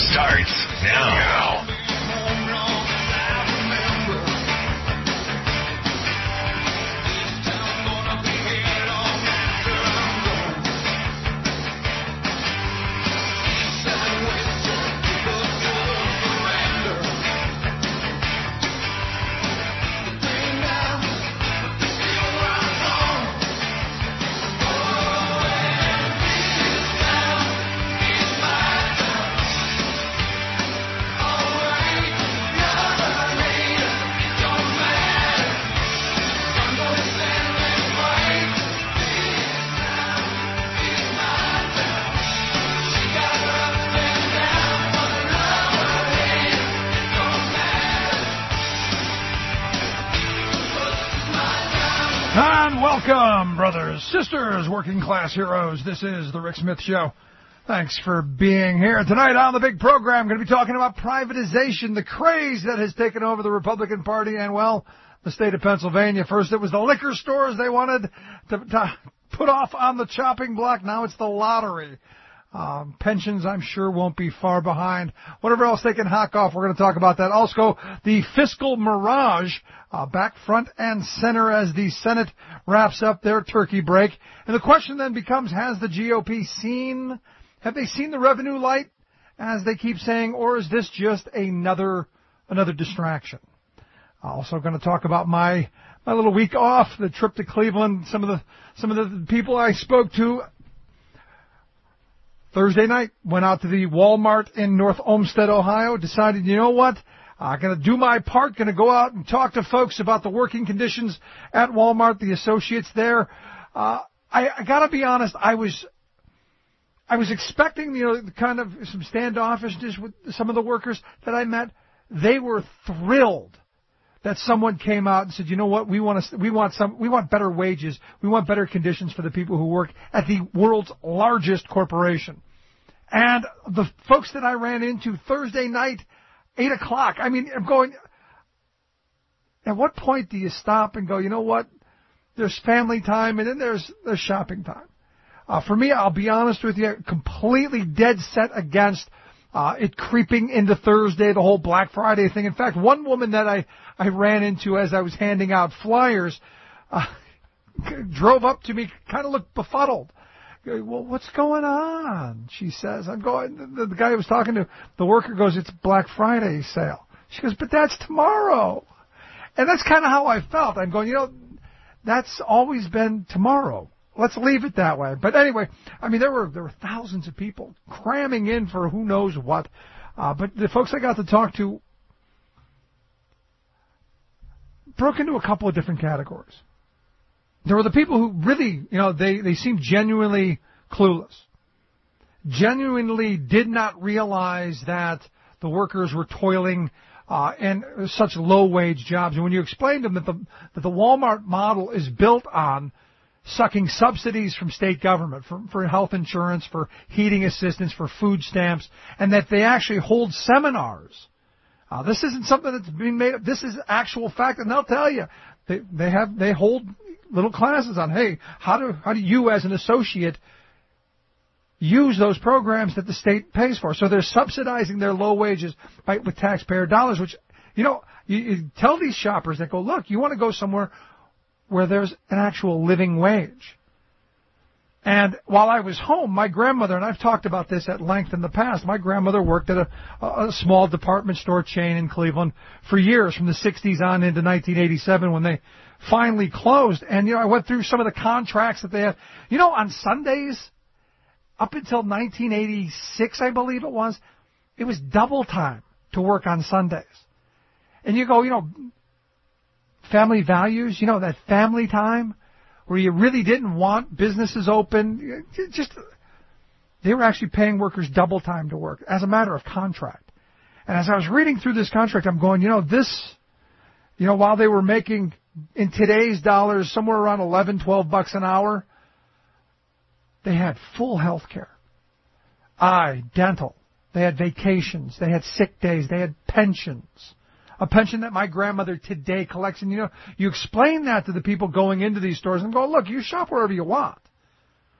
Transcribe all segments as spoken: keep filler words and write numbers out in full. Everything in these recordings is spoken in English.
starts now. Welcome, brothers, sisters, working class heroes. This is the Rick Smith Show. Thanks for being here. Tonight on the big program, I'm going to be talking about privatization, the craze that has taken over the Republican Party and, well, the state of Pennsylvania. First, it was the liquor stores they wanted to, to put off on the chopping block. Now it's the lottery. Um, pensions, I'm sure, won't be far behind. Whatever else they can hack off, we're going to talk about that. Also, the fiscal mirage, uh, back front and center as the Senate wraps up their turkey break. And the question then becomes, has the G O P seen, have they seen the revenue light, as they keep saying, or is this just another, another distraction? Also going to talk about my, my little week off, the trip to Cleveland, some of the, some of the people I spoke to. Thursday night, went out to the Walmart in North Olmsted, Ohio, decided, you know what, I'm going to do my part, going to go out and talk to folks about the working conditions at Walmart, the associates there. Uh, I, I got to be honest, I was I was expecting, you know, kind of some standoffishness with some of the workers that I met. They were thrilled that someone came out and said, you know what, we want to, we want some, we want better wages, we want better conditions for the people who work at the world's largest corporation. And the folks that I ran into Thursday night, eight o'clock, I mean, I'm going, at what point do you stop and go, you know what, there's family time and then there's, there's shopping time. Uh, for me, I'll be honest with you, completely dead set against Uh, it creeping into Thursday, the whole Black Friday thing. In fact, one woman that I, I ran into as I was handing out flyers uh, drove up to me, kind of looked befuddled. Well, what's going on? She says. I'm going. The, the guy I was talking to, the worker goes, it's Black Friday sale. She goes, but that's tomorrow. And that's kind of how I felt. I'm going, you know, that's always been tomorrow. Let's leave it that way. But anyway, I mean, there were there were thousands of people cramming in for who knows what. Uh, but the folks I got to talk to broke into a couple of different categories. There were the people who really, you know, they, they seemed genuinely clueless, genuinely did not realize that the workers were toiling uh, in such low-wage jobs. And when you explained to them that the, that the Walmart model is built on sucking subsidies from state government for, for health insurance, for heating assistance, for food stamps, and that they actually hold seminars. Uh, this isn't something that's being made up. This is actual fact, and they'll tell you they they have they hold little classes on, hey, how do how do you as an associate use those programs that the state pays for? So they're subsidizing their low wages by, with taxpayer dollars, which, you know, you, you tell these shoppers that go, look, you want to go somewhere where there's an actual living wage. And while I was home, my grandmother, and I've talked about this at length in the past, my grandmother worked at a, a small department store chain in Cleveland for years, from the sixties on into nineteen eighty-seven when they finally closed. And, you know, I went through some of the contracts that they had. You know, on Sundays, up until nineteen eighty-six, I believe it was, it was double time to work on Sundays. And you go, you know, family values, you know, that family time where you really didn't want businesses open. Just, they were actually paying workers double time to work as a matter of contract. And as I was reading through this contract, I'm going, you know, this, you know, while they were making in today's dollars somewhere around eleven, twelve bucks an hour, they had full health care, eye, dental, they had vacations, they had sick days, they had pensions. A pension that my grandmother today collects. And, you know, you explain that to the people going into these stores and go, look, you shop wherever you want.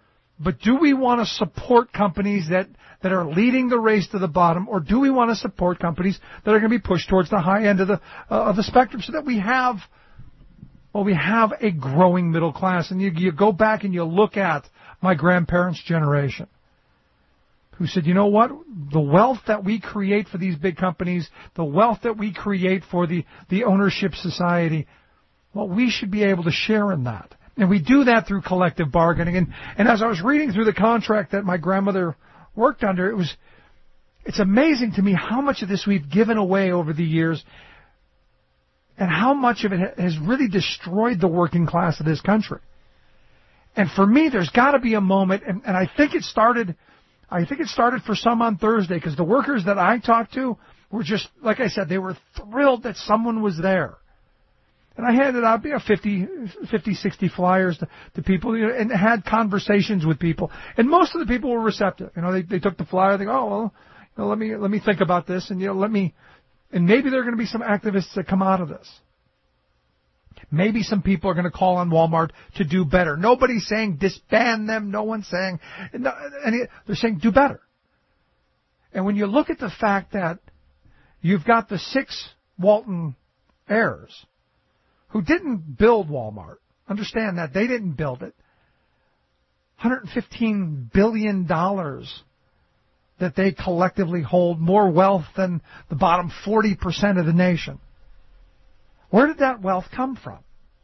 But do we want to support companies that, that are leading the race to the bottom, or do we want to support companies that are going to be pushed towards the high end of the uh, of the spectrum, so that we have, well, we have a growing middle class? And you, you go back and you look at my grandparents' generation, who said, you know what, the wealth that we create for these big companies, the wealth that we create for the, the ownership society, well, we should be able to share in that. And we do that through collective bargaining. And, and as I was reading through the contract that my grandmother worked under, it was, it's amazing to me how much of this we've given away over the years, and how much of it has really destroyed the working class of this country. And for me, there's got to be a moment, and, and I think it started, I think it started for some on Thursday, because the workers that I talked to were just, like I said, they were thrilled that someone was there. And I handed out, you know, fifty, fifty, sixty flyers to, to people, you know, and had conversations with people. And most of the people were receptive. You know, they, they took the flyer, they go, oh, well, you know, let me, let me think about this, and, you know, let me, and maybe there are going to be some activists that come out of this. Maybe some people are going to call on Walmart to do better. Nobody's saying disband them. No one's saying, no, and they're saying do better. And when you look at the fact that you've got the six Walton heirs who didn't build Walmart, understand that they didn't build it, one hundred fifteen billion dollars that they collectively hold, more wealth than the bottom forty percent of the nation. Where did that wealth come from?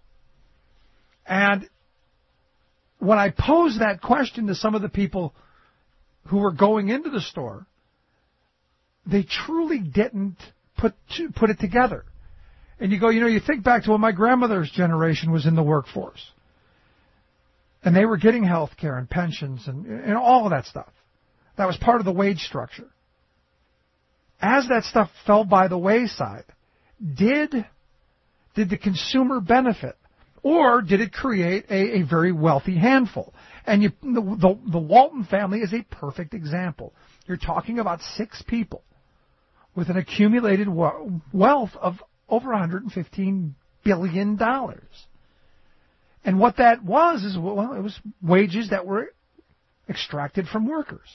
And when I posed that question to some of the people who were going into the store, they truly didn't put put it together. And you go, you know, you think back to when my grandmother's generation was in the workforce, and they were getting health care and pensions and, and all of that stuff. That was part of the wage structure. As that stuff fell by the wayside, did Did the consumer benefit, or did it create a, a very wealthy handful? And you, the, the, the Walton family is a perfect example. You're talking about six people with an accumulated wealth of over one hundred fifteen billion dollars. And what that was is, well, it was wages that were extracted from workers.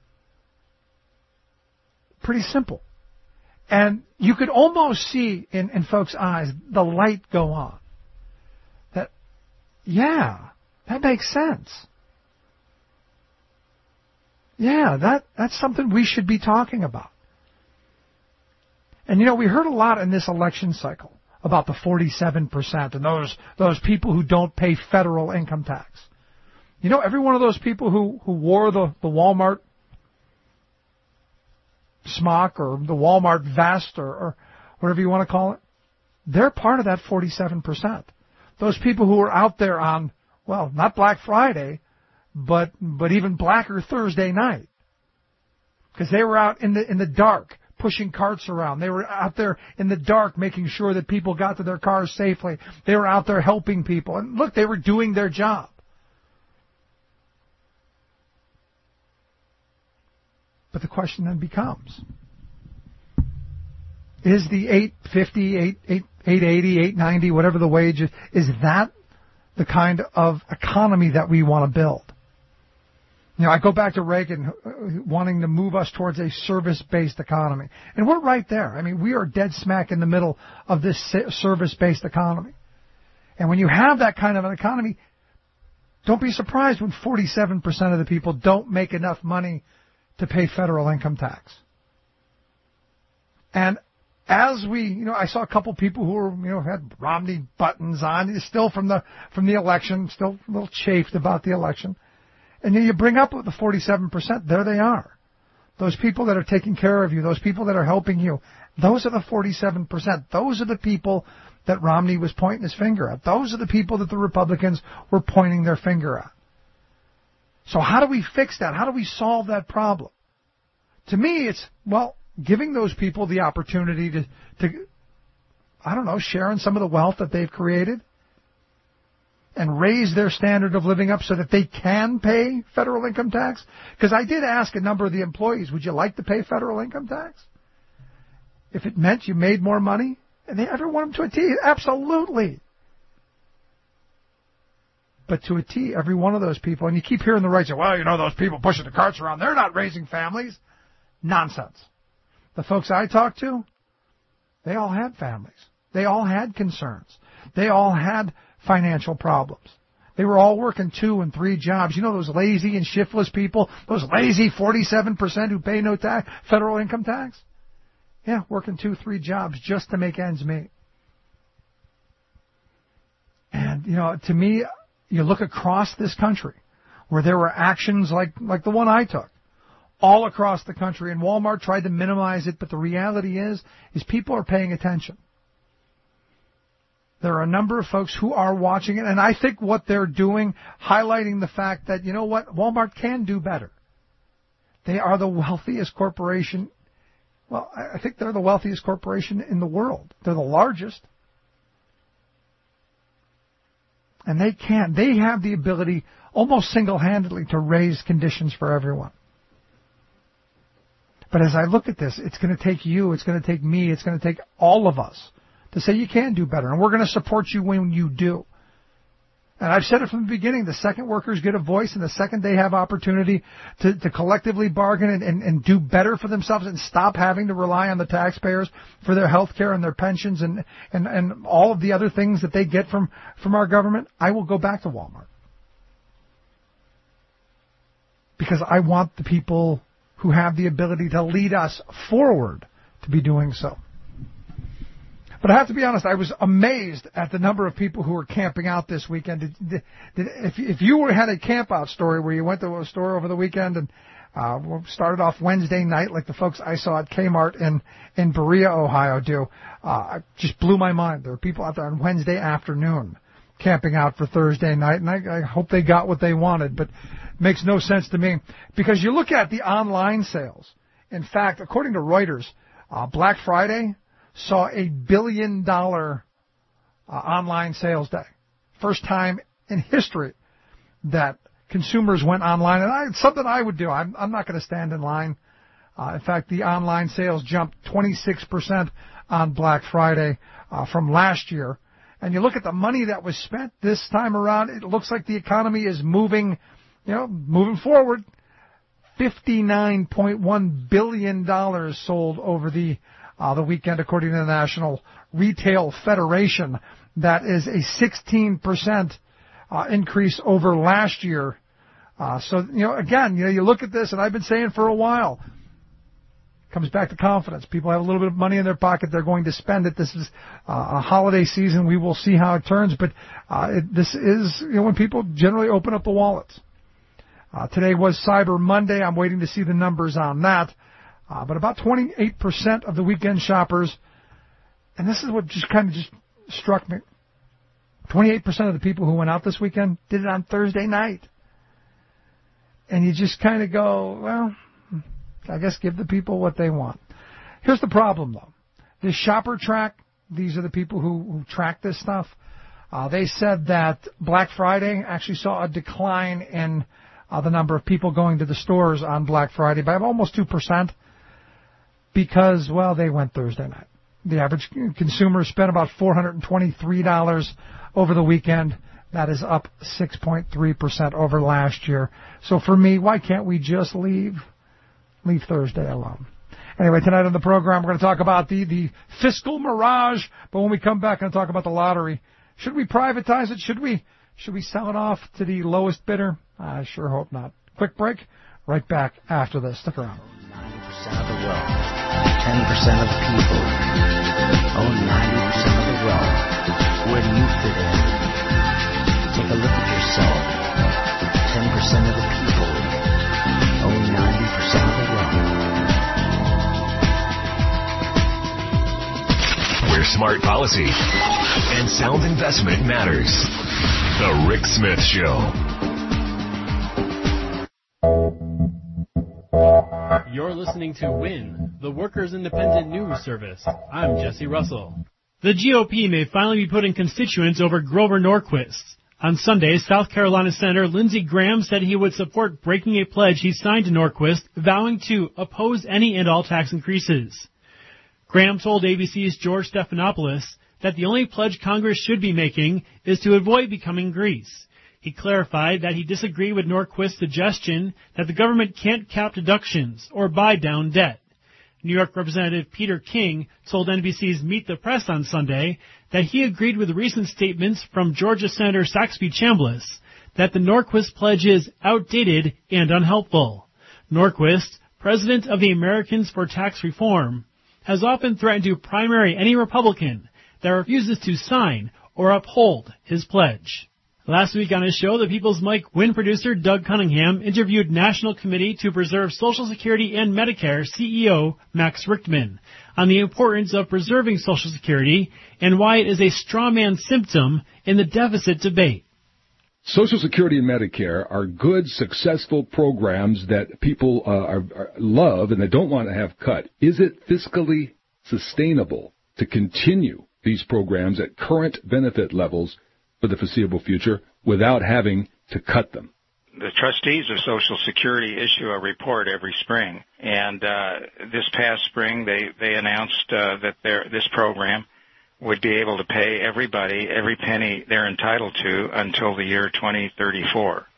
Pretty simple. And you could almost see in, in folks' eyes the light go on. That, yeah, that makes sense. Yeah, that, that's something we should be talking about. And, you know, we heard a lot in this election cycle about the forty-seven percent and those those people who don't pay federal income tax. You know, every one of those people who, who wore the, the Walmart smock or the Walmart vest or, or whatever you want to call it, they're part of that forty-seven percent. Those people who are out there on, well, not Black Friday, but but even blacker Thursday night, because they were out in the in the dark pushing carts around. They were out there in the dark making sure that people got to their cars safely. They were out there helping people. And look, they were doing their job. But the question then becomes, is the eight fifty, eight eighty, eight ninety, whatever the wage is, is that the kind of economy that we want to build? You know, I go back to Reagan wanting to move us towards a service-based economy. And we're right there. I mean, we are dead smack in the middle of this service-based economy. And when you have that kind of an economy, don't be surprised when forty-seven percent of the people don't make enough money to pay federal income tax. And as we, you know, I saw a couple people who were, you know, had Romney buttons on, still from the from the election, still a little chafed about the election. And you bring up the forty-seven percent, there they are. Those people that are taking care of you, those people that are helping you, those are the forty-seven percent. Those are the people that Romney was pointing his finger at. Those are the people that the Republicans were pointing their finger at. So how do we fix that? How do we solve that problem? To me, it's, well, giving those people the opportunity to, to, I don't know, share in some of the wealth that they've created and raise their standard of living up so that they can pay federal income tax. Because I did ask a number of the employees, would you like to pay federal income tax? If it meant you made more money? And they, every one of them to a T, absolutely. But to a T, every one of those people, and you keep hearing the right say, well, you know, those people pushing the carts around, they're not raising families. Nonsense. The folks I talked to, they all had families. They all had concerns. They all had financial problems. They were all working two and three jobs. You know those lazy and shiftless people, those lazy forty-seven percent who pay no tax, federal income tax? Yeah, working two, three jobs just to make ends meet. And, you know, to me, you look across this country where there were actions like, like the one I took all across the country, and Walmart tried to minimize it, but the reality is, is people are paying attention. There are a number of folks who are watching it, and I think what they're doing, highlighting the fact that, you know what, Walmart can do better. They are the wealthiest corporation. Well, I think they're the wealthiest corporation in the world. They're the largest. And they can. They have the ability almost single-handedly to raise conditions for everyone. But as I look at this, it's going to take you, it's going to take me, it's going to take all of us to say you can do better. And we're going to support you when you do. And I've said it from the beginning, the second workers get a voice and the second they have opportunity to, to collectively bargain and, and, and do better for themselves and stop having to rely on the taxpayers for their health care and their pensions and, and, and all of the other things that they get from, from our government, I will go back to Walmart. Because I want the people who have the ability to lead us forward to be doing so. But I have to be honest, I was amazed at the number of people who were camping out this weekend. Did, did, did, if, if you were, had a camp out story where you went to a store over the weekend and uh, started off Wednesday night like the folks I saw at Kmart in, in Berea, Ohio do, uh, it just blew my mind. There were people out there on Wednesday afternoon camping out for Thursday night, and I, I hope they got what they wanted, but it makes no sense to me. Because you look at the online sales. In fact, according to Reuters, uh, Black Friday saw a billion dollar uh, online sales day. First time in history that consumers went online. And I, it's something I would do. I'm, I'm not going to stand in line. Uh, in fact, the online sales jumped twenty-six percent on Black Friday uh, from last year. And you look at the money that was spent this time around, it looks like the economy is moving, you know, moving forward. fifty-nine point one billion dollars sold over the Uh, the weekend, according to the National Retail Federation. That is a sixteen percent uh, increase over last year. Uh, so, you know, again, you know, you look at this, and I've been saying for a while, it comes back to confidence. People have a little bit of money in their pocket. They're going to spend it. This is uh, a holiday season. We will see how it turns. But uh, it, this is, you know, when people generally open up the wallets. Uh, today was Cyber Monday. I'm waiting to see the numbers on that. Uh, but about twenty-eight percent of the weekend shoppers, and this is what just kind of just struck me, twenty-eight percent of the people who went out this weekend did it on Thursday night. And you just kind of go, well, I guess give the people what they want. Here's the problem, though. This Shopper Track, these are the people who, who track this stuff, uh, they said that Black Friday actually saw a decline in uh, the number of people going to the stores on Black Friday by almost two percent. Because, well, they went Thursday night. The average consumer spent about four hundred twenty-three dollars over the weekend. That is up six point three percent over last year. So for me, why can't we just leave, leave Thursday alone? Anyway, tonight on the program, we're going to talk about the, the fiscal mirage. But when we come back and talk about the lottery, should we privatize it? Should we, should we sell it off to the lowest bidder? I sure hope not. Quick break. Right back after this. Stick around. ninety percent of the wealth, ten percent of the people own ninety percent of the wealth. Where do you fit in? Take a look at yourself. ten percent of the people own ninety percent of the wealth. Where smart policy and sound investment matters. The Rick Smith Show. You're listening to WIN, the Workers' Independent News Service. I'm Jesse Russell. The G O P may finally be putting constituents over Grover Norquist. On Sunday, South Carolina Senator Lindsey Graham said he would support breaking a pledge he signed to Norquist, vowing to oppose any and all tax increases. Graham told A B C's George Stephanopoulos that the only pledge Congress should be making is to avoid becoming Greece. He clarified that he disagreed with Norquist's suggestion that the government can't cap deductions or buy down debt. New York Representative Peter King told N B C's Meet the Press on Sunday that he agreed with recent statements from Georgia Senator Saxby Chambliss that the Norquist pledge is outdated and unhelpful. Norquist, president of the Americans for Tax Reform, has often threatened to primary any Republican that refuses to sign or uphold his pledge. Last week on his show, the People's Mike Win producer Doug Cunningham interviewed National Committee to Preserve Social Security and Medicare C E O Max Richtman on the importance of preserving Social Security and why it is a straw man symptom in the deficit debate. Social Security and Medicare are good, successful programs that people uh, are, are, love and they don't want to have cut. Is it fiscally sustainable to continue these programs at current benefit levels for the foreseeable future without having to cut them? The trustees of Social Security issue a report every spring, and uh, this past spring they, they announced uh, that their, this program would be able to pay everybody every penny they're entitled to until the year twenty thirty-four.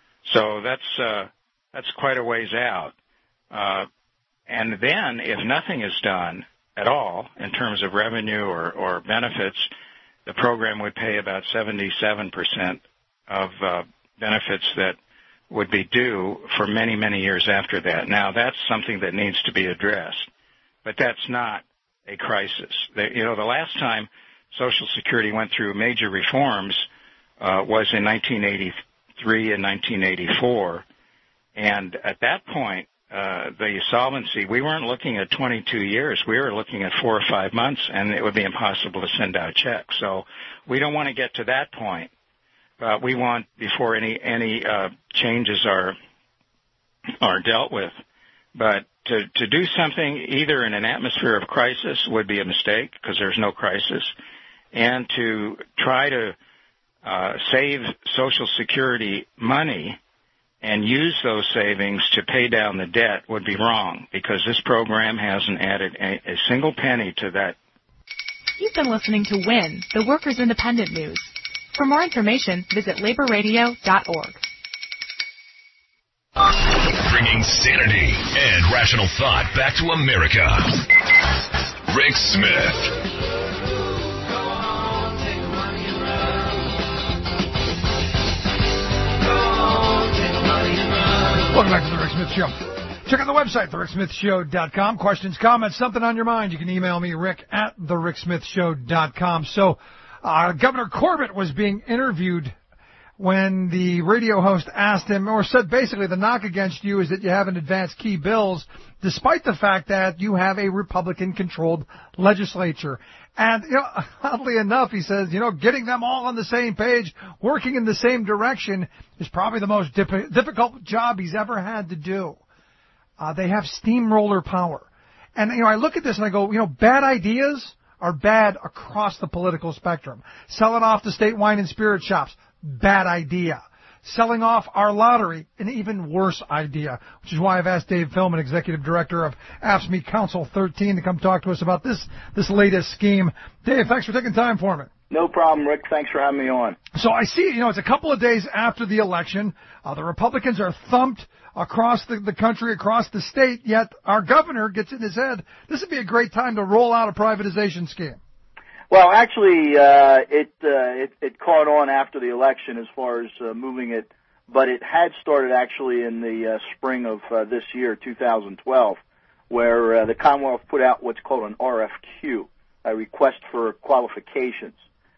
So that's uh, that's quite a ways out. Uh, and then, if nothing is done at all in terms of revenue or, or benefits, the program would pay about seventy-seven percent of uh, benefits that would be due for many, many years after that. Now, that's something that needs to be addressed, but that's not a crisis. The, you know, the last time Social Security went through major reforms uh, was in nineteen eighty-three and nineteen eighty-four, and at that point, uh, the solvency, we weren't looking at twenty-two years. We were looking at four or five months, and it would be impossible to send out checks. So we don't want to get to that point. Uh, we want, before any any uh, changes are are dealt with, but to, to do something either in an atmosphere of crisis would be a mistake because there's no crisis, and to try to uh, save Social Security money and use those savings to pay down the debt would be wrong because this program hasn't added a, a single penny to that. You've been listening to WIN, the Workers' Independent News. For more information, visit labor radio dot org. Bringing sanity and rational thought back to America. Rick Smith. Welcome back to the Rick Smith Show. Check out the website, the rick smith show dot com. Questions, comments, something on your mind, you can email me, rick at the rick smith show dot com. So, uh, Governor Corbett was being interviewed when the radio host asked him, or said basically the knock against you is that you haven't advanced key bills, despite the fact that you have a Republican-controlled legislature. And, you know, oddly enough, he says, you know, getting them all on the same page, working in the same direction is probably the most dip- difficult job he's ever had to do. Uh, they have steamroller power. And, you know, I look at this and I go, you know, bad ideas are bad across the political spectrum. Selling off the state wine and spirit shops, bad idea. Selling off our lottery, an even worse idea, which is why I've asked Dave Philman, Executive Director of A F S C M E Council thirteen, to come talk to us about this this latest scheme. Dave, thanks for taking time for me. No problem, Rick. Thanks for having me on. So I see, you know, it's a couple of days after the election. Uh, the Republicans are thumped across the, the country, across the state, yet our governor gets in his head, this would be a great time to roll out a privatization scheme. Well, actually, uh, it, uh, it it caught on after the election as far as uh, moving it, but it had started actually in the uh, spring of uh, this year, two thousand twelve, where uh, the Commonwealth put out what's called an R F Q, a request for qualifications.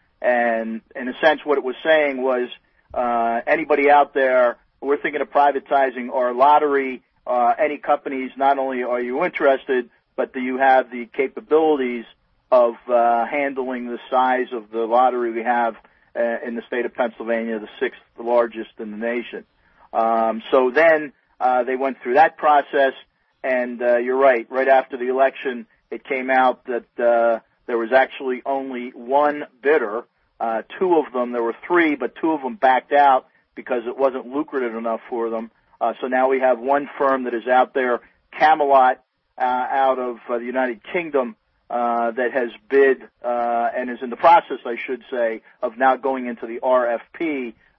And in a sense, what it was saying was uh, anybody out there, we're thinking of privatizing our lottery, uh, any companies, not only are you interested, but do you have the capabilities of uh, handling the size of the lottery we have uh, in the state of Pennsylvania, the sixth largest in the nation. Um, so then uh, they went through that process, and uh, you're right, right after the election, it came out that uh, there was actually only one bidder. Uh, two of them, there were three, but two of them backed out because it wasn't lucrative enough for them. Uh, so now we have one firm that is out there, Camelot, uh, out of uh, the United Kingdom, Uh, that has bid uh, and is in the process, I should say, of now going into the R F P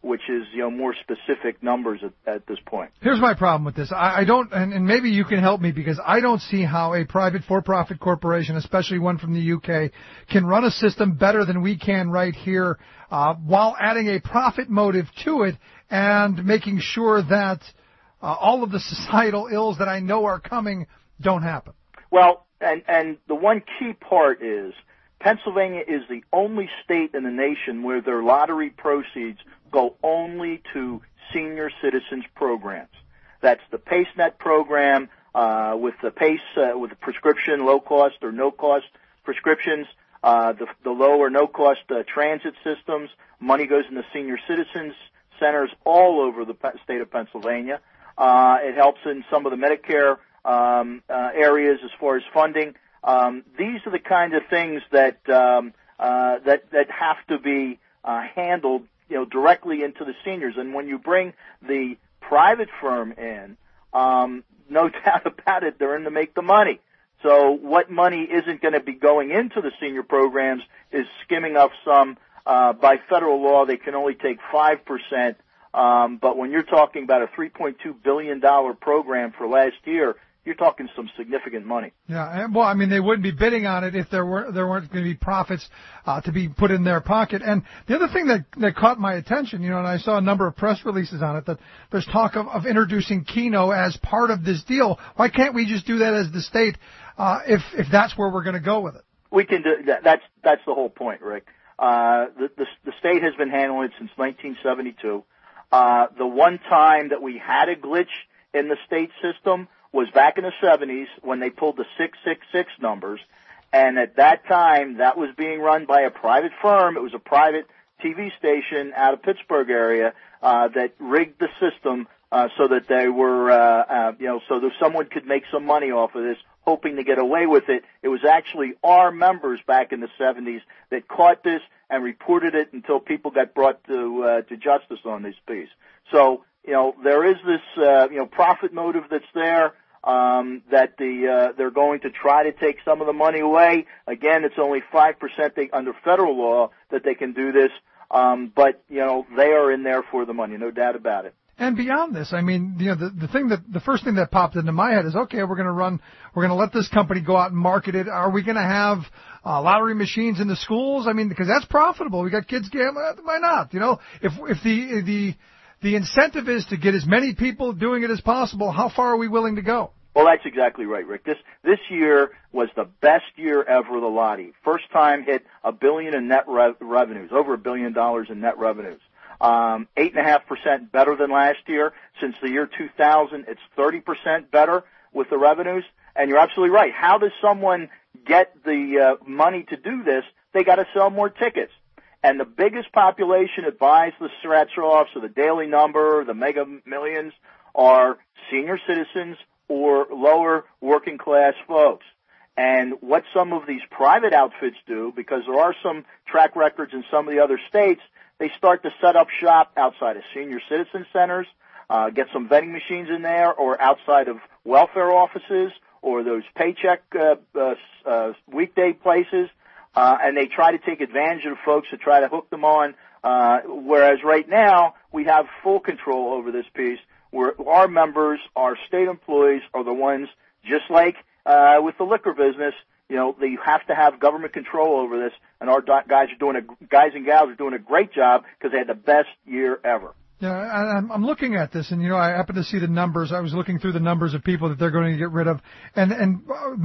which is, you know, more specific numbers at, at this point. Here's my problem with this. I, I don't, and, and maybe you can help me, because I don't see how a private for-profit corporation, especially one from the U K, can run a system better than we can right here, uh, while adding a profit motive to it and making sure that uh, all of the societal ills that I know are coming don't happen. Well, and, and the one key part is Pennsylvania is the only state in the nation where their lottery proceeds go only to senior citizens programs. That's the PaceNet program uh, with the Pace uh, with the prescription low cost or no cost prescriptions, uh, the, the low or no cost uh, transit systems. Money goes into senior citizens centers all over the state of Pennsylvania. Uh, it helps in some of the Medicare um, uh, areas as far as funding. Um, these are the kind of things that um, uh, that that have to be uh, handled, you know, directly into the seniors. And when you bring the private firm in, um, no doubt about it, they're in to make the money. So what money isn't going to be going into the senior programs is skimming off some. Uh, by federal law, they can only take five percent. Um, but when you're talking about a three point two billion dollars program for last year, you're talking some significant money. Yeah, and, well, I mean, they wouldn't be bidding on it if there weren't there weren't going to be profits uh, to be put in their pocket. And the other thing that that caught my attention, you know, and I saw a number of press releases on it, that there's talk of, of introducing Keno as part of this deal. Why can't we just do that as the state uh, if if that's where we're going to go with it? We can do that. That's that's the whole point, Rick. Uh, the, the the state has been handling it since nineteen seventy-two. Uh, the one time that we had a glitch in the state system was back in the seventies when they pulled the six six six numbers, and at that time that was being run by a private firm. It was a private T V station out of Pittsburgh area uh, that rigged the system uh, so that they were, uh, uh, you know, so that someone could make some money off of this, hoping to get away with it. It was actually our members back in the seventies that caught this and reported it until people got brought to uh, to justice on this piece. So, you know, there is this, uh, you know, profit motive that's there. Um, that the uh, they're going to try to take some of the money away. Again, it's only five percent they, under federal law that they can do this, um, but you know they are in there for the money, no doubt about it. And beyond this, I mean, you know, the, the thing that the first thing that popped into my head is, okay, we're going to run, we're going to let this company go out and market it. Are we going to have uh, lottery machines in the schools? I mean, because that's profitable. We got kids gambling. Why not? You know, if if the the The incentive is to get as many people doing it as possible. How far are we willing to go? Well, that's exactly right, Rick. This this year was the best year ever of the lottery. First time hit a billion in net re- revenues, over a billion dollars in net revenues. Um, eight and a half percent better than last year. Since the year two thousand, it's thirty percent better with the revenues. And you're absolutely right. How does someone get the uh, money to do this? They got to sell more tickets. And the biggest population that buys the scratch-offs or the daily number, the mega millions, are senior citizens or lower working-class folks. And what some of these private outfits do, because there are some track records in some of the other states, they start to set up shop outside of senior citizen centers, uh, get some vending machines in there, or outside of welfare offices or those paycheck uh, uh, uh, weekday places. Uh, and they try to take advantage of folks to try to hook them on, uh, whereas right now we have full control over this piece where our members, our state employees are the ones, just like uh, with the liquor business, you know, they have to have government control over this, and our guys are doing a, guys and gals are doing a great job because they had the best year ever. Yeah, I'm, I'm looking at this, and you know, I happen to see the numbers. I was looking through the numbers of people that they're going to get rid of, and and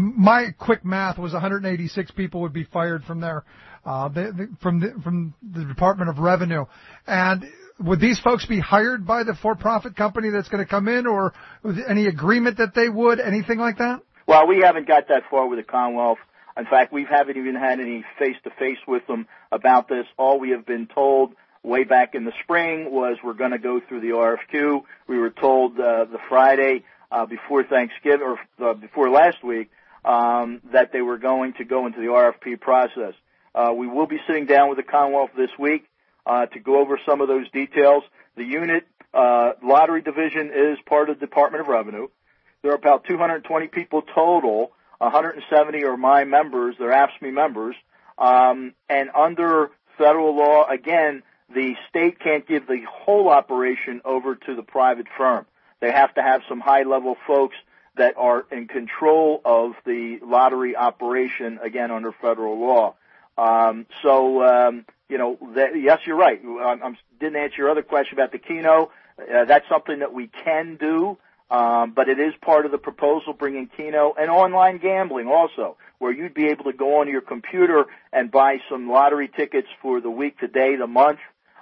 my quick math was one hundred eighty-six people would be fired from their, uh, the, the, from the from the Department of Revenue. And would these folks be hired by the for-profit company that's going to come in, or any agreement that they would, anything like that? Well, we haven't got that far with the Commonwealth. In fact, we haven't even had any face-to-face with them about this. All we have been told way back in the spring was we're going to go through the R F Q. We were told uh, the Friday uh, before Thanksgiving, or uh, before last week, um, that they were going to go into the R F P process. Uh, we will be sitting down with the Commonwealth this week uh, to go over some of those details. The unit uh, lottery division is part of the Department of Revenue. There are about two hundred twenty people total. one hundred seventy are my members. They're A F S C M E members. Um, and under federal law, again, the state can't give the whole operation over to the private firm. They have to have some high-level folks that are in control of the lottery operation, again, under federal law. Um, so, um, you know, that, yes, you're right. I I'm, didn't answer your other question about the Keno. Uh, that's something that we can do, um, but it is part of the proposal, bringing Keno and online gambling also, where you'd be able to go onto your computer and buy some lottery tickets for the week, the day, the month,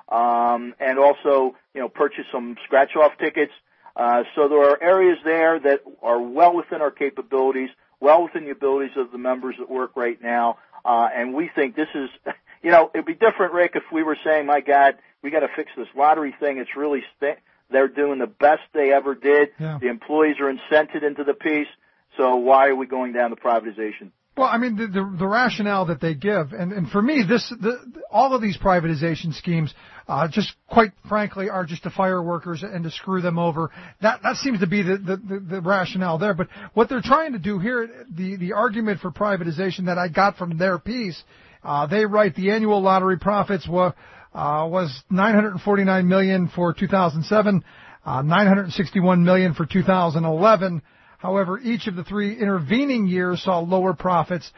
um, and also, you know, purchase some scratch-off tickets. Uh, so there are areas there that are well within our capabilities, well within the abilities of the members that work right now, uh, and we think this is, you know, it'd be different, Rick, if we were saying, my God, we got to fix this lottery thing. It's really, st- they're doing the best they ever did. Yeah. The employees are incented into the piece, so why are we going down the privatization? Well, I mean, the, the, the rationale that they give, and, and for me, this, the, all of these privatization schemes, uh, just quite frankly, are just to fire workers and to screw them over. That, that seems to be the, the, the, the rationale there. But what they're trying to do here, the, the argument for privatization that I got from their piece, uh, they write the annual lottery profits were, uh, was nine hundred forty-nine million dollars for two thousand seven, uh, nine hundred sixty-one million dollars for two thousand eleven. However, each of the three intervening years saw lower profits,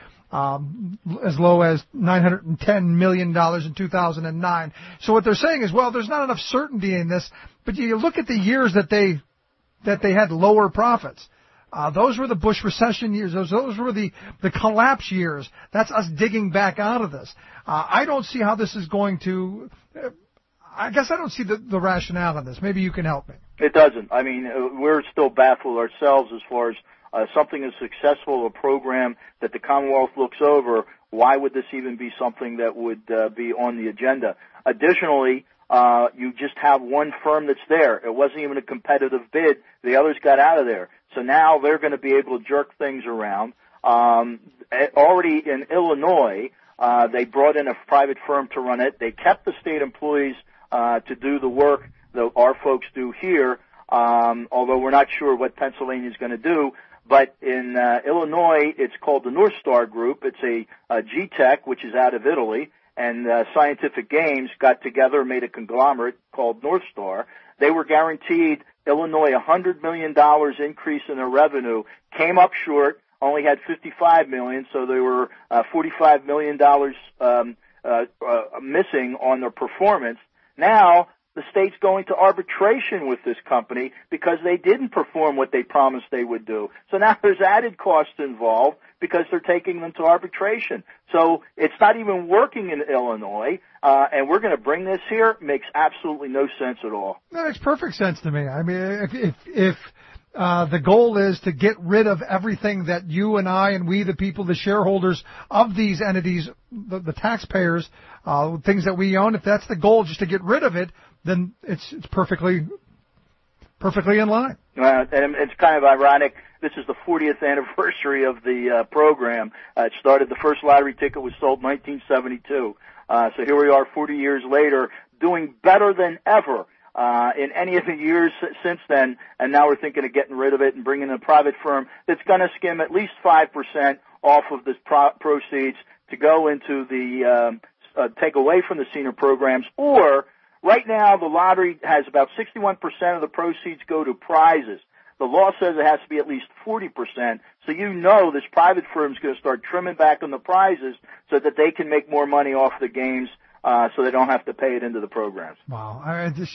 um, as low as nine hundred ten million dollars in two thousand nine. So what they're saying is, well, there's not enough certainty in this, but you look at the years that they that they had lower profits. Uh, those were the Bush recession years. Those those were the the collapse years. That's us digging back out of this. Uh, I don't see how this is going to. Uh, I guess I don't see the, the rationale in this. Maybe you can help me. It doesn't. I mean, uh, we're still baffled ourselves as far as uh, something as successful a program that the Commonwealth looks over. Why would this even be something that would uh, be on the agenda? Additionally, uh, you just have one firm that's there. It wasn't even a competitive bid. The others got out of there. So now they're going to be able to jerk things around. Um, already in Illinois, uh, they brought in a private firm to run it. They kept the state employees uh, to do the work that our folks do here, um, although we're not sure what Pennsylvania is going to do. But in uh, Illinois, it's called the North Star Group. It's a, a G TEC, which is out of Italy, and uh, Scientific Games got together and made a conglomerate called North Star. They were guaranteed Illinois a one hundred million dollars increase in their revenue, came up short, only had fifty-five million dollars, so they were uh, forty-five million dollars um, uh, uh, missing on their performance. Now, the state's going to arbitration with this company because they didn't perform what they promised they would do. So now there's added costs involved because they're taking them to arbitration. So it's not even working in Illinois, uh, and we're going to bring this here. Makes absolutely no sense at all. That makes perfect sense to me. I mean, if if, if uh, the goal is to get rid of everything that you and I and we, the people, the shareholders of these entities, the, the taxpayers, uh, things that we own, if that's the goal, just to get rid of it, then it's it's perfectly perfectly in line. Uh, and it's kind of ironic. This is the fortieth anniversary of the uh, program. Uh, it started, the first lottery ticket was sold in nineteen seventy-two. Uh, so here we are forty years later, doing better than ever uh, in any of the years since then. And now we're thinking of getting rid of it and bringing in a private firm that's going to skim at least five percent off of the pro- proceeds to go into the um, uh, take away from the senior programs. Or right now, the lottery has about sixty-one percent of the proceeds go to prizes. The law says it has to be at least forty percent, so you know this private firm is going to start trimming back on the prizes so that they can make more money off the games, uh, so they don't have to pay it into the programs. Wow. I just,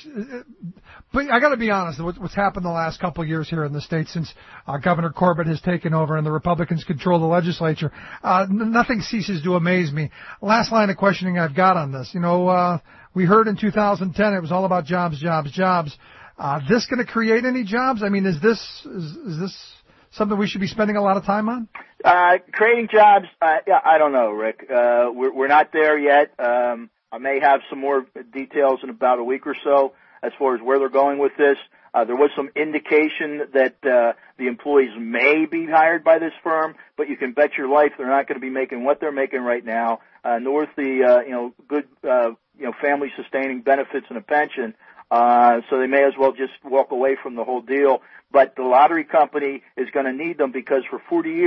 but I got to be honest, what's happened the last couple of years here in the state since uh, Governor Corbett has taken over and the Republicans control the legislature, uh, nothing ceases to amaze me. Last line of questioning I've got on this. You know, uh, we heard in two thousand ten it was all about jobs, jobs, jobs. Uh, this going to create any jobs? I mean, is this is, is this something we should be spending a lot of time on? Uh, creating jobs, uh, yeah, I don't know, Rick. Uh, we're, we're not there yet. Um, I may have some more details in about a week or so as far as where they're going with this. Uh, there was some indication that uh, the employees may be hired by this firm, but you can bet your life they're not going to be making what they're making right now, uh, nor the uh, you know good uh, you know family sustaining benefits and a pension. Uh, so they may as well just walk away from the whole deal. But the lottery company is going to need them because for forty years,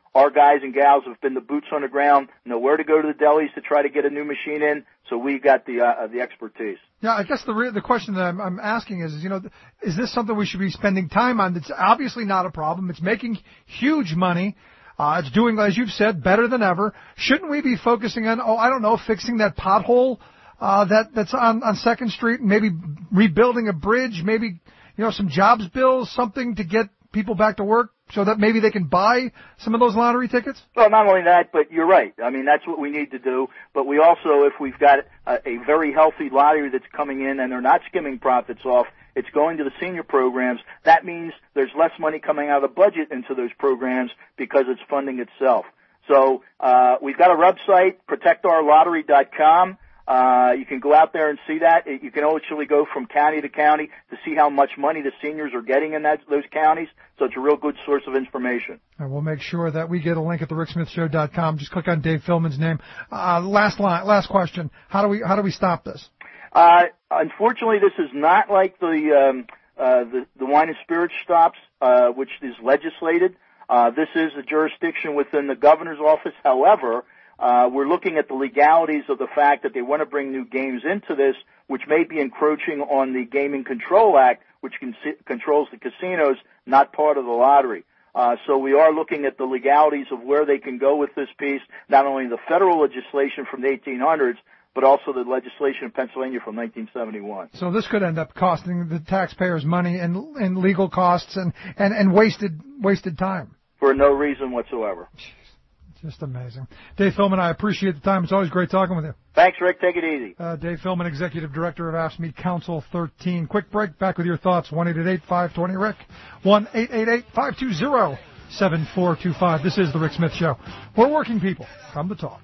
our guys and gals have been the boots on the ground, know where to go to the delis to try to get a new machine in, so we got the uh, the expertise. Yeah, I guess the re- the question that I'm, I'm asking is, you know, is this something we should be spending time on? It's obviously not a problem. It's making huge money. Uh, it's doing, as you've said, better than ever. Shouldn't we be focusing on, oh, I don't know, fixing that pothole uh, that that's on, on Second Street, maybe rebuilding a bridge, maybe, you know, some jobs bills, something to get people back to work so that maybe they can buy some of those lottery tickets? Well, not only that, but you're right. I mean, that's what we need to do. But we also, if we've got a, a very healthy lottery that's coming in and they're not skimming profits off, it's going to the senior programs. That means there's less money coming out of the budget into those programs because it's funding itself. So uh, we've got a website, protect our lottery dot com. Uh, you can go out there and see that. You can actually go from county to county to see how much money the seniors are getting in that, those counties. So it's a real good source of information. And we'll make sure that we get a link at the rick smith show dot com. Just click on Dave Philman's name. Uh, last line, last question. How do we, how do we stop this? Uh, unfortunately, this is not like the, um, uh, the, the wine and spirits stops, uh, which is legislated. Uh, this is a jurisdiction within the governor's office. However, Uh, we're looking at the legalities of the fact that they want to bring new games into this, which may be encroaching on the Gaming Control Act, which con- controls the casinos, not part of the lottery. Uh, so we are looking at the legalities of where they can go with this piece, not only the federal legislation from the eighteen hundreds, but also the legislation in Pennsylvania from nineteen seventy-one. So this could end up costing the taxpayers money and, and legal costs and, and, and wasted wasted time. For no reason whatsoever. Just amazing. Dave Philman, I appreciate the time. It's always great talking with you. Thanks, Rick. Take it easy. Uh, Dave Philman, Executive Director of AFSCME Council thirteen. Quick break. Back with your thoughts. one eight eight eight, five two zero, R I C. one eight eight eight, five two zero, seven four two five. This is The Rick Smith Show. We're working people. Come to talk.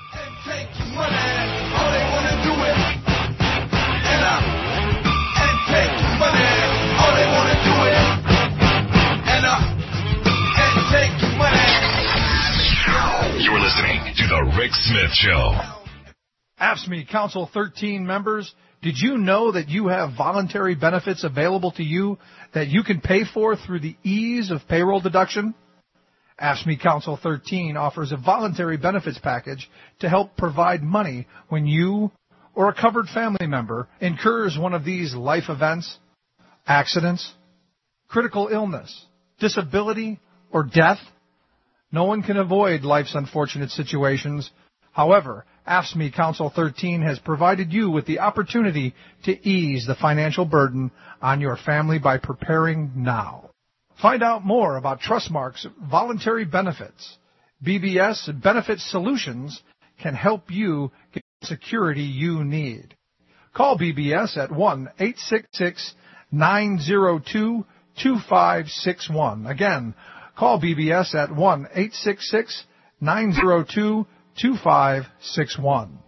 You're listening to The Rick Smith Show. AFSCME Council thirteen members, did you know that you have voluntary benefits available to you that you can pay for through the ease of payroll deduction? AFSCME Council thirteen offers a voluntary benefits package to help provide money when you or a covered family member incurs one of these life events, accidents, critical illness, disability, or death. No one can avoid life's unfortunate situations. However, AFSCME Council thirteen has provided you with the opportunity to ease the financial burden on your family by preparing now. Find out more about Trustmark's voluntary benefits. B B S Benefit Solutions can help you get the security you need. Call B B S at one eight six six, nine zero two, two five six one. Again, call B B S at one eight six six, nine zero two, two five six one.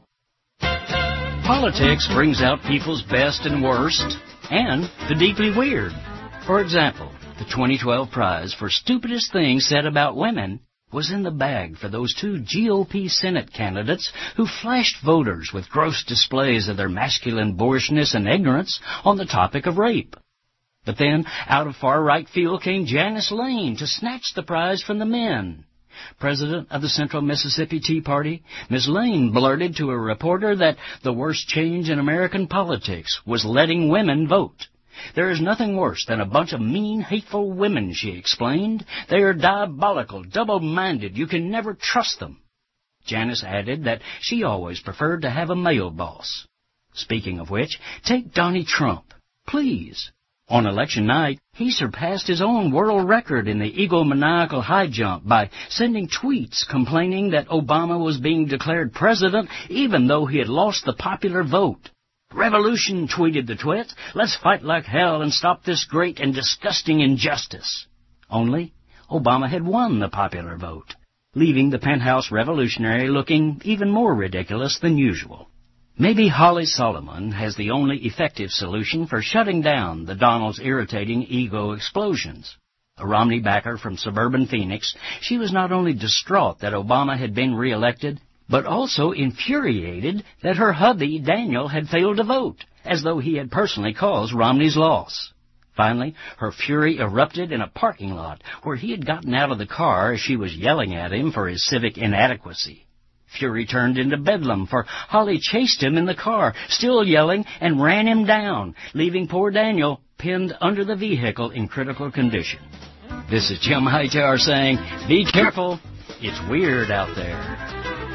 Politics brings out people's best and worst, and the deeply weird. For example, the twenty twelve prize for stupidest thing said about women was in the bag for those two G O P Senate candidates who flashed voters with gross displays of their masculine boorishness and ignorance on the topic of rape. But then, out of far-right field came Janice Lane to snatch the prize from the men. President of the Central Mississippi Tea Party, Miz Lane blurted to a reporter that the worst change in American politics was letting women vote. There is nothing worse than a bunch of mean, hateful women, she explained. They are diabolical, double-minded. You can never trust them. Janice added that she always preferred to have a male boss. Speaking of which, take Donnie Trump, please. On election night, he surpassed his own world record in the egomaniacal high jump by sending tweets complaining that Obama was being declared president even though he had lost the popular vote. Revolution, tweeted the twit. Let's fight like hell and stop this great and disgusting injustice. Only, Obama had won the popular vote, leaving the penthouse revolutionary looking even more ridiculous than usual. Maybe Holly Solomon has the only effective solution for shutting down the Donald's irritating ego explosions. A Romney backer from suburban Phoenix, she was not only distraught that Obama had been reelected, but also infuriated that her hubby, Daniel, had failed to vote, as though he had personally caused Romney's loss. Finally, her fury erupted in a parking lot where he had gotten out of the car as she was yelling at him for his civic inadequacy. Fury turned into bedlam, for Holly chased him in the car, still yelling, and ran him down, leaving poor Daniel pinned under the vehicle in critical condition. This is Jim Hightower saying, be careful, it's weird out there.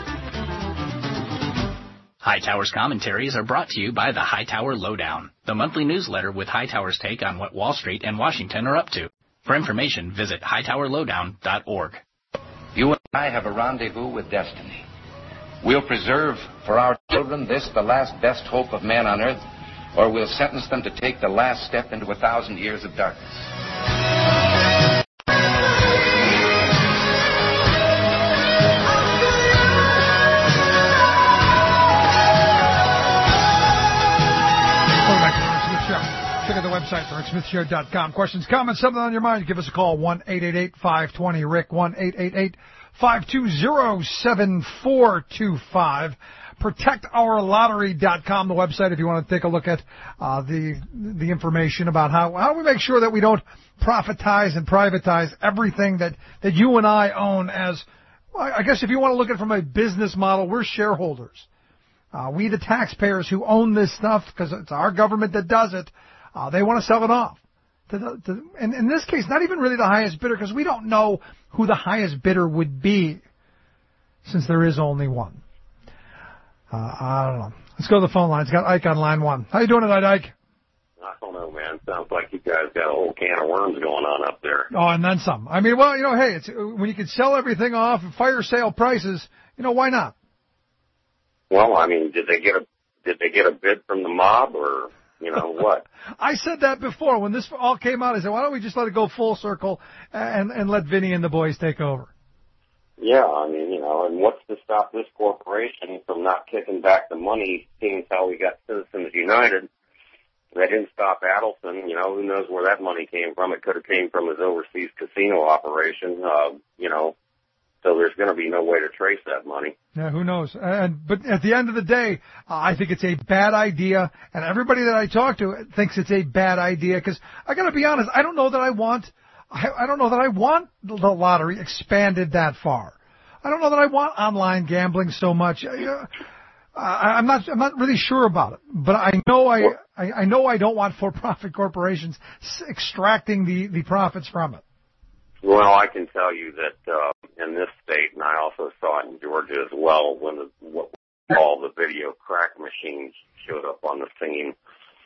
Hightower's commentaries are brought to you by the Hightower Lowdown, the monthly newsletter with Hightower's take on what Wall Street and Washington are up to. For information, visit hightower lowdown dot org. You and I have a rendezvous with destiny. We'll preserve for our children this, the last best hope of man on earth, or we'll sentence them to take the last step into a thousand years of darkness. Check out the website, the rick smith show dot com. Questions, comments, something on your mind, give us a call, one eight eight eight, five two zero, R I C K, one eight eight eight, five two zero, seven four two five. protect our lottery dot com, the website, if you want to take a look at uh, the the information about how, how we make sure that we don't profitize and privatize everything that, that you and I own as, well, I guess if you want to look at it from a business model, we're shareholders. Uh, we, the taxpayers who own this stuff, because it's our government that does it, Uh, they want to sell it off. To the, to, and in this case, not even really the highest bidder, because we don't know who the highest bidder would be, since there is only one. Uh, I don't know. Let's go to the phone line. It's got Ike on line one. How you doing tonight, Ike? I don't know, man. Sounds like you guys got a whole can of worms going on up there. Oh, and then some. I mean, well, you know, hey, it's when you can sell everything off at fire sale prices, you know, why not? Well, I mean, did they get a did they get a bid from the mob, or you know what? I said that before. When this all came out, I said, why don't we just let it go full circle and, and let Vinny and the boys take over? Yeah, I mean, you know, and what's to stop this corporation from not kicking back the money, seeing how we got Citizens United? They didn't stop Adelson. You know, who knows where that money came from? It could have came from his overseas casino operation, uh, you know. So there's going to be no way to trace that money. Yeah, who knows? And but at the end of the day, uh, I think it's a bad idea, and everybody that I talk to thinks it's a bad idea. Because I got to be honest, I don't know that I want, I, I don't know that I want the lottery expanded that far. I don't know that I want online gambling so much. Uh, I, I'm not, I'm not really sure about it. But I know I, I, I know I don't want for-profit corporations extracting the the profits from it. Well, I can tell you that uh, in this state, and I also saw it in Georgia as well, when the, what we call the video crack machines showed up on the scene.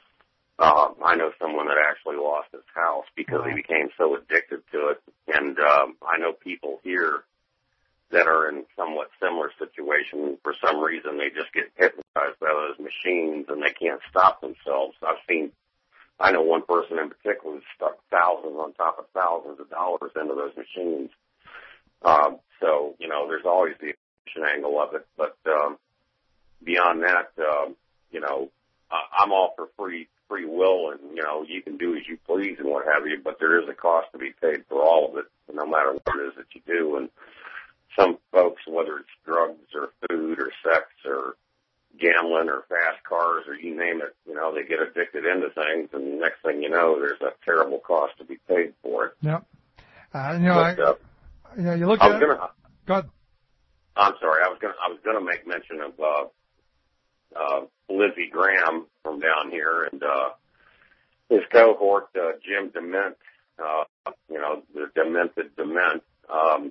Uh, I know someone that actually lost his house because wow. he became so addicted to it. And um, I know people here that are in somewhat similar situation. For some reason, they just get hypnotized by those machines, and they can't stop themselves. I've seen I know one person in particular who stuck thousands on top of thousands of dollars into those machines. Um, so, you know, there's always the addiction angle of it. But um, beyond that, um, you know, I'm all for free free will, and, you know, you can do as you please and what have you, but there is a cost to be paid for all of it, no matter what it is that you do. And some folks, whether it's drugs or food or sex or gambling or fast cars or you name it, you know, they get addicted into things, and the next thing you know, there's a terrible cost to be paid for it. Yep. Uh, you know, but, I, uh, you know, you look I at was gonna, Go ahead. I'm sorry, I was gonna, I was gonna make mention of, uh, uh, Lizzie Graham from down here and, uh, his cohort, uh, Jim Dement, uh, you know, the demented dement, um,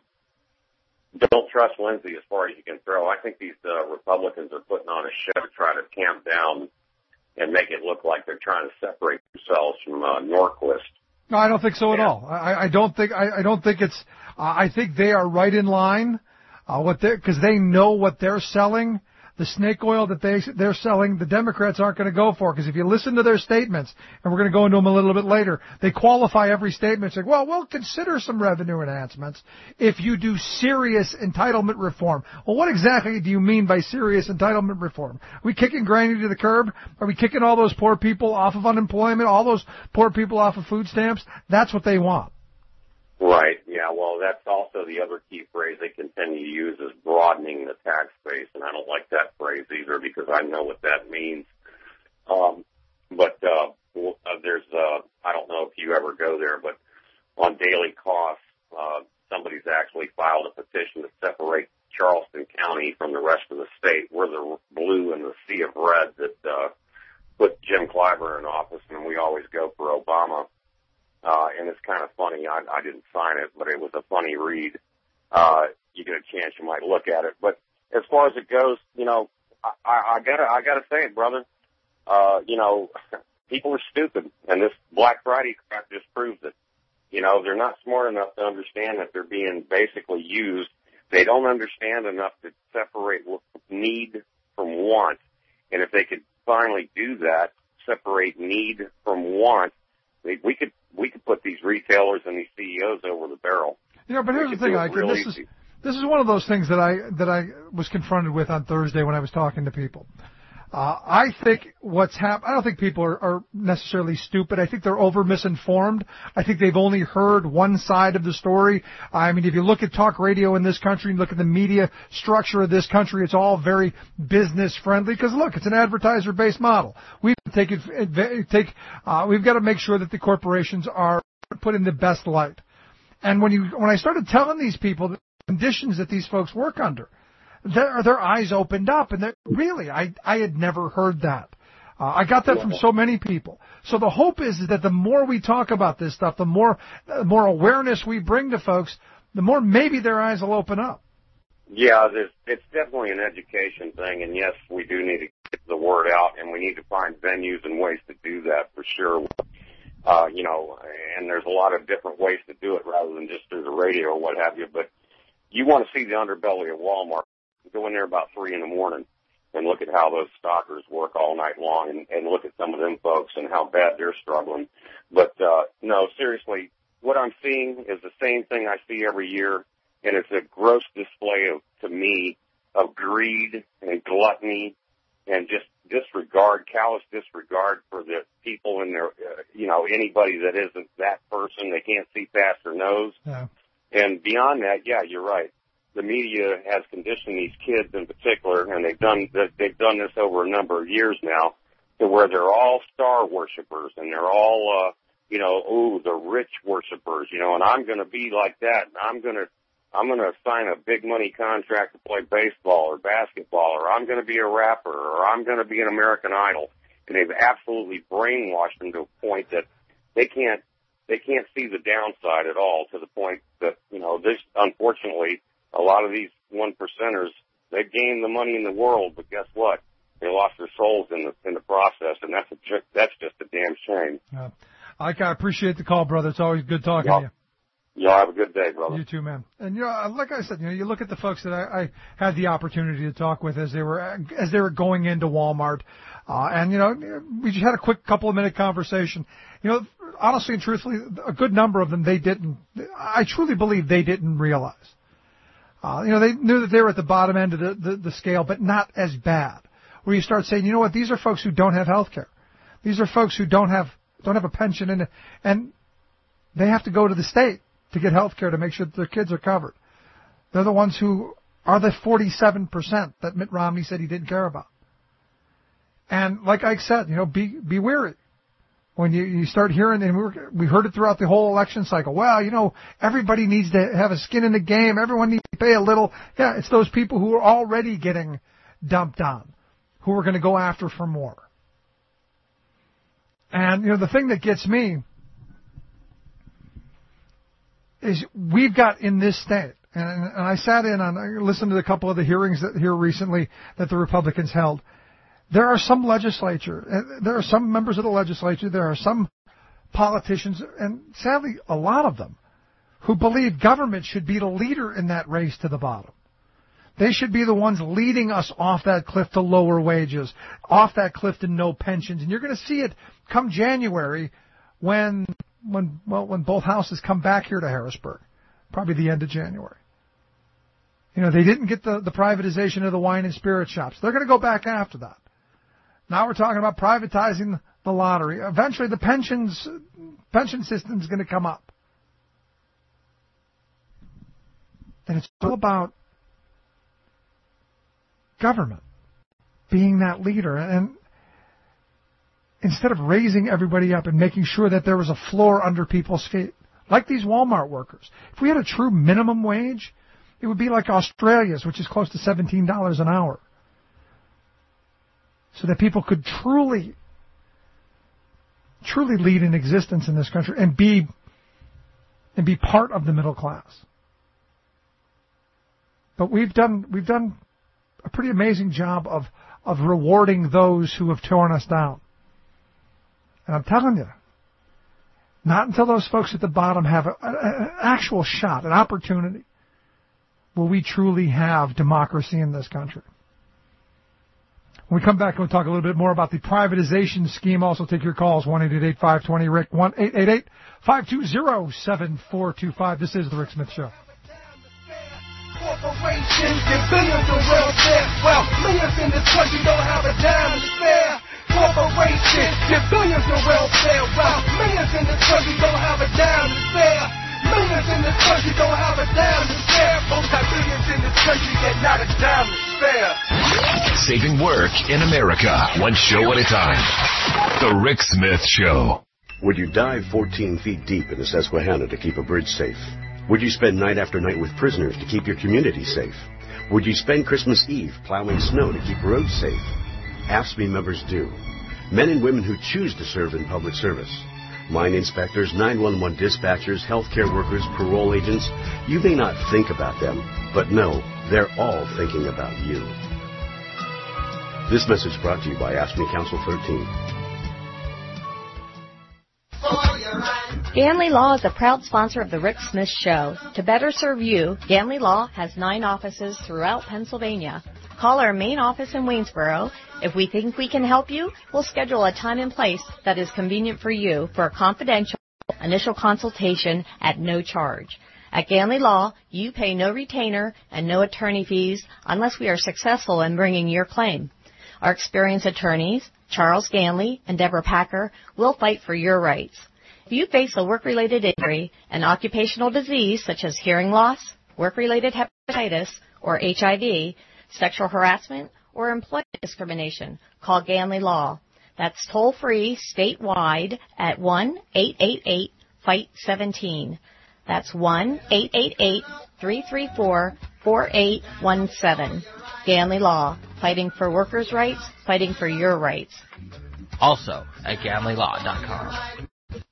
don't trust Lindsay as far as you can throw. I think these uh, Republicans are putting on a show to try to tamp down and make it look like they're trying to separate themselves from uh, Norquist. No, I don't think so at yeah. all. I, I don't think I, I don't think it's. Uh, I think they are right in line. Uh, what they because they know what they're selling. The snake oil that they they're selling, the Democrats aren't going to go for, because if you listen to their statements, and we're going to go into them a little bit later, they qualify every statement saying, well, we'll consider some revenue enhancements if you do serious entitlement reform. Well, what exactly do you mean by serious entitlement reform? Are we kicking Granny to the curb? Are we kicking all those poor people off of unemployment, all those poor people off of food stamps? That's what they want. Right, yeah, well, that's also the other key phrase they continue to use is broadening the tax base, and I don't like that phrase either because I know what that means. Um, but uh, uh, there's, uh, I don't know if you ever go there, but on Daily Cost, uh, somebody's actually filed a petition to separate Charleston County from the rest of the state. We're the blue and the sea of red that uh, put Jim Clyburn in office, and we always go for Obama. Uh, and it's kind of funny. I, I didn't sign it, but it was a funny read. Uh, you get a chance, you might look at it. But as far as it goes, you know, I, I, I gotta, I gotta say it, brother. Uh, you know, people are stupid, and this Black Friday crap just proves it. You know, they're not smart enough to understand that they're being basically used. They don't understand enough to separate need from want. And if they could finally do that, separate need from want, they, we could we could put these retailers and these C E Os over the barrel. You know, but here's the thing, Ike, really this is this is one of those things that I that I was confronted with on Thursday when I was talking to people. Uh, I think what's happened, I don't think people are, are necessarily stupid. I think they're over misinformed. I think they've only heard one side of the story. I mean, if you look at talk radio in this country and look at the media structure of this country, it's all very business friendly because look, it's an advertiser based model. We've taken, take, uh, we've got to make sure that the corporations are put in the best light. And when you, when I started telling these people the conditions that these folks work under, Their, their eyes opened up, and really, I, I had never heard that. Uh, I got that from so many people. So the hope is, is that the more we talk about this stuff, the more, the more awareness we bring to folks, the more maybe their eyes will open up. Yeah, there's, it's definitely an education thing, and yes, we do need to get the word out, and we need to find venues and ways to do that for sure. Uh, you know, and there's a lot of different ways to do it rather than just through the radio or what have you, but you want to see the underbelly of Walmart. Go in there about three in the morning and look at how those stockers work all night long and, and look at some of them folks and how bad they're struggling. But, uh, no, seriously, what I'm seeing is the same thing I see every year, and it's a gross display of, to me, of greed and gluttony and just disregard, callous disregard for the people in their, uh, you know, anybody that isn't that person. They can't see past their nose. Yeah. And beyond that, yeah, you're right. The media has conditioned these kids in particular, and they've done they've done this over a number of years now, to where they're all star worshipers, and they're all, uh, you know, ooh, the rich worshipers, you know, and I'm going to be like that, and I'm going to I'm going to sign a big money contract to play baseball or basketball, or I'm going to be a rapper, or I'm going to be an American Idol, and they've absolutely brainwashed them to a point that they can't they can't see the downside at all. To the point that, you know, this unfortunately. A lot of these one percenters, they've gained the money in the world, but guess what? They lost their souls in the in the process, and that's a that's just a damn shame. Uh, Ike, I appreciate the call, brother. It's always good talking y'all, to you. Y'all have a good day, brother. You too, man. And you know, like I said, you know, you look at the folks that I, I had the opportunity to talk with as they were as they were going into Walmart, uh, and you know, we just had a quick couple of minute conversation. You know, honestly and truthfully, a good number of them they didn't. I truly believe they didn't realize. Uh, you know, they knew that they were at the bottom end of the, the, the scale, but not as bad. Where you start saying, you know what, these are folks who don't have health care. These are folks who don't have don't have a pension, and and they have to go to the state to get health care to make sure that their kids are covered. They're the ones who are the forty-seven percent that Mitt Romney said he didn't care about. And like Ike said, you know, be be wary. When you, you start hearing, and we, were, we heard it throughout the whole election cycle, well, you know, everybody needs to have a skin in the game. Everyone needs to pay a little. Yeah, it's those people who are already getting dumped on, who are going to go after for more. And, you know, the thing that gets me is we've got in this state, and, and I sat in on, I listened to a couple of the hearings that here recently that the Republicans held. There are some legislature, there are some members of the legislature, there are some politicians, and sadly a lot of them, who believe government should be the leader in that race to the bottom. They should be the ones leading us off that cliff to lower wages, off that cliff to no pensions. And you're going to see it come January when, when, well, when both houses come back here to Harrisburg, probably the end of January. You know, they didn't get the, the privatization of the wine and spirit shops. They're going to go back after that. Now we're talking about privatizing the lottery. Eventually the pensions, pension system is going to come up. And it's all about government being that leader. And instead of raising everybody up and making sure that there was a floor under people's feet, like these Walmart workers. If we had a true minimum wage, it would be like Australia's, which is close to seventeen dollars an hour. So that people could truly, truly lead an existence in this country and be, and be part of the middle class. But we've done, we've done a pretty amazing job of, of rewarding those who have torn us down. And I'm telling you, not until those folks at the bottom have a, a, an actual shot, an opportunity, will we truly have democracy in this country. When we come back, we'll talk a little bit more about the privatization scheme. Also take your calls, one eight eight eight, five two zero, R I C, one eight eight eight, five two zero, seven four two five. This is The Rick Smith Show. Corporations get billions of welfare. Well, millions in this country don't have a dime to spare. Corporations get billions of welfare. Well, millions in this country don't have a dime to spare. Millions in this country don't have a dime to spare. Folks have billions in this country yet not a dime to spare. Saving work in America, one show at a time. The Rick Smith Show. Would you dive fourteen feet deep in the Susquehanna to keep a bridge safe? Would you spend night after night with prisoners to keep your community safe? Would you spend Christmas Eve plowing snow to keep roads safe? AFSCME members do. Men and women who choose to serve in public service. Mine inspectors, nine one one dispatchers, healthcare workers, parole agents. You may not think about them, but no, they're all thinking about you. This message brought to you by AFSCME Council thirteen. Ganley Law is a proud sponsor of the Rick Smith Show. To better serve you, Ganley Law has nine offices throughout Pennsylvania. Call our main office in Waynesboro. If we think we can help you, we'll schedule a time and place that is convenient for you for a confidential initial consultation at no charge. At Ganley Law, you pay no retainer and no attorney fees unless we are successful in bringing your claim. Our experienced attorneys, Charles Ganley and Deborah Packer, will fight for your rights. If you face a work-related injury, an occupational disease such as hearing loss, work-related hepatitis, or H I V, sexual harassment, or employment discrimination, call Ganley Law. That's toll-free statewide at one eight eight eight, fight one seven. That's one eight eight eight, three three four, four eight one seven. Ganley Law, fighting for workers' rights, fighting for your rights. Also at ganley law dot com.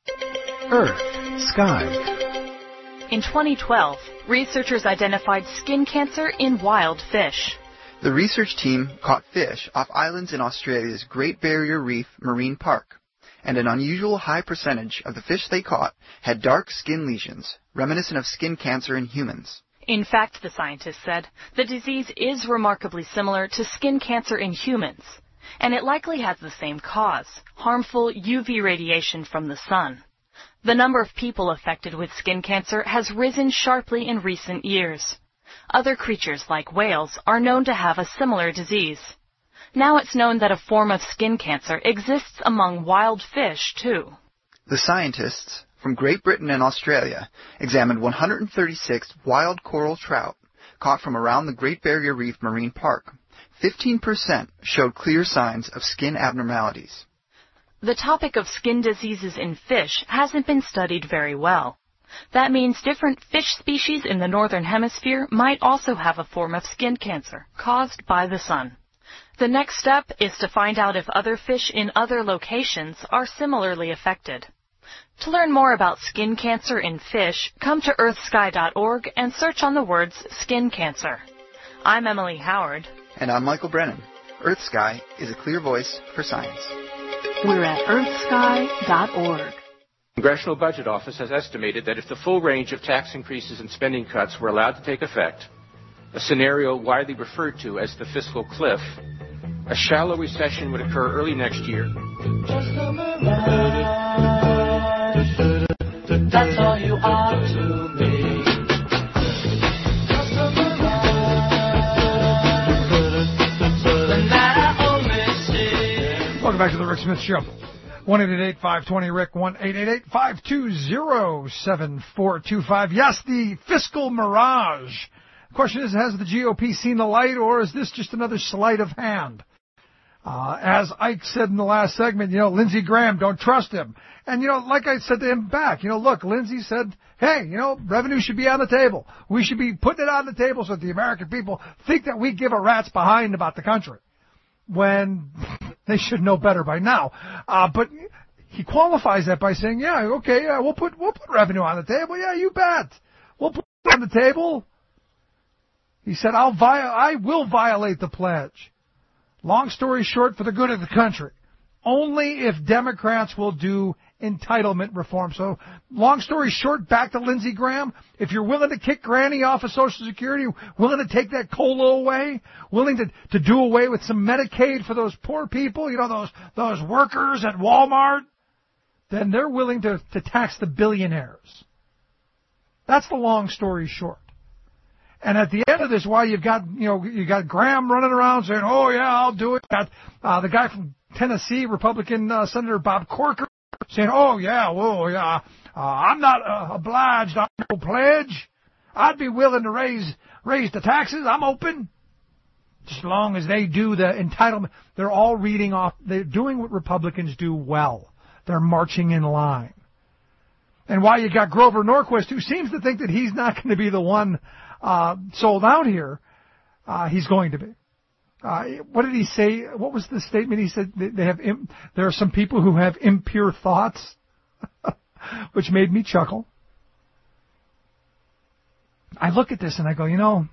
Earth, sky. In twenty twelve, researchers identified skin cancer in wild fish. The research team caught fish off islands in Australia's Great Barrier Reef Marine Park, and an unusual high percentage of the fish they caught had dark skin lesions, reminiscent of skin cancer in humans. In fact, the scientists said, the disease is remarkably similar to skin cancer in humans, and it likely has the same cause, harmful U V radiation from the sun. The number of people affected with skin cancer has risen sharply in recent years. Other creatures, like whales, are known to have a similar disease. Now it's known that a form of skin cancer exists among wild fish, too. The scientists from Great Britain and Australia examined one hundred thirty-six wild coral trout caught from around the Great Barrier Reef Marine Park. fifteen percent showed clear signs of skin abnormalities. The topic of skin diseases in fish hasn't been studied very well. That means different fish species in the northern hemisphere might also have a form of skin cancer caused by the sun. The next step is to find out if other fish in other locations are similarly affected. To learn more about skin cancer in fish, come to earth sky dot org and search on the words skin cancer. I'm Emily Howard. And I'm Michael Brennan. EarthSky is a clear voice for science. We're at earth sky dot org. The Congressional Budget Office has estimated that if the full range of tax increases and spending cuts were allowed to take effect, a scenario widely referred to as the fiscal cliff, a shallow recession would occur early next year. Just a mirage. That's all you are to me. Just a mirage. Welcome back to the Rick Smith Show. one eight eight eight, five two zero, R I C, one eight eight eight, five two zero, seven four two five. Yes, the fiscal mirage. The question is, has the G O P seen the light, or is this just another sleight of hand? Uh, as Ike said in the last segment, you know, Lindsey Graham, don't trust him. And, you know, like I said to him back, you know, look, Lindsey said, hey, you know, revenue should be on the table. We should be putting it on the table so that the American people think that we give a rat's behind about the country, when they should know better by now. Uh, but he qualifies that by saying, yeah, okay, yeah, we'll put, we'll put revenue on the table. Yeah, you bet. We'll put it on the table. He said, I'll viol- I will violate the pledge. Long story short, for the good of the country. Only if Democrats will do entitlement reform. So, long story short, back to Lindsey Graham. If you're willing to kick Granny off of Social Security, willing to take that COLA away, willing to, to do away with some Medicaid for those poor people, you know, those those workers at Walmart, then they're willing to, to tax the billionaires. That's the long story short. And at the end of this, while you've got, you know, you got Graham running around saying, oh, yeah, I'll do it. Got uh, the guy from Tennessee, Republican uh, Senator Bob Corker, saying, oh, yeah, whoa, yeah, uh, I'm not uh, obliged, I'm no pledge. I'd be willing to raise raise the taxes. I'm open. Just as long as they do the entitlement. They're all reading off. They're doing what Republicans do well. They're marching in line. And while you got Grover Norquist, who seems to think that he's not going to be the one uh, sold out here, uh, he's going to be. Uh, what did he say? What was the statement? He said they have. Imp- there are some people who have impure thoughts, which made me chuckle. I look at this and I go, you know,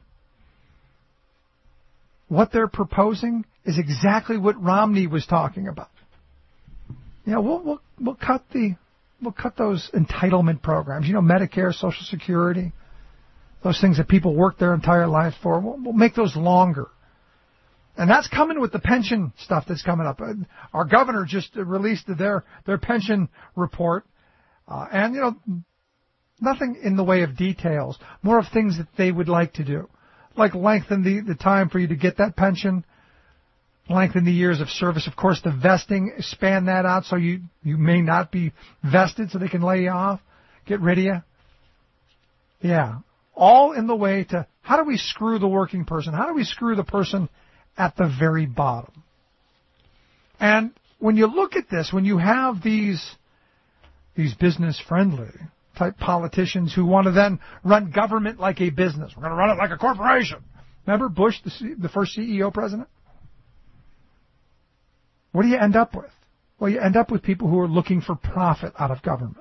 what they're proposing is exactly what Romney was talking about. Yeah, we'll we'll we'll cut the we'll cut those entitlement programs. You know, Medicare, Social Security, those things that people work their entire lives for. We'll, we'll make those longer. And that's coming with the pension stuff that's coming up. Our governor just released their their pension report, uh, and you know, nothing in the way of details, more of things that they would like to do, like lengthen the, the time for you to get that pension, lengthen the years of service. Of course, the vesting, expand that out so you, you may not be vested so they can lay you off, get rid of you. Yeah, all in the way to how do we screw the working person? How do we screw the person at the very bottom? And when you look at this, when you have these these business-friendly type politicians who want to then run government like a business, we're going to run it like a corporation. Remember Bush, the, C- the first C E O president? What do you end up with? Well, you end up with people who are looking for profit out of government.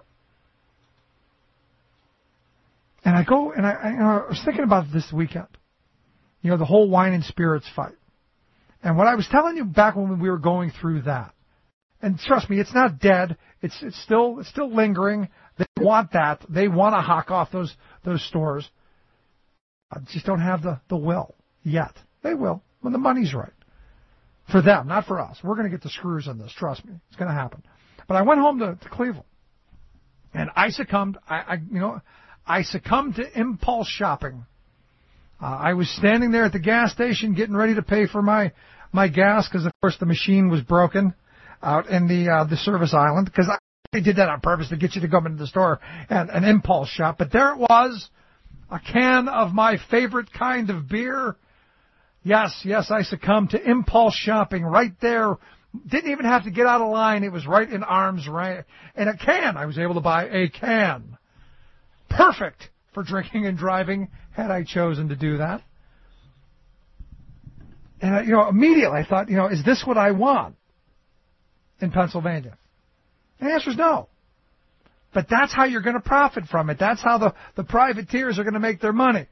And I go, and I, I, you know, I was thinking about this weekend. You know, the whole wine and spirits fight. And what I was telling you back when we were going through that, and trust me, it's not dead. It's it's still it's still lingering. They want that. They want to hawk off those those stores. I just don't have the, the will yet. They will when the money's right. For them, not for us. We're going to get the screws on this. Trust me, it's going to happen. But I went home to, to Cleveland, and I succumbed. I, I you know I succumbed to impulse shopping. Uh, I was standing there at the gas station getting ready to pay for my, my gas because, of course, the machine was broken out in the uh, the service island, because I did that on purpose to get you to go into the store and an impulse shop. But there it was, a can of my favorite kind of beer. Yes, yes, I succumbed to impulse shopping right there. Didn't even have to get out of line. It was right in arm's reach. And a can. I was able to buy a can. Perfect for drinking and driving, had I chosen to do that. And, I, you know, immediately I thought, you know, is this what I want in Pennsylvania? And the answer is no. But that's how you're going to profit from it. That's how the, the privateers are going to make their money.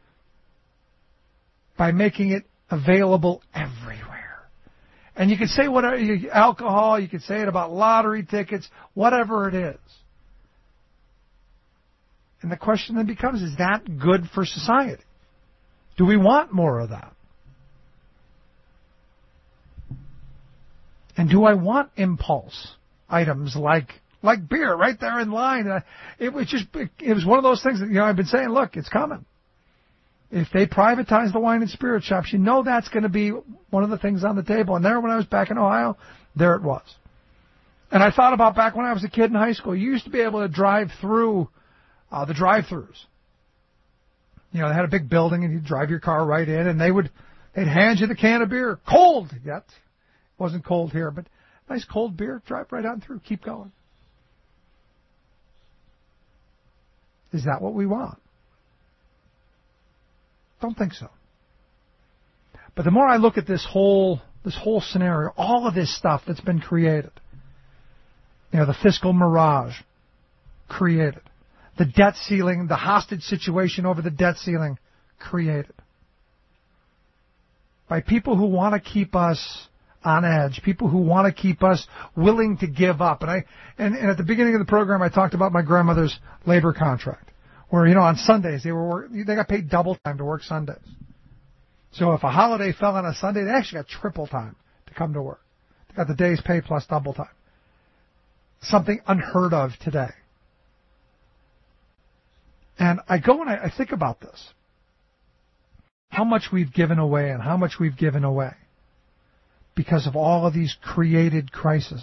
By making it available everywhere. And you can say whatever, alcohol, you can say it about lottery tickets, whatever it is. And the question then becomes, is that good for society? Do we want more of that? And do I want impulse items like like beer right there in line? Uh, it was just it was one of those things that, you know, I've been saying, look, it's coming. If they privatize the wine and spirit shops, you know that's going to be one of the things on the table. And there, when I was back in Ohio, there it was. And I thought about back when I was a kid in high school. You used to be able to drive through Uh, the drive-thrus. You know, they had a big building, and you'd drive your car right in, and they would, they'd hand you the can of beer, cold yet. Wasn't cold here, but nice cold beer. Drive right on through. Keep going. Is that what we want? Don't think so. But the more I look at this whole this whole scenario, all of this stuff that's been created, you know, the fiscal mirage created, the debt ceiling, the hostage situation over the debt ceiling created by people who want to keep us on edge, people who want to keep us willing to give up. And I and, and at the beginning of the program, I talked about my grandmother's labor contract, where, you know, on Sundays they were they got paid double time to work Sundays. So if a holiday fell on a Sunday, they actually got triple time to come to work. They got the day's pay plus double time. Something unheard of today. And I go and I, I think about this. How much we've given away and how much we've given away because of all of these created crises.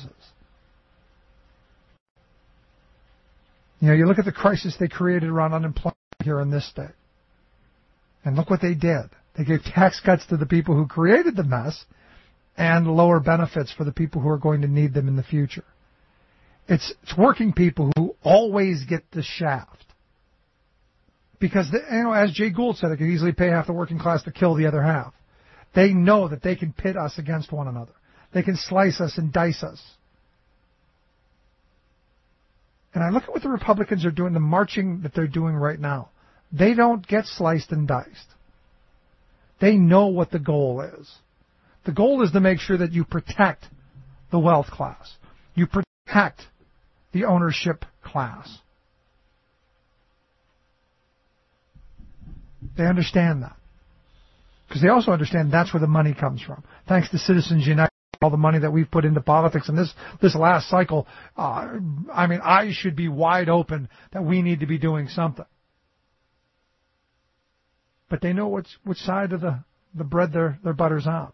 You know, you look at the crisis they created around unemployment here in this state. And look what they did. They gave tax cuts to the people who created the mess and lower benefits for the people who are going to need them in the future. It's, it's working people who always get the shaft. Because, they, you know, as Jay Gould said, it could easily pay half the working class to kill the other half. They know that they can pit us against one another. They can slice us and dice us. And I look at what the Republicans are doing, the marching that they're doing right now. They don't get sliced and diced. They know what the goal is. The goal is to make sure that you protect the wealth class. You protect the ownership class. They understand that. Because they also understand that's where the money comes from. Thanks to Citizens United, all the money that we've put into politics in this, this last cycle, uh, I mean, eyes should be wide open that we need to be doing something. But they know which, which side of the, the bread their, their butter's on.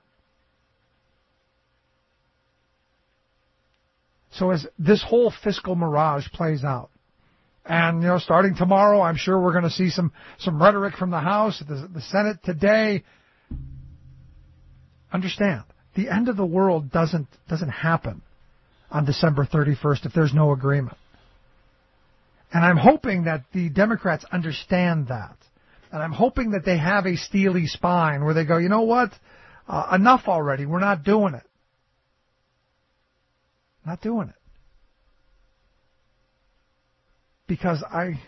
So as this whole fiscal mirage plays out, and, you know, starting tomorrow, I'm sure we're going to see some, some rhetoric from the House, the, the Senate today. Understand, the end of the world doesn't, doesn't happen on December thirty-first if there's no agreement. And I'm hoping that the Democrats understand that. And I'm hoping that they have a steely spine where they go, you know what, uh, enough already, we're not doing it. Not doing it. Because I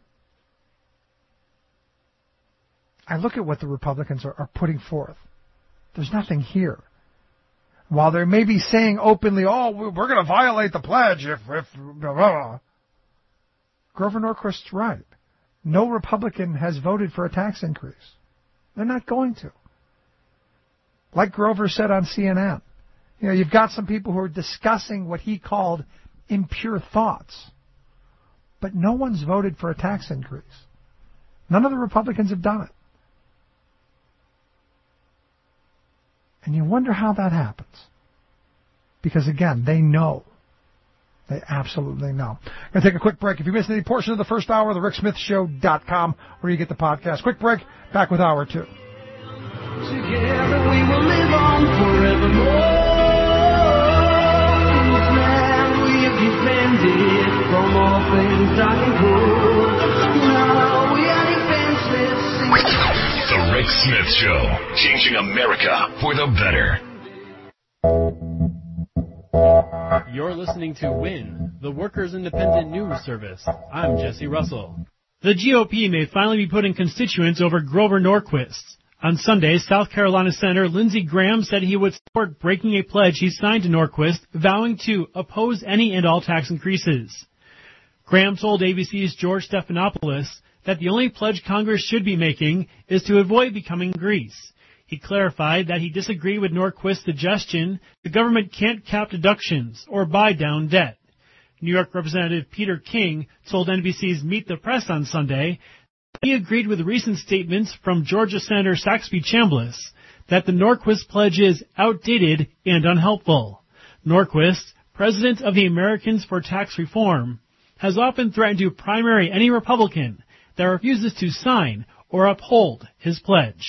I look at what the Republicans are, are putting forth. There's nothing here. While they may be saying openly, oh, we're going to violate the pledge if... if blah, blah. Grover Norquist's right. No Republican has voted for a tax increase. They're not going to. Like Grover said on C N N, you know, you've got some people who are discussing what he called impure thoughts. But no one's voted for a tax increase. None of the Republicans have done it. And you wonder how that happens. Because, again, they know. They absolutely know. I'm going to take a quick break. If you missed any portion of the first hour, the rick smith show dot com, where you get the podcast. Quick break. Back with hour two. Together we will live on forevermore. Man, we have defended from all things dark and cruel. Now we are defenseless. The Rick Smith Show, changing America for the better. You're listening to WIN, the Workers' Independent News Service. I'm Jesse Russell. The G O P may finally be putting constituents over Grover Norquist. On Sunday, South Carolina Senator Lindsey Graham said he would support breaking a pledge he signed to Norquist, vowing to oppose any and all tax increases. Graham told A B C's George Stephanopoulos that the only pledge Congress should be making is to avoid becoming Greece. He clarified that he disagreed with Norquist's suggestion the government can't cap deductions or buy down debt. New York Representative Peter King told N B C's Meet the Press on Sunday that he agreed with recent statements from Georgia Senator Saxby Chambliss that the Norquist pledge is outdated and unhelpful. Norquist, president of the Americans for Tax Reform, has often threatened to primary any Republican that refuses to sign or uphold his pledge.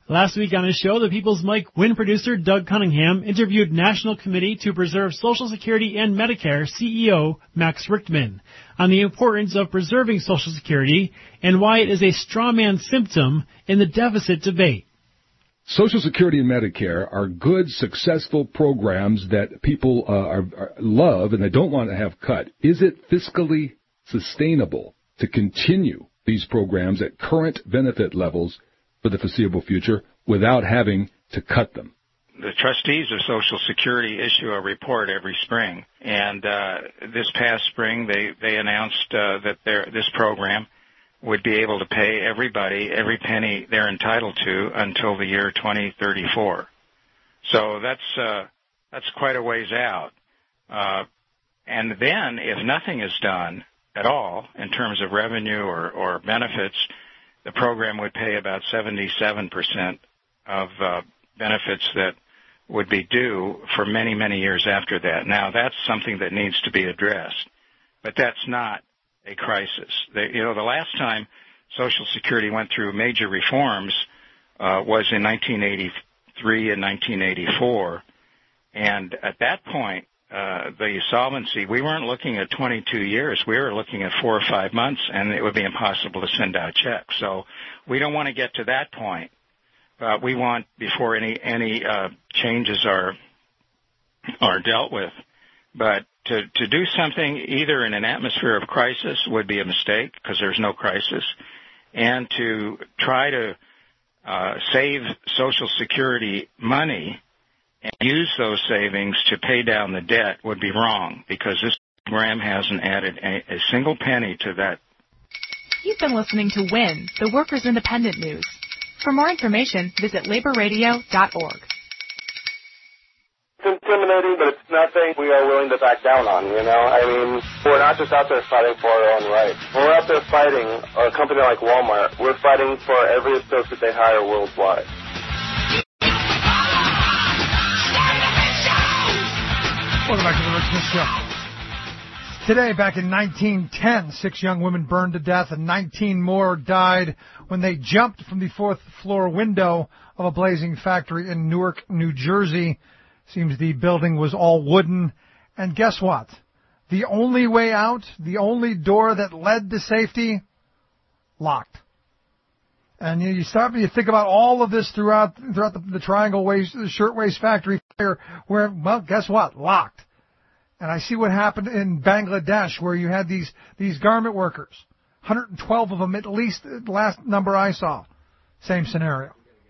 Last week on his show, the People's Mic Win producer Doug Cunningham interviewed National Committee to Preserve Social Security and Medicare C E O Max Richtman on the importance of preserving Social Security and why it is a strawman symptom in the deficit debate. Social Security and Medicare are good, successful programs that people uh, are, are, love and they don't want to have cut. Is it fiscally sustainable to continue these programs at current benefit levels for the foreseeable future without having to cut them? The trustees of Social Security issue a report every spring, and uh, this past spring they, they announced uh, that their, this program would be able to pay everybody every penny they're entitled to until the year twenty thirty-four. So that's uh, that's quite a ways out. Uh, and then, if nothing is done at all in terms of revenue or, or benefits, the program would pay about seventy-seven percent of uh, benefits that would be due for many, many years after that. Now, that's something that needs to be addressed, but that's not a crisis. They, you know, the last time Social Security went through major reforms uh, was in nineteen eighty-three and nineteen eighty-four, and at that point, uh, the solvency, we weren't looking at twenty-two years. We were looking at four or five months, and it would be impossible to send out checks. So we don't want to get to that point. Uh, we want, before any any uh, changes are are dealt with, but to to do something either in an atmosphere of crisis would be a mistake because there's no crisis, and to try to uh, save Social Security money and use those savings to pay down the debt would be wrong because this program hasn't added a, a single penny to that. You've been listening to WIN, the Workers' Independent News. For more information, visit labor radio dot org. It's intimidating, but it's nothing we are willing to back down on, you know? I mean, we're not just out there fighting for our own rights. When we're out there fighting, a company like Walmart, we're fighting for every associate they hire worldwide. Welcome back to the Rick Smith Show. Today, back in nineteen ten, six young women burned to death and nineteen more died when they jumped from the fourth floor window of a blazing factory in Newark, New Jersey. Seems the building was all wooden. And guess what? The only way out, the only door that led to safety, locked. And you, know, you stop and you think about all of this throughout throughout the, the Triangle Waist, the Shirtwaist Factory fire, where, well, guess what? Locked. And I see what happened in Bangladesh, where you had these these garment workers, one hundred twelve of them at least, the last number I saw. Same scenario.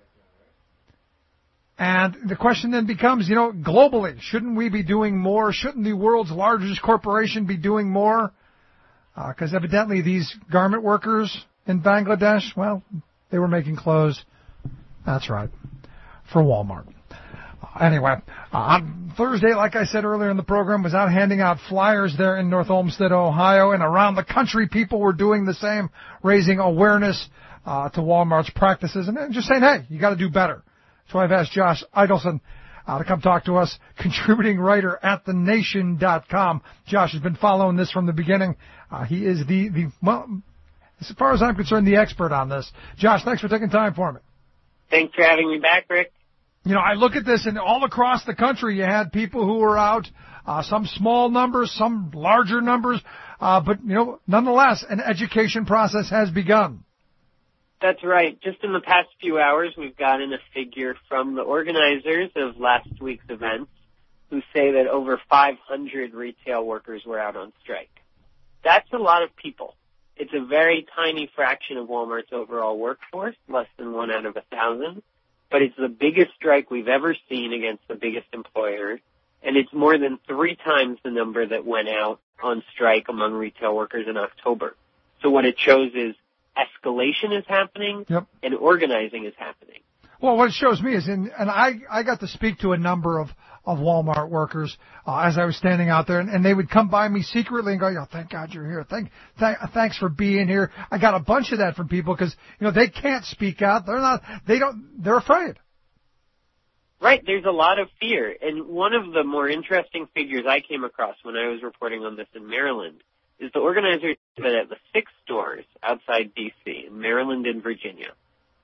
And the question then becomes, you know, globally, shouldn't we be doing more? Shouldn't the world's largest corporation be doing more? Because uh, evidently these garment workers in Bangladesh, well, they were making clothes. That's right, for Walmart. Uh, anyway, uh, on Thursday, like I said earlier in the program, was out handing out flyers there in North Olmsted, Ohio, and around the country people were doing the same, raising awareness uh, to Walmart's practices and just saying, hey, you got to do better. So I've asked Josh Idelson uh, to come talk to us, contributing writer at the nation dot com. Josh has been following this from the beginning. Uh, he is the, the, well, as far as I'm concerned, the expert on this. Josh, thanks for taking time for me. Thanks for having me back, Rick. You know, I look at this, and all across the country you had people who were out, uh, some small numbers, some larger numbers, uh, but, you know, nonetheless, an education process has begun. That's right. Just in the past few hours, we've gotten a figure from the organizers of last week's events who say that over five hundred retail workers were out on strike. That's a lot of people. It's a very tiny fraction of Walmart's overall workforce, less than one out of a thousand, but it's the biggest strike we've ever seen against the biggest employer, and it's more than three times the number that went out on strike among retail workers in October. So what it shows is escalation is happening, yep, and organizing is happening. Well, what it shows me is, in, and I, I got to speak to a number of, of Walmart workers uh, as I was standing out there, and, and they would come by me secretly and go, "Oh, thank God you're here. Thank, th- thanks for being here." I got a bunch of that from people because, you know, they can't speak out. They're not, they don't, they're afraid. Right, there's a lot of fear. And one of the more interesting figures I came across when I was reporting on this in Maryland is the organizers that at the six stores outside D C, in Maryland and Virginia,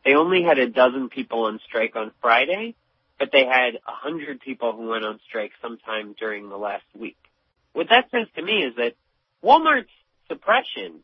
They only had a dozen people on strike on Friday, but they had a hundred people who went on strike sometime during the last week. What that says to me is that Walmart's suppression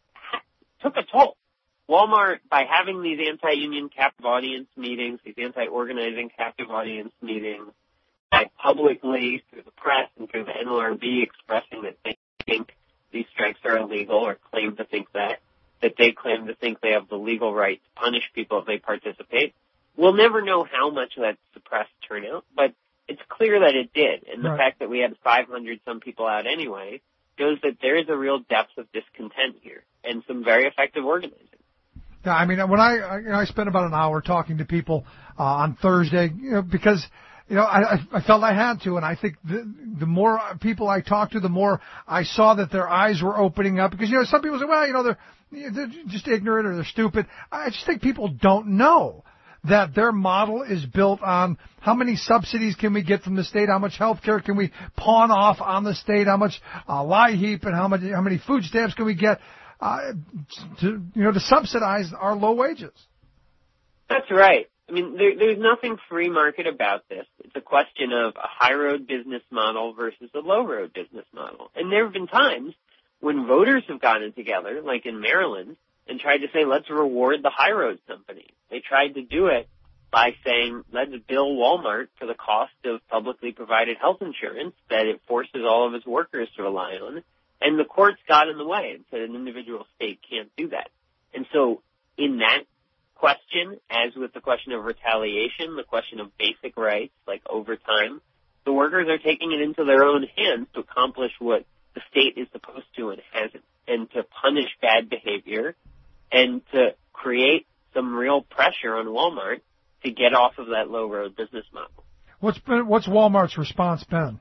took a toll. Walmart, by having these anti-union captive audience meetings, these anti-organizing captive audience meetings, by publicly, through the press and through the N L R B, expressing that they think these strikes are illegal or claim to think that, that they claim to think they have the legal right to punish people if they participate. We'll never know how much that suppressed turnout, but it's clear that it did. And the Right. fact that we had five hundred some people out anyway shows that there is a real depth of discontent here and some very effective organizing. Yeah, I mean, when I, you know, I spent about an hour talking to people uh, on Thursday, you know, because, you know, I, I felt I had to, and I think the, the more people I talked to, the more I saw that their eyes were opening up. Because, you know, some people say, well, you know, they're, they're just ignorant or they're stupid. I just think people don't know that their model is built on how many subsidies can we get from the state, how much health care can we pawn off on the state, how much uh, lie heap and how much, how many food stamps can we get. Uh, to, you know, to subsidize our low wages. That's right. I mean, there, there's nothing free market about this. It's a question of a high road business model versus a low road business model. And there have been times when voters have gotten together, like in Maryland, and tried to say, let's reward the high road companies. They tried to do it by saying, let's bill Walmart for the cost of publicly provided health insurance that it forces all of its workers to rely on. And the courts got in the way and said an individual state can't do that. And so in that question, as with the question of retaliation, the question of basic rights like overtime, the workers are taking it into their own hands to accomplish what the state is supposed to and hasn't, and to punish bad behavior and to create some real pressure on Walmart to get off of that low road business model. What's been, what's Walmart's response been?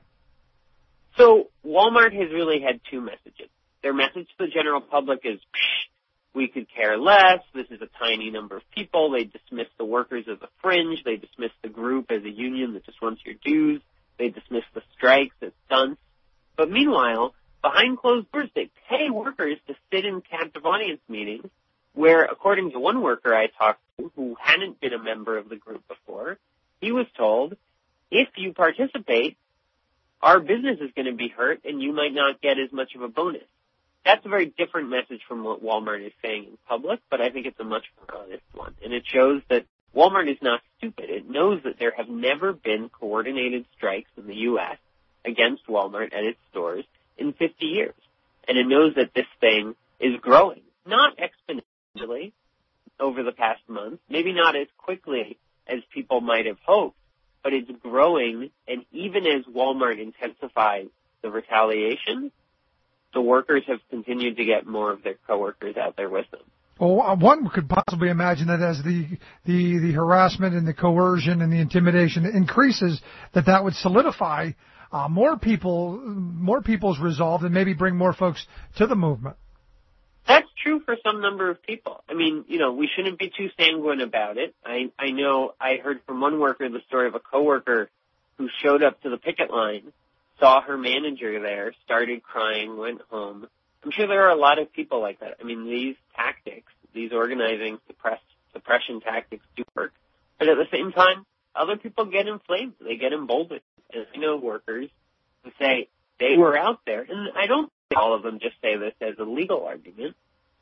So Walmart has really had two messages. Their message to the general public is, psh, we could care less. This is a tiny number of people. They dismiss the workers as a fringe. They dismiss the group as a union that just wants your dues. They dismiss the strikes as stunts. But meanwhile, behind closed doors, they pay workers to sit in captive audience meetings where, according to one worker I talked to who hadn't been a member of the group before, he was told, if you participate, our business is going to be hurt and you might not get as much of a bonus. That's a very different message from what Walmart is saying in public, but I think it's a much more honest one. And it shows that Walmart is not stupid. It knows that there have never been coordinated strikes in the U S against Walmart at its stores in fifty years. And it knows that this thing is growing, not exponentially over the past month, maybe not as quickly as people might have hoped, but it's growing, and even as Walmart intensifies the retaliation, the workers have continued to get more of their coworkers out there with them. Well, one could possibly imagine that as the, the, the harassment and the coercion and the intimidation increases, that that would solidify uh, more people, more people's resolve and maybe bring more folks to the movement. That's true for some number of people. I mean, you know, we shouldn't be too sanguine about it. I, I know I heard from one worker the story of a coworker who showed up to the picket line, saw her manager there, started crying, went home. I'm sure there are a lot of people like that. I mean, these tactics, these organizing suppress, suppression tactics do work. But at the same time, other people get inflamed. They get emboldened. And I know workers who say they were out there, and I don't think all of them just say this as a legal argument.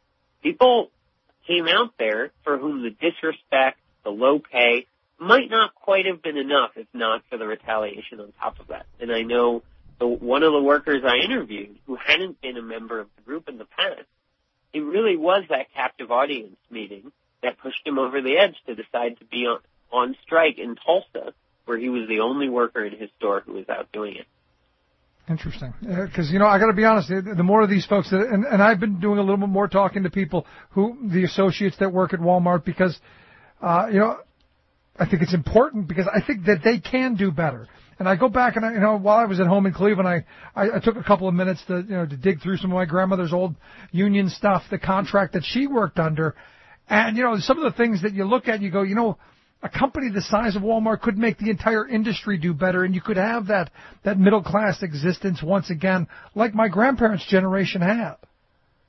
People came out there for whom the disrespect, the low pay, might not quite have been enough if not for the retaliation on top of that. And I know the, one of the workers I interviewed who hadn't been a member of the group in the past, it really was that captive audience meeting that pushed him over the edge to decide to be on, on strike in Tulsa, where he was the only worker in his store who was out doing it. Interesting. Because, uh, you know, I got to be honest, the more of these folks, that, and, and I've been doing a little bit more talking to people who, the associates that work at Walmart, because, uh, you know, I think it's important because I think that they can do better. And I go back and I, you know, while I was at home in Cleveland, I, I, I took a couple of minutes to, you know, to dig through some of my grandmother's old union stuff, the contract that she worked under. And, you know, some of the things that you look at, you go, you know, a company the size of Walmart could make the entire industry do better, and you could have that, that middle-class existence once again, like my grandparents' generation had.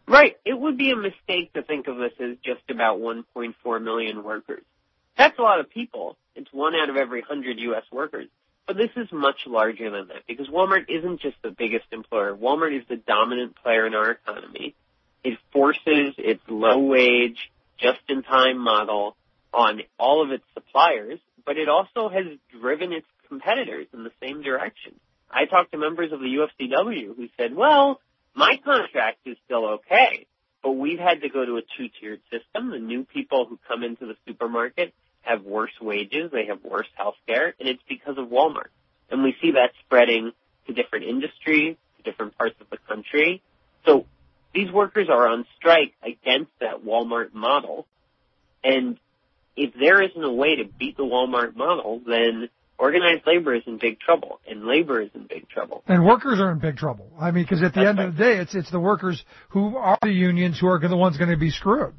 Right. It would be a mistake to think of this as just about one point four million workers. That's a lot of people. It's one out of every one hundred U S workers. But this is much larger than that because Walmart isn't just the biggest employer. Walmart is the dominant player in our economy. It forces its low-wage, just-in-time model on all of its suppliers, but it also has driven its competitors in the same direction. I talked to members of the U F C W who said, well, my contract is still okay, but we've had to go to a two-tiered system. The new people who come into the supermarket have worse wages, they have worse health care, and it's because of Walmart. And we see that spreading to different industries, to different parts of the country. So these workers are on strike against that Walmart model, and if there isn't a way to beat the Walmart model, then organized labor is in big trouble, and labor is in big trouble. And workers are in big trouble. I mean, because at the That's end right. of the day, it's it's the workers who are the unions who are the ones going to be screwed.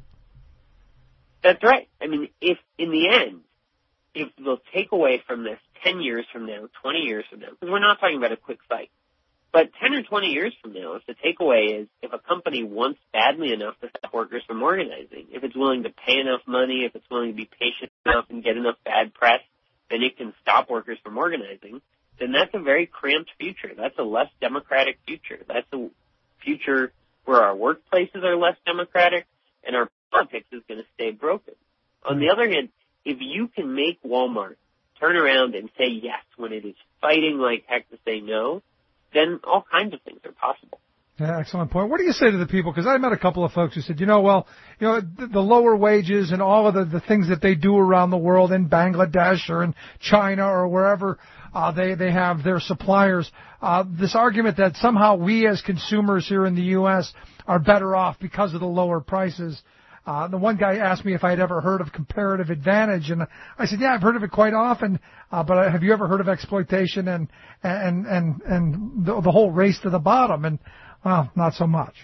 That's right. I mean, if in the end, if the takeaway from this ten years from now, twenty years from now, because we're not talking about a quick fight, but ten or twenty years from now, if the takeaway is if a company wants badly enough to stop workers from organizing, if it's willing to pay enough money, if it's willing to be patient enough and get enough bad press, then it can stop workers from organizing, then that's a very cramped future. That's a less democratic future. That's a future where our workplaces are less democratic and our politics is going to stay broken. On the other hand, if you can make Walmart turn around and say yes when it is fighting like heck to say no, then all kinds of things are possible. Yeah, excellent point. What do you say to the people? Because I met a couple of folks who said, you know, well, you know, the, the lower wages and all of the, the things that they do around the world in Bangladesh or in China or wherever uh, they, they have their suppliers, uh, this argument that somehow we as consumers here in the U S are better off because of the lower prices. Uh, the one guy asked me if I had ever heard of comparative advantage, and I said, yeah, I've heard of it quite often, uh, but have you ever heard of exploitation and, and, and, and the, the whole race to the bottom? And, well, not so much.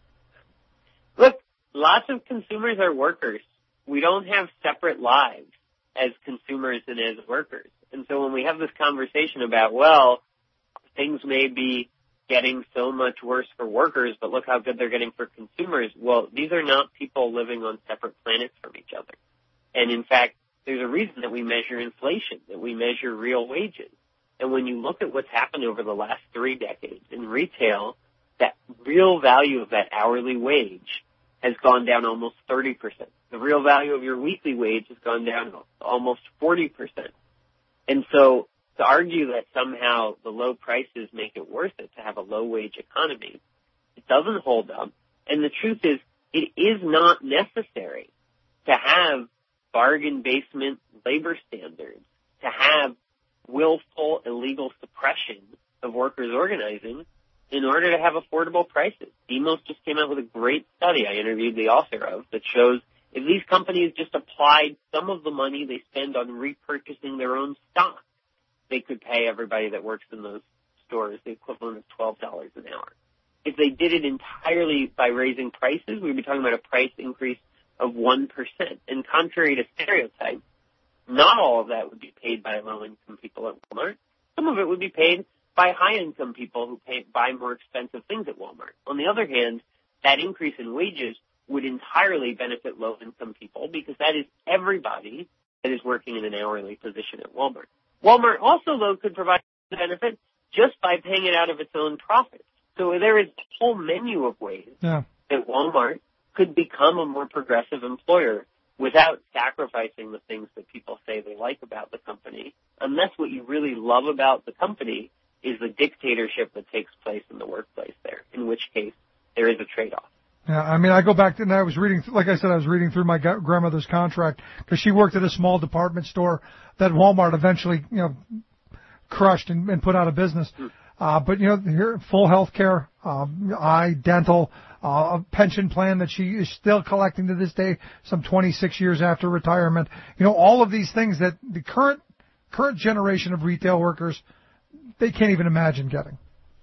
Look, lots of consumers are workers. We don't have separate lives as consumers and as workers. And so when we have this conversation about, well, things may be getting so much worse for workers, but look how good they're getting for consumers. Well, these are not people living on separate planets from each other. And in fact, there's a reason that we measure inflation, that we measure real wages. And when you look at what's happened over the last three decades in retail, that real value of that hourly wage has gone down almost thirty percent. The real value of your weekly wage has gone down almost forty percent. And so to argue that somehow the low prices make it worth it to have a low-wage economy, it doesn't hold up. And the truth is, it is not necessary to have bargain basement labor standards, to have willful illegal suppression of workers organizing in order to have affordable prices. Demos just came out with a great study I interviewed the author of that shows if these companies just applied some of the money they spend on repurchasing their own stock, they could pay everybody that works in those stores the equivalent of twelve dollars an hour. If they did it entirely by raising prices, we'd be talking about a price increase of one percent. And contrary to stereotypes, not all of that would be paid by low-income people at Walmart. Some of it would be paid by high-income people who pay, buy more expensive things at Walmart. On the other hand, that increase in wages would entirely benefit low-income people because that is everybody that is working in an hourly position at Walmart. Walmart also, though, could provide the benefit just by paying it out of its own profits. So there is a whole menu of ways yeah. that Walmart could become a more progressive employer without sacrificing the things that people say they like about the company, unless what you really love about the company is the dictatorship that takes place in the workplace there, in which case there is a trade-off. Yeah, I mean, I go back to, and I was reading, like I said, I was reading through my grandmother's contract because she worked at a small department store that Walmart eventually, you know, crushed and, and put out of business. Uh, but, you know, here, full health care, um, eye, dental, uh, a pension plan that she is still collecting to this day, some twenty-six years after retirement. You know, all of these things that the current, current generation of retail workers, they can't even imagine getting.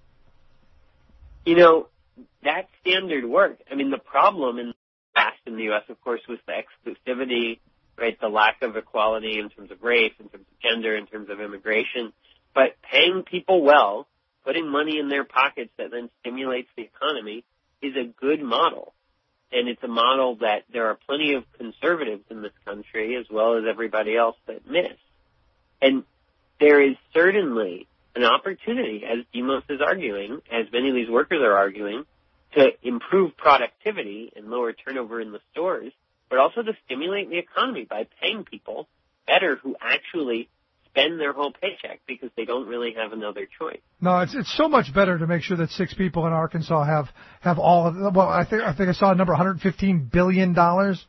You know, that standard work. I mean, the problem in the past in the U S, of course, was the exclusivity, right, the lack of equality in terms of race, in terms of gender, in terms of immigration. But paying people well, putting money in their pockets that then stimulates the economy, is a good model. And it's a model that there are plenty of conservatives in this country, as well as everybody else, that miss. And there is certainly an opportunity, as Demos is arguing, as many of these workers are arguing, to improve productivity and lower turnover in the stores, but also to stimulate the economy by paying people better who actually spend their whole paycheck because they don't really have another choice. No, it's it's so much better to make sure that six people in Arkansas have have all of the, well, I think I think I saw a number one hundred fifteen billion dollars.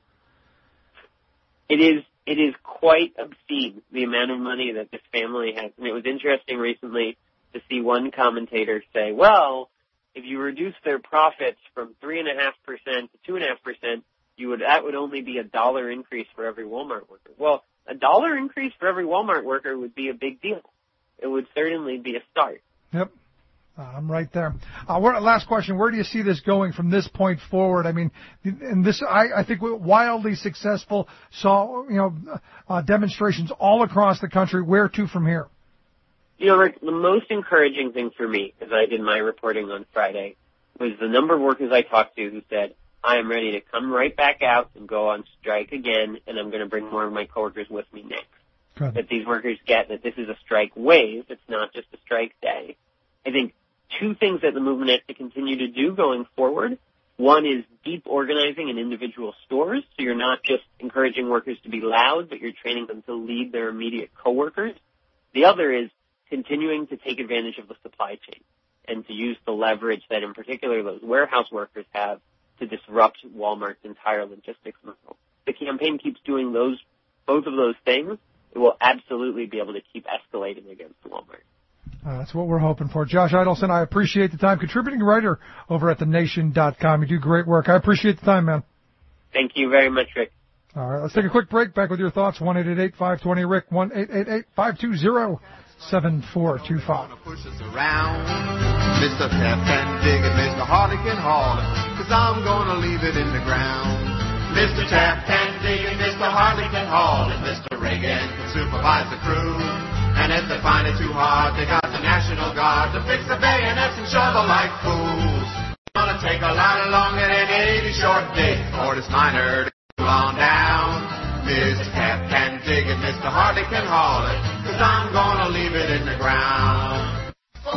It is it is quite obscene, the amount of money that this family has. And it was interesting recently to see one commentator say, well, if you reduce their profits from three point five percent to two point five percent, you would that would only be a dollar increase for every Walmart worker. Well, a dollar increase for every Walmart worker would be a big deal. It would certainly be a start. Yep. Uh, I'm right there. Uh, where, last question. Where do you see this going from this point forward? I mean, and this, I, I think, wildly successful. Saw, you know, uh, demonstrations all across the country. Where to from here? You know, Rick, the most encouraging thing for me, as I did my reporting on Friday, was the number of workers I talked to who said, I am ready to come right back out and go on strike again, and I'm going to bring more of my coworkers with me next. Good. That these workers get that this is a strike wave. It's not just a strike day. I think two things that the movement has to continue to do going forward. One is deep organizing in individual stores, so you're not just encouraging workers to be loud, but you're training them to lead their immediate coworkers. The other is continuing to take advantage of the supply chain and to use the leverage that in particular those warehouse workers have to disrupt Walmart's entire logistics model. The campaign keeps doing those, both of those things. It will absolutely be able to keep escalating against Walmart. Uh, that's what we're hoping for. Josh Idelson, I appreciate the time. Contributing writer over at the nation dot com. You do great work. I appreciate the time, man. Thank you very much, Rick. All right, let's take a quick break. Back with your thoughts. one eight eight eight, five two zero, R I C K, one eight eight eight, five two zero, seven four two five. Push us around, Mister Pep and Dig and Mister Hardigan Hall, cause I'm gonna leave it in the ground. Mister Tap and Dig and Mister Hardigan Hall and Mister Reagan can supervise the crew. And if they find it too hard, they got the National Guard to fix the bayonets and shovel like fools. It's gonna take a lot longer than eighty short days for this miner to cool on down. Mister Tap and Dig and Mister Hardigan Hall it, cause I'm gonna leave it in the ground.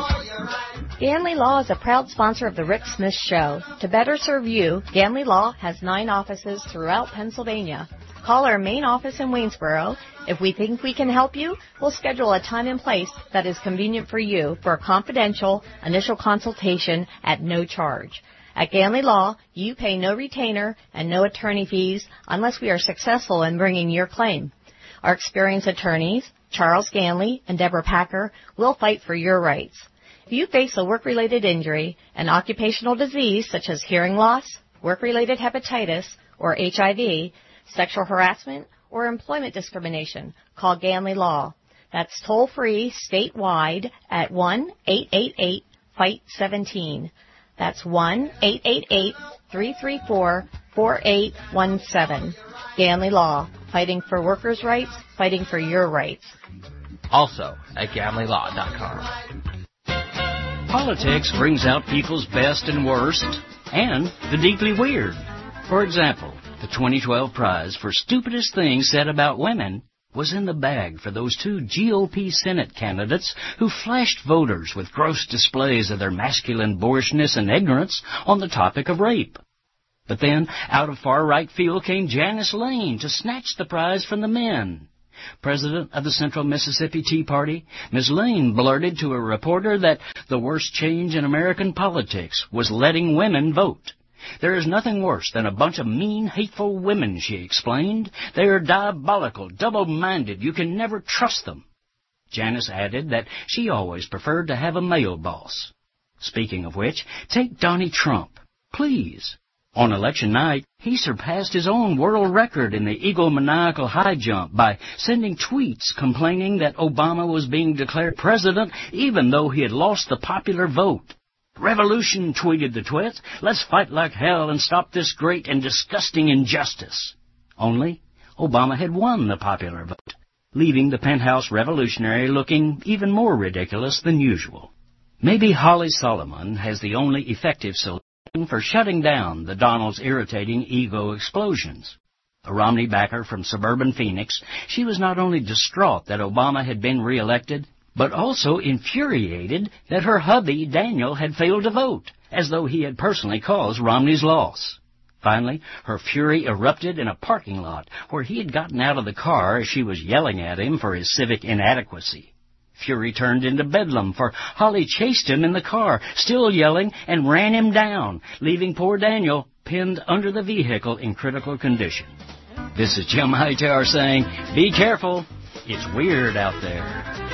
Ganley Law is a proud sponsor of the Rick Smith Show. To better serve you, Ganley Law has nine offices throughout Pennsylvania. Call our main office in Waynesboro. If we think we can help you, we'll schedule a time and place that is convenient for you for a confidential initial consultation at no charge. At Ganley Law, you pay no retainer and no attorney fees unless we are successful in bringing your claim. Our experienced attorneys, Charles Ganley and Deborah Packer, will fight for your rights. If you face a work-related injury, an occupational disease such as hearing loss, work-related hepatitis, or H I V, sexual harassment, or employment discrimination, call Ganley Law. That's toll-free statewide at one eight eight eight, fight seventeen. That's one eight eight eight, three three four, four eight one seven. Ganley Law, fighting for workers' rights, fighting for your rights. Also at Ganley Law dot com. Politics brings out people's best and worst, and the deeply weird. For example, the twenty twelve prize for stupidest things said about women was in the bag for those two G O P Senate candidates who flashed voters with gross displays of their masculine boorishness and ignorance on the topic of rape. But then, out of far right field came Janice Lane to snatch the prize from the men. President of the Central Mississippi Tea Party, Miz Lane blurted to a reporter that the worst change in American politics was letting women vote. There is nothing worse than a bunch of mean, hateful women, she explained. They are diabolical, double-minded. You can never trust them. Janice added that she always preferred to have a male boss. Speaking of which, take Donnie Trump, please. On election night, he surpassed his own world record in the egomaniacal high jump by sending tweets complaining that Obama was being declared president even though he had lost the popular vote. Revolution, tweeted the twits. Let's fight like hell and stop this great and disgusting injustice. Only, Obama had won the popular vote, leaving the penthouse revolutionary looking even more ridiculous than usual. Maybe Holly Solomon has the only effective solution for shutting down the Donald's irritating ego explosions. A Romney backer from suburban Phoenix, she was not only distraught that Obama had been reelected, but also infuriated that her hubby, Daniel, had failed to vote, as though he had personally caused Romney's loss. Finally, her fury erupted in a parking lot where he had gotten out of the car as she was yelling at him for his civic inadequacy. Fury turned into bedlam, for Holly chased him in the car, still yelling, and ran him down, leaving poor Daniel pinned under the vehicle in critical condition. This is Jim Hightower saying, be careful, it's weird out there.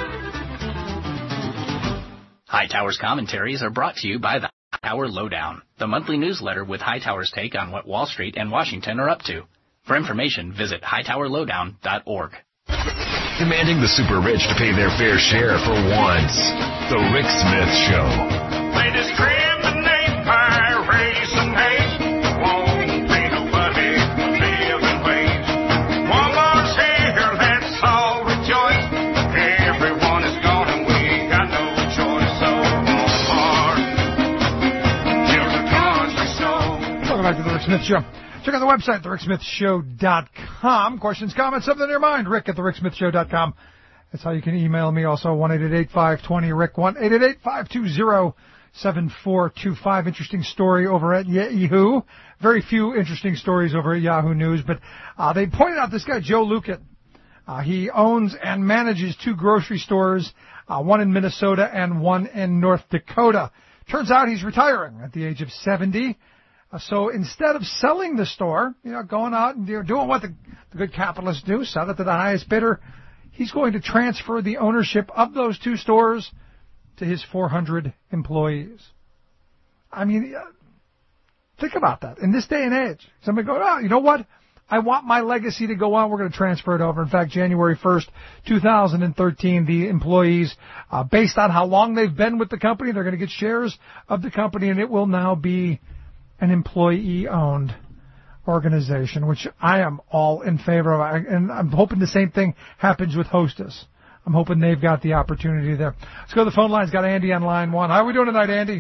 Hightower's commentaries are brought to you by the Hightower Lowdown, the monthly newsletter with Hightower's take on what Wall Street and Washington are up to. For information, visit hightower lowdown dot org. Demanding the super rich to pay their fair share for once. The Rick Smith Show. They discriminate by race and hate. Won't be nobody living wage. Walmart's here, let's all rejoice. Everyone is gone and we got no choice. So Walmart, here's a country soul. Welcome back to the Rick Smith Show. Check out the website, the rick smith show dot com. Questions, comments, something in your mind, rick at the rick smith show dot com. That's how you can email me. Also, one eight eight eight, five two zero, rick, one eight eight eight, five two zero, seven four two five. Interesting story over at Yahoo. Very few interesting stories over at Yahoo News, but uh, they pointed out this guy, Joe Lukin. Uh, he owns and manages two grocery stores, uh, one in Minnesota and one in North Dakota. Turns out he's retiring at the age of seventy. Uh, so instead of selling the store, you know, going out and you know, doing what the, the good capitalists do, sell it to the highest bidder, he's going to transfer the ownership of those two stores to his four hundred employees. I mean, uh, think about that. In this day and age, somebody goes, oh, you know what? I want my legacy to go on. We're going to transfer it over. In fact, January first, two thousand thirteen, the employees, uh, based on how long they've been with the company, they're going to get shares of the company, and it will now be an employee-owned organization, which I am all in favor of. I, and I'm hoping the same thing happens with Hostess. I'm hoping they've got the opportunity there. Let's go to the phone lines. Got Andy on line one. How are we doing tonight, Andy?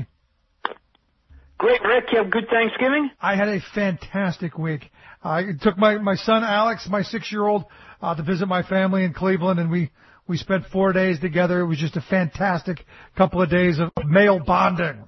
Great, Rick. You have a good Thanksgiving? I had a fantastic week. I took my, my son Alex, my six-year-old, uh, to visit my family in Cleveland, and we, we spent four days together. It was just a fantastic couple of days of male bonding.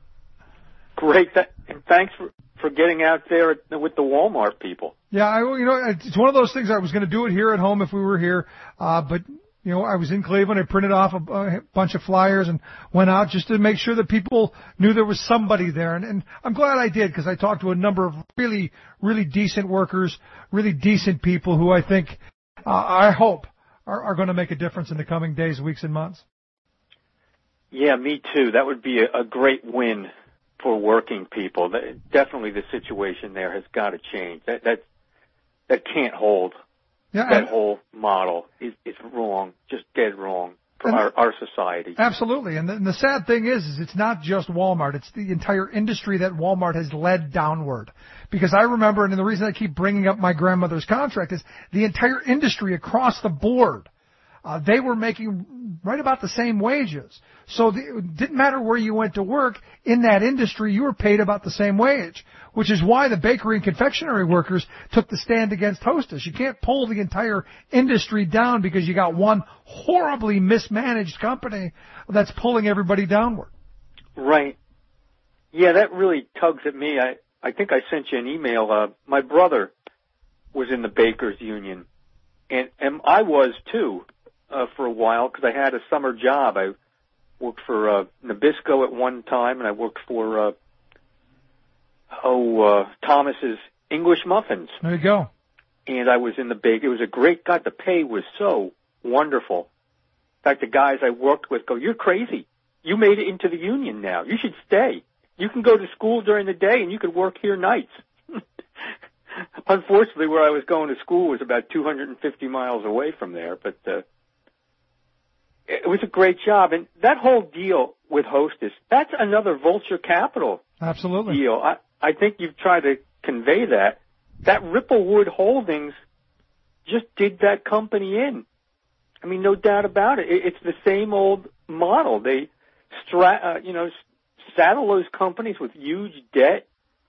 Great. And thanks for, for getting out there with the Walmart people. Yeah, I, you know, it's one of those things. I was going to do it here at home if we were here, uh, but, you know, I was in Cleveland. I printed off a, a bunch of flyers and went out just to make sure that people knew there was somebody there. And, and I'm glad I did because I talked to a number of really, really decent workers, really decent people who I think, uh, I hope, are, are going to make a difference in the coming days, weeks, and months. Yeah, me too. That would be a, a great win for working people. Definitely the situation there has got to change. That that that can't hold. Yeah, that whole model is, is wrong, just dead wrong for our, our society. Absolutely. And the, and the sad thing is, is it's not just Walmart. It's the entire industry that Walmart has led downward. Because I remember, and the reason I keep bringing up my grandmother's contract is the entire industry across the board, Uh, they were making right about the same wages. So the, it didn't matter where you went to work in that industry, you were paid about the same wage, which is why the bakery and confectionery workers took the stand against Hostess. You can't pull the entire industry down because you got one horribly mismanaged company that's pulling everybody downward. Right. Yeah, that really tugs at me. I, I think I sent you an email. Uh, my brother was in the Bakers Union, and, and I was too. Uh, for a while, because I had a summer job. I worked for uh, Nabisco at one time, and I worked for uh, oh uh, Thomas's English Muffins. There you go. And I was in the bake. It was a great. God, the pay was so wonderful. In fact, the guys I worked with go, "You're crazy. You made it into the union now. You should stay. You can go to school during the day, and you could work here nights." Unfortunately, where I was going to school was about two hundred fifty miles away from there, but. Uh, It was a great job. And that whole deal with Hostess, that's another vulture capital Absolutely. deal. I, I think you've tried to convey that. That Ripplewood Holdings just did that company in. I mean, no doubt about it. it it's the same old model. They, stra- uh, you know, saddle those companies with huge debt,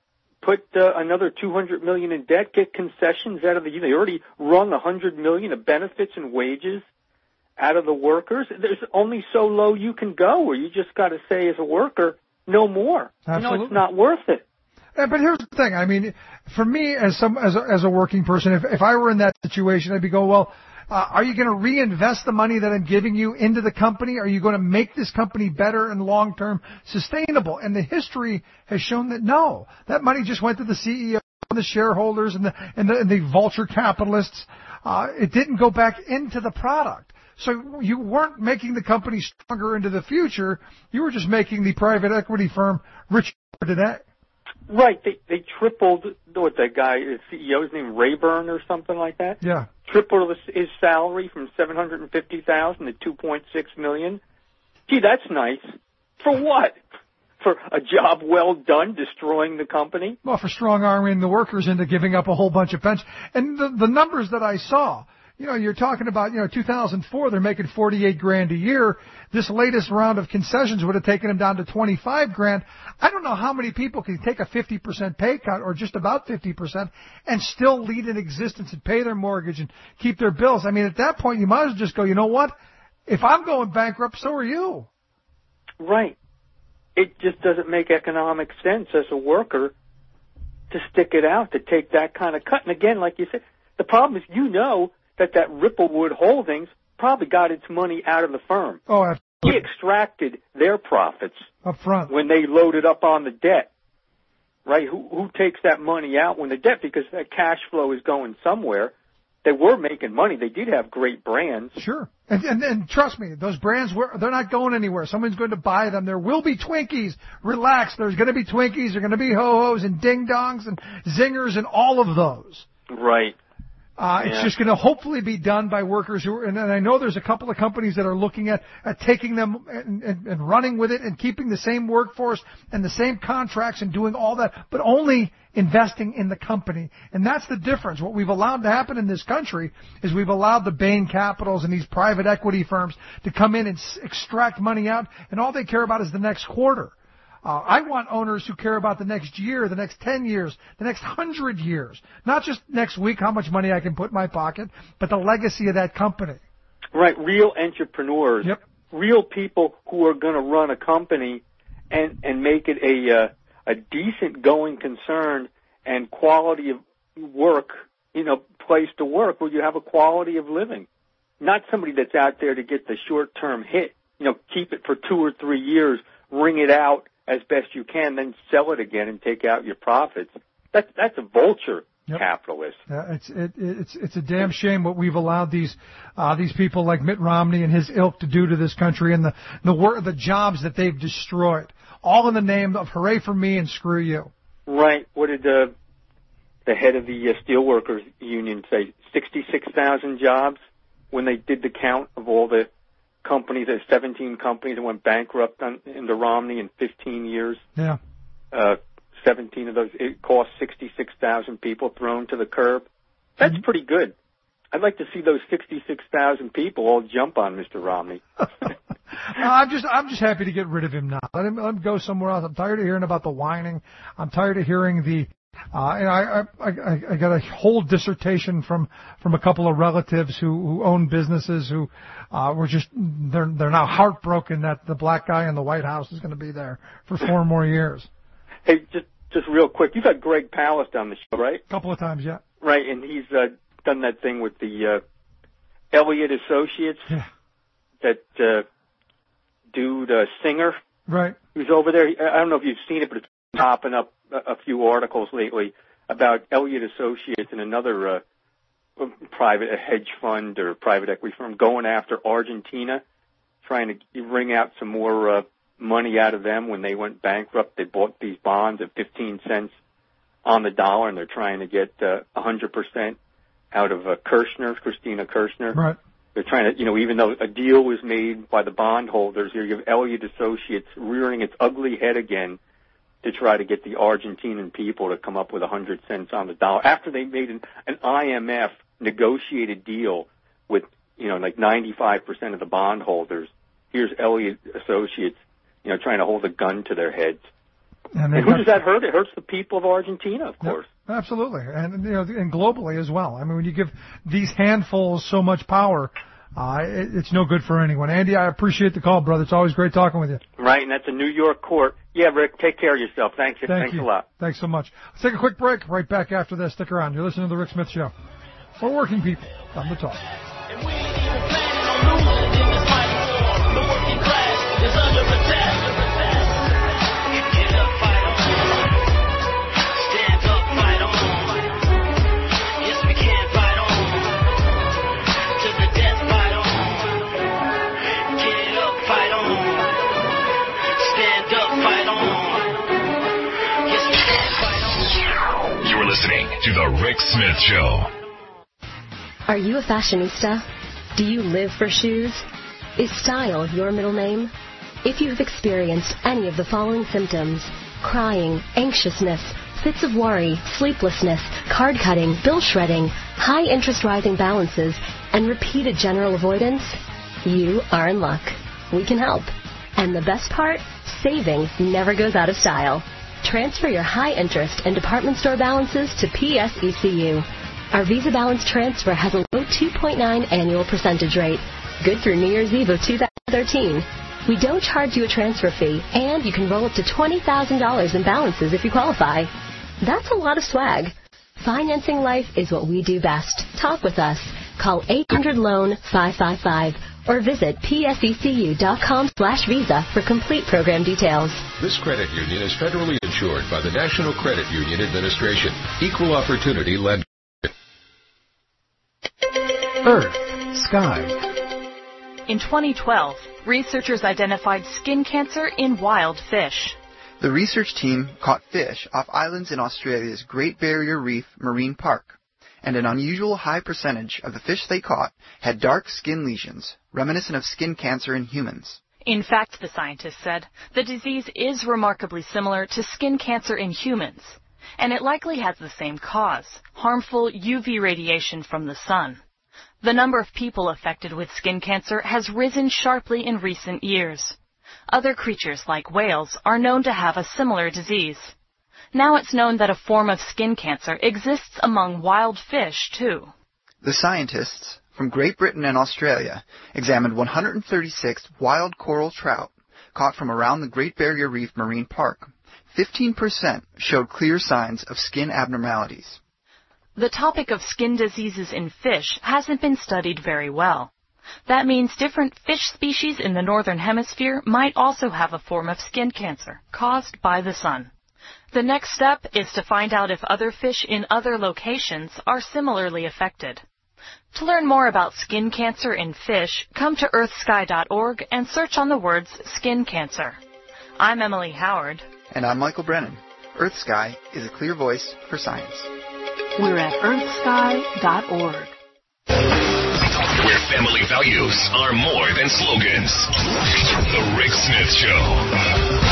put uh, another two hundred million dollars in debt, get concessions out of the, they already wrung one hundred million dollars of benefits and wages out of the workers. There's only so low you can go, where you just got to say as a worker, no more. Absolutely. You know, it's not worth it. Yeah, but here's the thing. I mean, for me, as some as a, as a working person, if if I were in that situation, I'd be going, well, uh, are you going to reinvest the money that I'm giving you into the company? Are you going to make this company better and long term sustainable? And the history has shown that no, that money just went to the C E O and the shareholders and the and the, and the vulture capitalists. Uh, it didn't go back into the product. So you weren't making the company stronger into the future. You were just making the private equity firm richer today. Right. They they tripled what that guy, the C E O's name, Rayburn or something like that. Yeah. Tripled his, his salary from seven hundred and fifty thousand to two point six million. Gee, that's nice. For what? For a job well done, destroying the company? Well, for strong arming the workers into giving up a whole bunch of pension. And the the numbers that I saw. You know, you're talking about, you know, two thousand four, they're making forty-eight grand a year. This latest round of concessions would have taken them down to twenty-five grand. I don't know how many people can take a fifty percent pay cut or just about fifty percent and still lead an existence and pay their mortgage and keep their bills. I mean, at that point, you might as well just go, you know what? If I'm going bankrupt, so are you. Right. It just doesn't make economic sense as a worker to stick it out, to take that kind of cut. And again, like you said, the problem is, you know, that that Ripplewood Holdings probably got its money out of the firm. Oh, absolutely. He extracted their profits up front when they loaded up on the debt, right? Who, who takes that money out when the debt, because that cash flow is going somewhere. They were making money. They did have great brands. Sure. And, and, and trust me, those brands, were they're not going anywhere. Someone's going to buy them. There will be Twinkies. Relax. There's going to be Twinkies. There are going to be Ho-Hos and Ding Dongs and Zingers and all of those. Right. Uh, it's yeah. just going to hopefully be done by workers who are, and, and I know there's a couple of companies that are looking at, at taking them and, and, and running with it and keeping the same workforce and the same contracts and doing all that, but only investing in the company. And that's the difference. What we've allowed to happen in this country is we've allowed the Bain Capitals and these private equity firms to come in and s- extract money out, and all they care about is the next quarter. Uh, I want owners who care about the next year, the next ten years, the next hundred years. Not just next week, how much money I can put in my pocket, but the legacy of that company. Right, real entrepreneurs. Yep. Real people who are going to run a company and, and make it a, uh, a decent going concern and quality of work, you know, place to work where you have a quality of living. Not somebody that's out there to get the short-term hit. You know, keep it for two or three years, wring it out as best you can, then sell it again and take out your profits. That's that's a vulture yep. capitalist. Yeah, it's it, it's it's a damn shame what we've allowed these uh, these people like Mitt Romney and his ilk to do to this country, and the the work, the jobs that they've destroyed, all in the name of hooray for me and screw you. Right. What did uh, the head of the uh, Steelworkers Union say? sixty-six thousand jobs when they did the count of all the companies, there's seventeen companies that went bankrupt on, under Romney in fifteen years. Yeah. Uh, seventeen of those, it cost sixty-six thousand people thrown to the curb. That's mm-hmm. pretty good. I'd like to see those sixty-six thousand people all jump on Mister Romney. I'm just, I'm just happy to get rid of him now. Let him, let him go somewhere else. I'm tired of hearing about the whining. I'm tired of hearing the, Uh, and I, I, I, I got a whole dissertation from, from a couple of relatives who, who own businesses who, uh, were just, they're, they're now heartbroken that the black guy in the White House is going to be there for four more years. Hey, just, just real quick. You've had Greg Palast on the show, right? A couple of times, yeah. Right. And he's, uh, done that thing with the, uh, Elliott Associates. Yeah. That, uh, dude, uh, Singer. Right. Who's over there. I don't know if you've seen it, but it's popping up a few articles lately about Elliott Associates and another uh, private a hedge fund or private equity firm going after Argentina, trying to wring out some more uh, money out of them when they went bankrupt. They bought these bonds at fifteen cents on the dollar, and they're trying to get uh, one hundred percent out of uh, Kirchner, Christina Kirchner. Right. They're trying to, you know, even though a deal was made by the bondholders, here you have Elliott Associates rearing its ugly head again to try to get the Argentinian people to come up with one hundred cents on the dollar after they made an, an I M F negotiated deal with, you know, like ninety-five percent of the bondholders. Here's Elliott Associates you know, trying to hold a gun to their heads. And, and who does that hurt? It hurts the people of Argentina, of course. Yeah, absolutely, and you know, and globally as well. I mean, when you give these handfuls so much power, uh, it, it's no good for anyone. Andy, I appreciate the call, brother. It's always great talking with you. Right, and that's a New York court. Yeah, Rick, take care of yourself. Thanks, Thank thanks you. a lot. Thanks so much. Let's take a quick break. Right back after this. Stick around. You're listening to the Rick Smith Show. For working people, time to talk. The working class is under attack. Get up, fight on. Stand up, fight on. Yes, we can fight on. To the death, fight on. Get up, fight on. Stand up, fight on. Yes, we can fight on. You're listening to the Rick Smith Show. Are you a fashionista? Do you live for shoes? Is style your middle name? If you have experienced any of the following symptoms, crying, anxiousness, fits of worry, sleeplessness, card cutting, bill shredding, high interest rising balances, and repeated general avoidance, you are in luck. We can help. And the best part, saving never goes out of style. Transfer your high interest and department store balances to P S E C U. Our Visa Balance Transfer has a low two point nine annual percentage rate. Good through New Year's Eve of two thousand thirteen. We don't charge you a transfer fee, and you can roll up to twenty thousand dollars in balances if you qualify. That's a lot of swag. Financing life is what we do best. Talk with us. Call eight hundred loan five five five or visit psecu.com slash visa for complete program details. This credit union is federally insured by the National Credit Union Administration. Equal opportunity lender. Earth, sky. In twenty twelve, researchers identified skin cancer in wild fish. The research team caught fish off islands in Australia's Great Barrier Reef Marine Park, and an unusual high percentage of the fish they caught had dark skin lesions, reminiscent of skin cancer in humans. In fact, the scientists said, the disease is remarkably similar to skin cancer in humans, and it likely has the same cause, harmful U V radiation from the sun. The number of people affected with skin cancer has risen sharply in recent years. Other creatures like whales are known to have a similar disease. Now it's known that a form of skin cancer exists among wild fish, too. The scientists from Great Britain and Australia examined one hundred thirty-six wild coral trout caught from around the Great Barrier Reef Marine Park. fifteen percent showed clear signs of skin abnormalities. The topic of skin diseases in fish hasn't been studied very well. That means different fish species in the northern hemisphere might also have a form of skin cancer caused by the sun. The next step is to find out if other fish in other locations are similarly affected. To learn more about skin cancer in fish, come to earth sky dot org and search on the words skin cancer. I'm Emily Howard. And I'm Michael Brennan. EarthSky is a clear voice for science. We're at earth sky dot org. Where family values are more than slogans. The Rick Smith Show.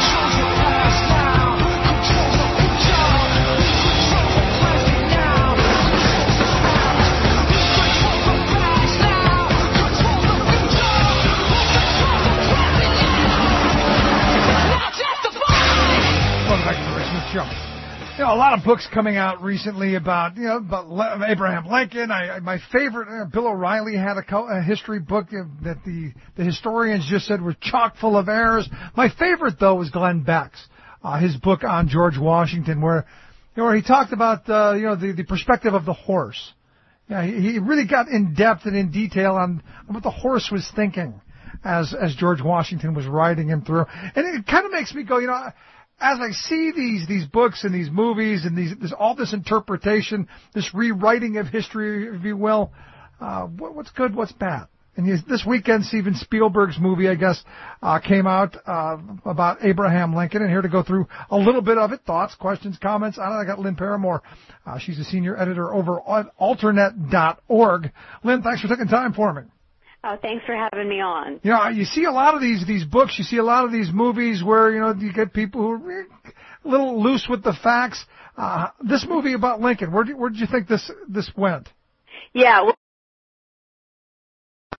Welcome back to the Rick Smith Show. You know, a lot of books coming out recently about, you know, about Le- Abraham Lincoln. I, my favorite, uh, Bill O'Reilly had a, co- a history book that the, the historians just said was chock full of errors. My favorite, though, was Glenn Beck's, uh, his book on George Washington, where, you know, where he talked about, uh, you know, the, the perspective of the horse. Yeah, he, he really got in depth and in detail on what the horse was thinking as, as George Washington was riding him through. And it kind of makes me go, you know, as I see these these books and these movies and these this, all this interpretation, this rewriting of history, if you will, uh, what, what's good, what's bad? And you, this weekend, Steven Spielberg's movie, I guess, uh, came out uh, about Abraham Lincoln. And here to go through a little bit of it, thoughts, questions, comments. I, know, I got Lynn Paramore. Uh, she's a senior editor over at alternet dot org. Lynn, thanks for taking time for me. Oh, thanks for having me on. You know, you see a lot of these these books, you see a lot of these movies where, you know, you get people who are a little loose with the facts. Uh, this movie about Lincoln, where did, where did you think this this went? Yeah, well,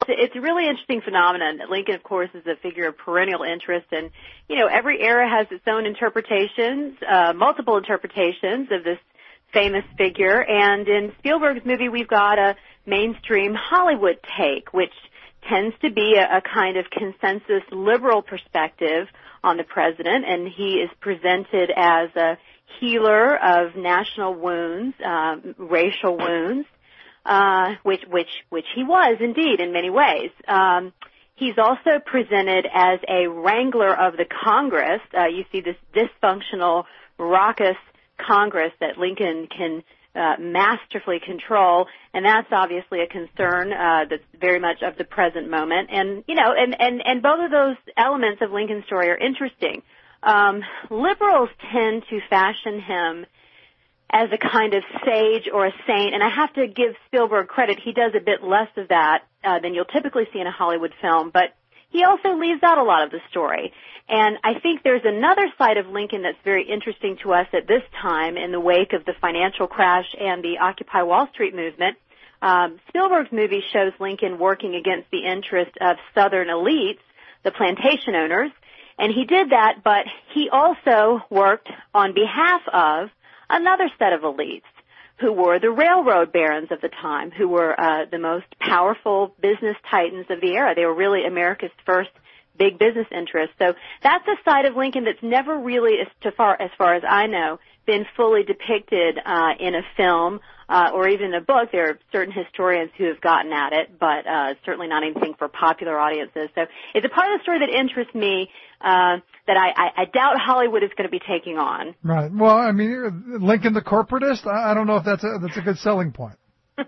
it's a really interesting phenomenon. Lincoln, of course, is a figure of perennial interest, and you know every era has its own interpretations, uh, multiple interpretations of this famous figure. And in Spielberg's movie, we've got a mainstream Hollywood take, which tends to be a, a kind of consensus liberal perspective on the president, and he is presented as a healer of national wounds, um, racial wounds, uh, which which which he was indeed in many ways. Um, he's also presented as a wrangler of the Congress. Uh, you see this dysfunctional, raucous Congress that Lincoln can uh, masterfully control, and that's obviously a concern uh, that's very much of the present moment. And you know, and and and both of those elements of Lincoln's story are interesting. Um, liberals tend to fashion him as a kind of sage or a saint, and I have to give Spielberg credit. He does a bit less of that uh, than you'll typically see in a Hollywood film, but he also leaves out a lot of the story. And I think there's another side of Lincoln that's very interesting to us at this time in the wake of the financial crash and the Occupy Wall Street movement. Um, Spielberg's movie shows Lincoln working against the interest of Southern elites, the plantation owners, and he did that, but he also worked on behalf of another set of elites who were the railroad barons of the time, who were uh, the most powerful business titans of the era. They were really America's first big business interests. So that's a side of Lincoln that's never really, as to far as far as I know, been fully depicted uh, in a film uh, or even a book. There are certain historians who have gotten at it, but uh, certainly not anything for popular audiences. So it's a part of the story that interests me uh, that I, I, I doubt Hollywood is going to be taking on. Right. Well, I mean, Lincoln the corporatist, I don't know if that's a, that's a good selling point.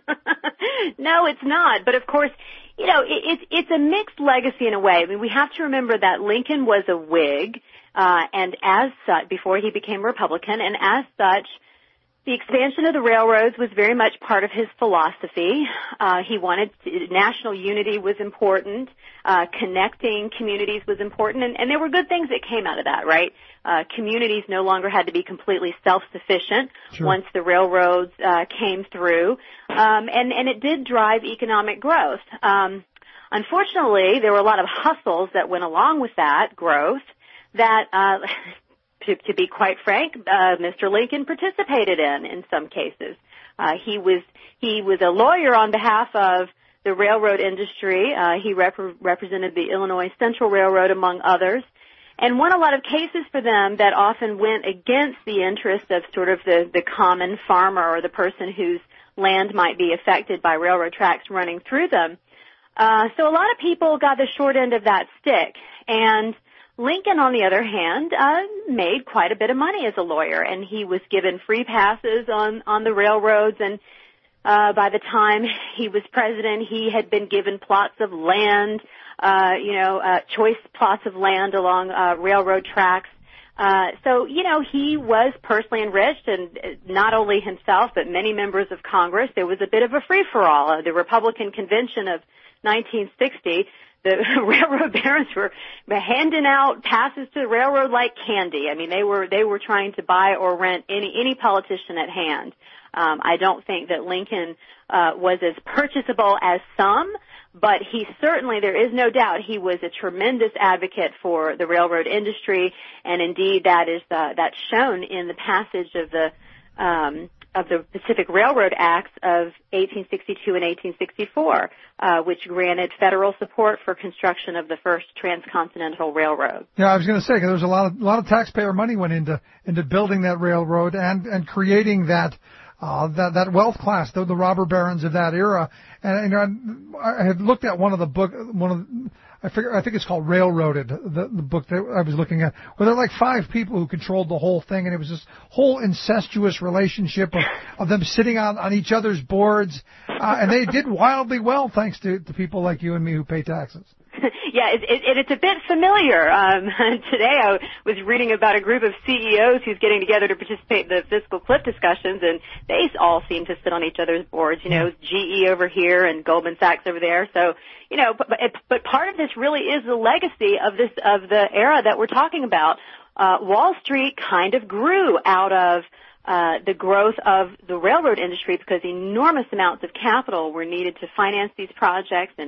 No, it's not. But of course, you know, it, it's it's a mixed legacy in a way. I mean, we have to remember that Lincoln was a Whig, uh, and as such, before he became Republican, and as such, the expansion of the railroads was very much part of his philosophy. Uh, he wanted to, national unity was important, uh, connecting communities was important, and, and there were good things that came out of that, right? Uh, communities no longer had to be completely self-sufficient sure. once the railroads uh, came through, um, and, and it did drive economic growth. Um, unfortunately, there were a lot of hustles that went along with that growth that uh, To, to be quite frank, uh, Mister Lincoln participated in, in some cases. Uh, he was, he was a lawyer on behalf of the railroad industry. Uh, he rep- represented the Illinois Central Railroad, among others, and won a lot of cases for them that often went against the interests of sort of the, the common farmer or the person whose land might be affected by railroad tracks running through them. Uh, so a lot of people got the short end of that stick, and Lincoln, on the other hand, uh, made quite a bit of money as a lawyer, and he was given free passes on, on the railroads, and uh, by the time he was president, he had been given plots of land, uh, you know, uh, choice plots of land along uh, railroad tracks. Uh, so, you know, he was personally enriched, and not only himself, but many members of Congress. There was a bit of a free-for-all. Uh, the Republican convention of nineteen sixty, the railroad barons were handing out passes to the railroad like candy. I mean, they were they were trying to buy or rent any any politician at hand. Um, I don't think that Lincoln uh, was as purchasable as some, but he certainly, there is no doubt, he was a tremendous advocate for the railroad industry, and indeed that is uh, that's shown in the passage of the um, of the Pacific Railroad Acts of eighteen sixty-two and eighteen sixty-four, uh, which granted federal support for construction of the first transcontinental railroad. Yeah, I was going to say, because there was a lot of a lot of taxpayer money went into into building that railroad and and creating that uh, that that wealth class, the, the robber barons of that era. And, and I had looked at one of the book, one of the, I figure I think it's called Railroaded, the, the book that I was looking at, where there were like five people who controlled the whole thing, and it was this whole incestuous relationship of, of them sitting on, on each other's boards, uh, and they did wildly well thanks to, to people like you and me who pay taxes. Yeah, it, it, it's a bit familiar. Um, today I was reading about a group of C E Os who's getting together to participate in the fiscal cliff discussions, and they all seem to sit on each other's boards. You know, G E over here and Goldman Sachs over there. So, you know, but, but, but part of this really is the legacy of this of the era that we're talking about. Uh, Wall Street kind of grew out of Uh, the growth of the railroad industry because enormous amounts of capital were needed to finance these projects and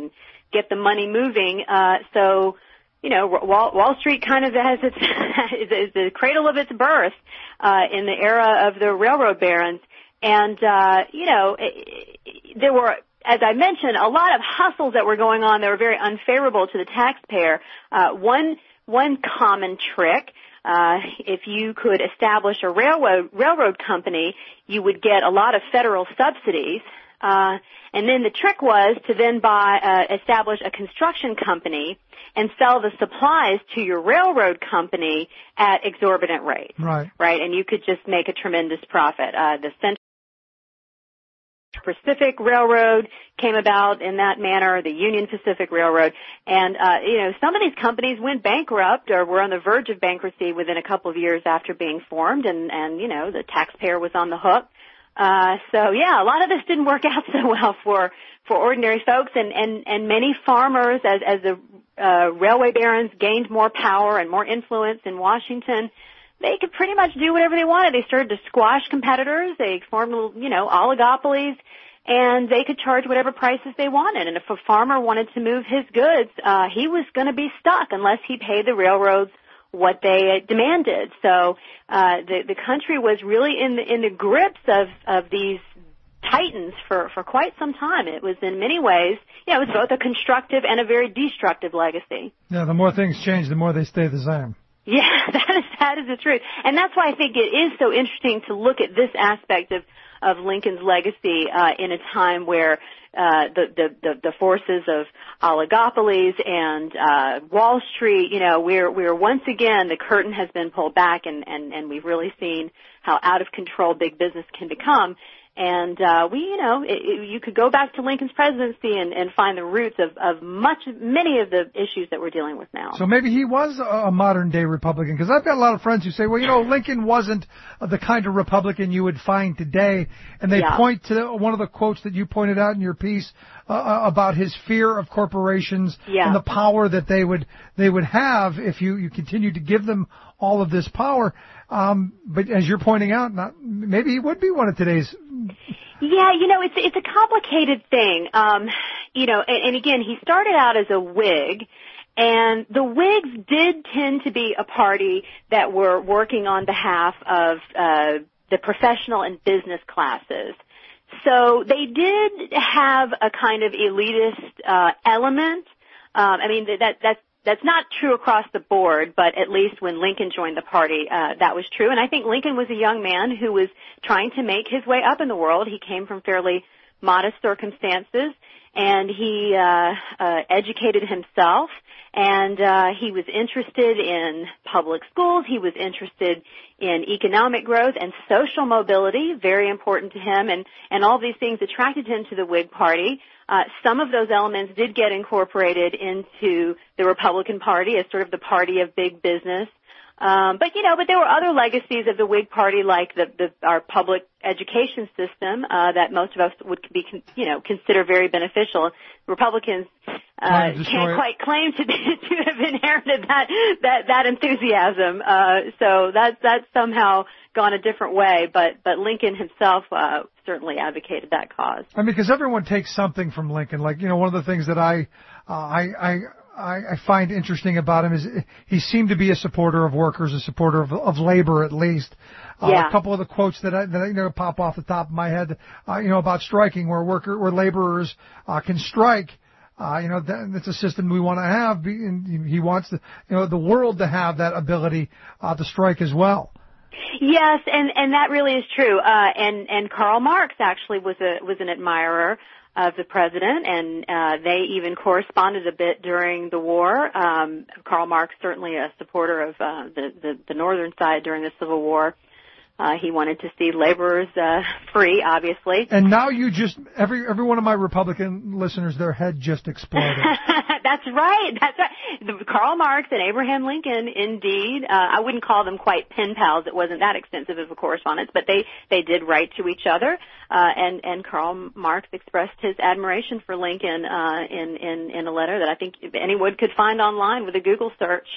get the money moving. Uh, so, you know, Wall, Wall Street kind of has its is the cradle of its birth uh, in the era of the railroad barons, and uh, you know, it, it, there were, as I mentioned, a lot of hustles that were going on that were very unfavorable to the taxpayer. Uh, one one common trick. Uh, if you could establish a railroad railroad company, you would get a lot of federal subsidies. Uh, and then the trick was to then buy, uh, establish a construction company and sell the supplies to your railroad company at exorbitant rates. Right. Right. And you could just make a tremendous profit. Uh, the Central Pacific Railroad came about in that manner, the Union Pacific Railroad, and uh, you know, some of these companies went bankrupt or were on the verge of bankruptcy within a couple of years after being formed, and and you know, the taxpayer was on the hook. Uh, so yeah, a lot of this didn't work out so well for for ordinary folks, and and and many farmers, as as the uh, railway barons gained more power and more influence in Washington, they could pretty much do whatever they wanted. They started to squash competitors. They formed, you know, oligopolies, and they could charge whatever prices they wanted. And if a farmer wanted to move his goods, uh, he was going to be stuck unless he paid the railroads what they demanded. So uh, the the country was really in the in the grips of of these titans for for quite some time. It was in many ways, you know, it was both a constructive and a very destructive legacy. Yeah, the more things change, the more they stay the same. Yeah, that is that is the truth, and that's why I think it is so interesting to look at this aspect of of Lincoln's legacy uh, in a time where uh, the, the the the forces of oligopolies and uh, Wall Street, you know, we're we're once again, the curtain has been pulled back, and and and we've really seen how out of control big business can become. And uh, we, you know, it, it, you could go back to Lincoln's presidency and, and find the roots of, of much, many of the issues that we're dealing with now. So maybe he was a modern-day Republican, because I've got a lot of friends who say, well, you know, Lincoln wasn't the kind of Republican you would find today, and they Yeah. point to one of the quotes that you pointed out in your piece uh, about his fear of corporations Yeah. and the power that they would they would have if you, you continue to give them all of this power. Um, but as you're pointing out, not, maybe he would be one of today's. Yeah, you know, it's it's a complicated thing. Um, you know, and, and again, he started out as a Whig, and the Whigs did tend to be a party that were working on behalf of uh, the professional and business classes. So they did have a kind of elitist uh, element. Um, I mean, that that's That's not true across the board, but at least when Lincoln joined the party, uh, that was true. And I think Lincoln was a young man who was trying to make his way up in the world. He came from fairly modest circumstances, and he uh, uh, educated himself, and uh, he was interested in public schools. He was interested in economic growth and social mobility, very important to him, and, and all these things attracted him to the Whig Party. Uh, some of those elements did get incorporated into the Republican Party as sort of the party of big business. Um, but, you know, but there were other legacies of the Whig Party, like the, the, our public education system, uh, that most of us would be, you know, consider very beneficial. Republicans, uh, can't quite claim to, to have inherited that, that, that enthusiasm. Uh, so that's, that's somehow gone a different way, but, but Lincoln himself, uh, certainly advocated that cause. I mean, because everyone takes something from Lincoln. Like, you know, one of the things that I, uh, I, I, I, I find interesting about him is he seemed to be a supporter of workers, a supporter of, of labor at least. Uh, yeah. A couple of the quotes that I, that I, you know, pop off the top of my head, uh, you know, about striking, where worker, where laborers uh, can strike. Uh, you know, that, that's a system we want to have. And he wants the, you know, the world to have that ability uh, to strike as well. Yes, and and that really is true. Uh, and and Karl Marx actually was a was an admirer of the president, and uh, they even corresponded a bit during the war. Um, Karl Marx certainly a supporter of uh, the, the the northern side during the Civil War. Uh, he wanted to see laborers uh, free, obviously. And now you just, every every one of my Republican listeners, their head just exploded. That's right. That's right. The, Karl Marx and Abraham Lincoln, indeed. Uh, I wouldn't call them quite pen pals. It wasn't that extensive of a correspondence, but they, they did write to each other. Uh, and, and Karl Marx expressed his admiration for Lincoln uh, in, in, in a letter that I think anyone could find online with a Google search.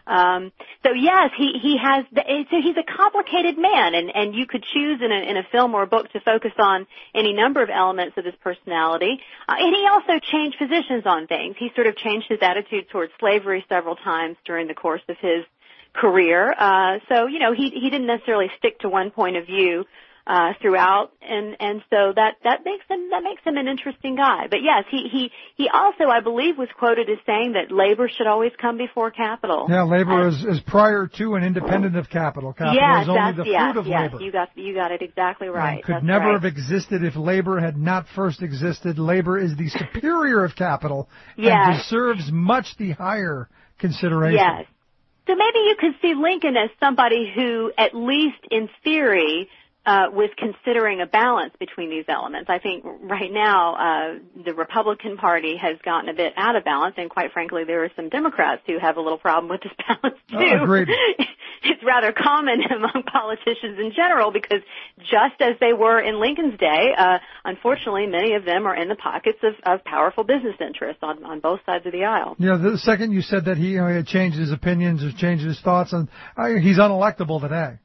Um, so yes, he, he has, the, so he's a complicated man, and, and you could choose in a, in a film or a book to focus on any number of elements of his personality. Uh, and he also changed positions on things. He sort of changed his attitude towards slavery several times during the course of his career. Uh, so, you know, he, he didn't necessarily stick to one point of view uh, throughout, and and so that that makes him that makes him an interesting guy. But yes, he he he also, I believe, was quoted as saying that labor should always come before capital. Yeah, labor is, is prior to and independent of capital. Capital yes, is only that's, the fruit yes, of yes, labor. you got you got it exactly right. And could that's never right. have existed if labor had not first existed. Labor is the superior of capital yes. and deserves much the higher consideration. Yes. So maybe you could see Lincoln as somebody who, at least in theory, uh, was considering a balance between these elements. I think right now uh, the Republican Party has gotten a bit out of balance, and quite frankly, there are some Democrats who have a little problem with this balance too. Oh, agreed. It's rather common among politicians in general because just as they were in Lincoln's day, uh, unfortunately, many of them are in the pockets of, of powerful business interests on, on both sides of the aisle. You know, the second you said that he, you know, he had changed his opinions or changed his thoughts, and uh, he's unelectable today.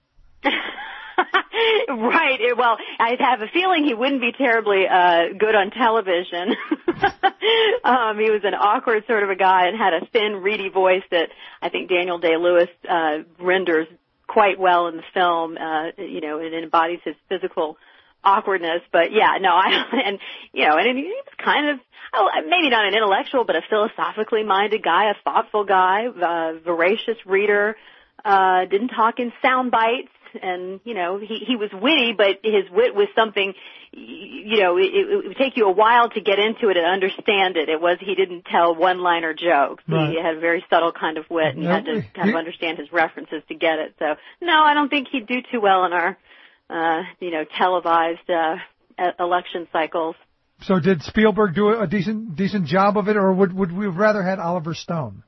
Right. Well, I have a feeling he wouldn't be terribly uh good on television. um, he was an awkward sort of a guy and had a thin, reedy voice that I think Daniel Day-Lewis uh renders quite well in the film. Uh, you know, it embodies his physical awkwardness. But yeah, no, I and you know, and he was kind of oh, maybe not an intellectual, but a philosophically minded guy, a thoughtful guy, uh, voracious reader. Uh, didn't talk in sound bites. And, you know, he, he was witty, but his wit was something, you know, it, it would take you a while to get into it and understand it. It was, he didn't tell one-liner jokes. Right. He had a very subtle kind of wit, and you had to kind of understand his references to get it. So, no, I don't think he'd do too well in our, uh, you know, televised, uh, election cycles. So did Spielberg do a decent, decent job of it, or would, would we have rather had Oliver Stone?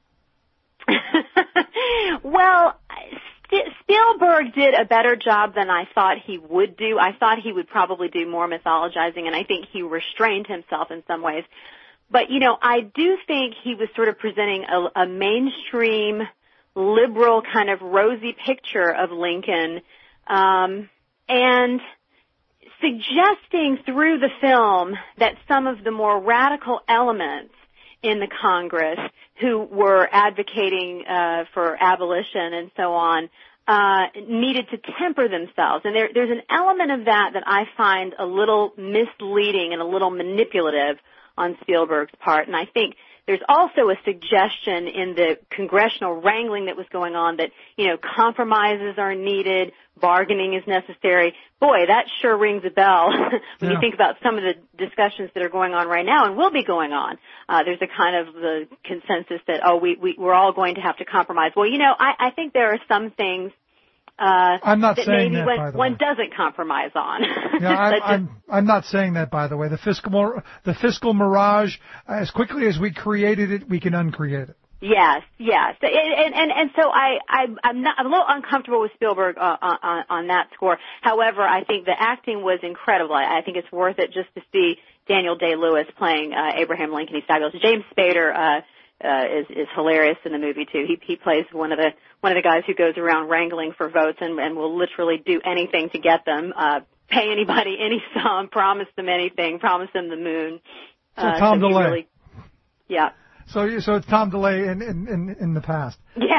Well, Spielberg did a better job than I thought he would do. I thought he would probably do more mythologizing, and I think he restrained himself in some ways. But, you know, I do think he was sort of presenting a, a mainstream, liberal, kind of rosy picture of Lincoln, um, and suggesting through the film that some of the more radical elements in the Congress who were advocating uh, for abolition and so on uh, needed to temper themselves. And there, there's an element of that that I find a little misleading and a little manipulative on Spielberg's part. And I think there's also a suggestion in the congressional wrangling that was going on that, you know, compromises are needed, bargaining is necessary. Boy, that sure rings a bell when yeah. you think about some of the discussions that are going on right now and will be going on. Uh, there's a kind of the consensus that, oh, we, we, we're all going to have to compromise. Well, you know, I, I think there are some things uh, I'm not that saying maybe that, one, by the one way. doesn't compromise on. Yeah, I'm, just, I'm, I'm not saying that, by the way. The fiscal, the fiscal mirage, as quickly as we created it, we can uncreate it. Yes, yes, and and and so I, I I'm not I'm a little uncomfortable with Spielberg uh, on on that score. However, I think the acting was incredible. I, I think it's worth it just to see Daniel Day-Lewis playing uh, Abraham Lincoln. He's fabulous. James Spader uh, uh, is is hilarious in the movie too. He he plays one of the one of the guys who goes around wrangling for votes and and will literally do anything to get them. Uh, pay anybody any sum, promise them anything, promise them the moon. So uh, Tom so DeLay. Really, yeah. So, so it's Tom DeLay in, in, in, in the past. Yeah,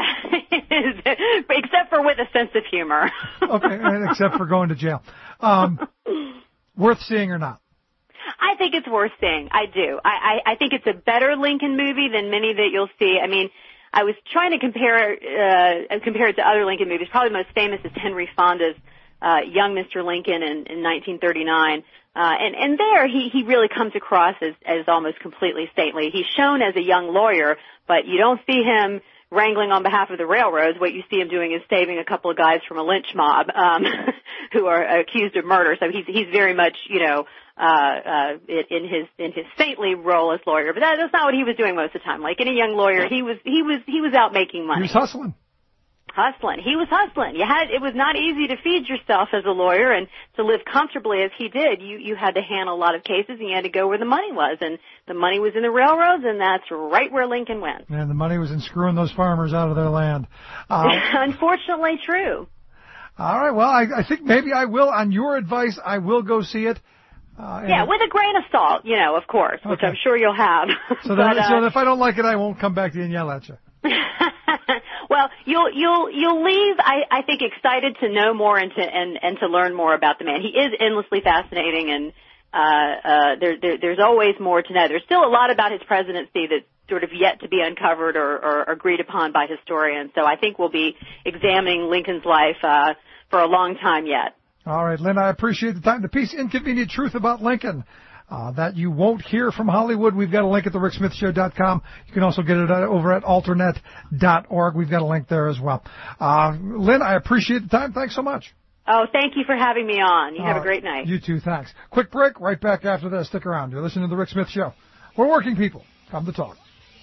except for with a sense of humor. Okay, except for going to jail. Um, worth seeing or not? I think it's worth seeing. I do. I, I, I think it's a better Lincoln movie than many that you'll see. I mean, I was trying to compare uh, compare it to other Lincoln movies. Probably the most famous is Henry Fonda's uh, Young Mister Lincoln in, in nineteen thirty-nine. Uh, and, and there he, he really comes across as, as almost completely saintly. He's shown as a young lawyer, but you don't see him wrangling on behalf of the railroads. What you see him doing is saving a couple of guys from a lynch mob, um, who are accused of murder. So he's, he's very much, you know, uh, uh, in his, in his saintly role as lawyer. But that, that's not what he was doing most of the time. Like any young lawyer, he was, he was, he was out making money. He was hustling. Hustling. He was hustling. You had, it was not easy to feed yourself as a lawyer, and to live comfortably as he did, you, you had to handle a lot of cases, and you had to go where the money was, and the money was in the railroads, and that's right where Lincoln went. And the money was in screwing those farmers out of their land. Uh, Unfortunately true. All right, well, I, I think maybe I will, on your advice, I will go see it. Uh, yeah, with a grain of salt, you know, of course, okay. Which I'm sure you'll have. So, but, that, uh, so if I don't like it, I won't come back to you and yell at you. Well, you'll you'll you'll leave, I, I think, excited to know more and to and, and to learn more about the man. He is endlessly fascinating, and uh, uh, there, there there's always more to know. There's still a lot about his presidency that's sort of yet to be uncovered or, or agreed upon by historians. So I think we'll be examining Lincoln's life uh, for a long time yet. All right, Lynn, I appreciate the time. The piece, Inconvenient Truth About Lincoln, uh, that you won't hear from Hollywood. We've got a link at the rick smith show dot com. You can also get it over at alternet dot org. We've got a link there as well. Uh, Lynn, I appreciate the time. Thanks so much. Oh, thank you for having me on. You have uh, a great night. You too, thanks. Quick break, right back after this. Stick around. You're listening to The Rick Smith Show. We're working people. Come to talk.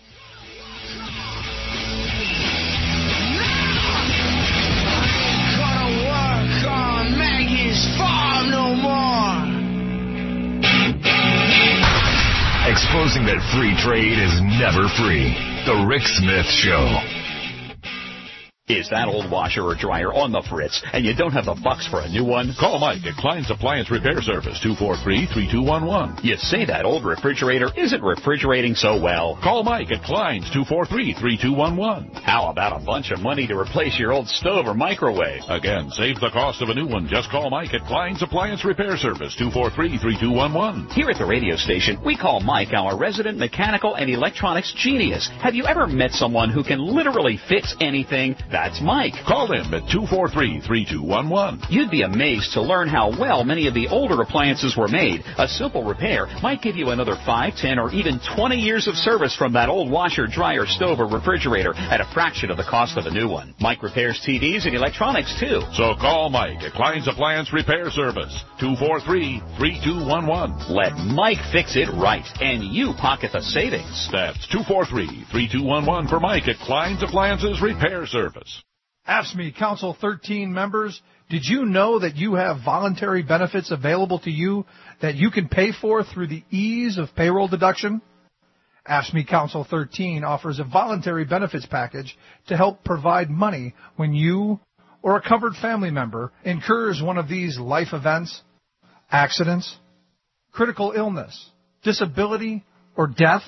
Farm no more. Exposing that free trade is never free. The Rick Smith Show. Is that old washer or dryer on the fritz and you don't have the bucks for a new one? Call Mike at Klein's Appliance Repair Service, two four three, three two one one. You say that old refrigerator isn't refrigerating so well. Call Mike at Klein's, two four three, three two one one. How about a bunch of money to replace your old stove or microwave? Again, save the cost of a new one. Just call Mike at Klein's Appliance Repair Service, two four three, three two one one. Here at the radio station, we call Mike our resident mechanical and electronics genius. Have you ever met someone who can literally fix anything? That's Mike. Call him at two four three, three two one one. You'd be amazed to learn how well many of the older appliances were made. A simple repair might give you another five, ten, or even twenty years of service from that old washer, dryer, stove, or refrigerator at a fraction of the cost of a new one. Mike repairs T Vs and electronics, too. So call Mike at Klein's Appliance Repair Service, two four three, three two one one. Let Mike fix it right, and you pocket the savings. That's two four three, three two one one for Mike at Klein's Appliances Repair Service. A F S C M E Council thirteen members, did you know that you have voluntary benefits available to you that you can pay for through the ease of payroll deduction? A F S C M E Council thirteen offers a voluntary benefits package to help provide money when you or a covered family member incurs one of these life events, accidents, critical illness, disability, or death.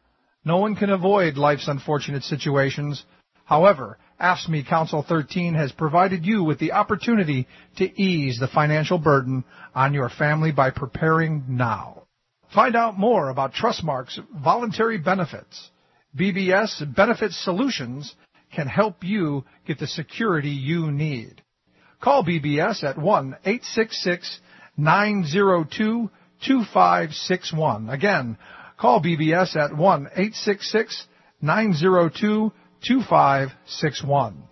No one can avoid life's unfortunate situations. However, A F S C M E Council thirteen has provided you with the opportunity to ease the financial burden on your family by preparing now. Find out more about Trustmark's voluntary benefits. B B S Benefit Solutions can help you get the security you need. Call B B S at one eight six six, nine zero two, two five six one. Again, call B B S at one eight six six, nine zero two, two five six one.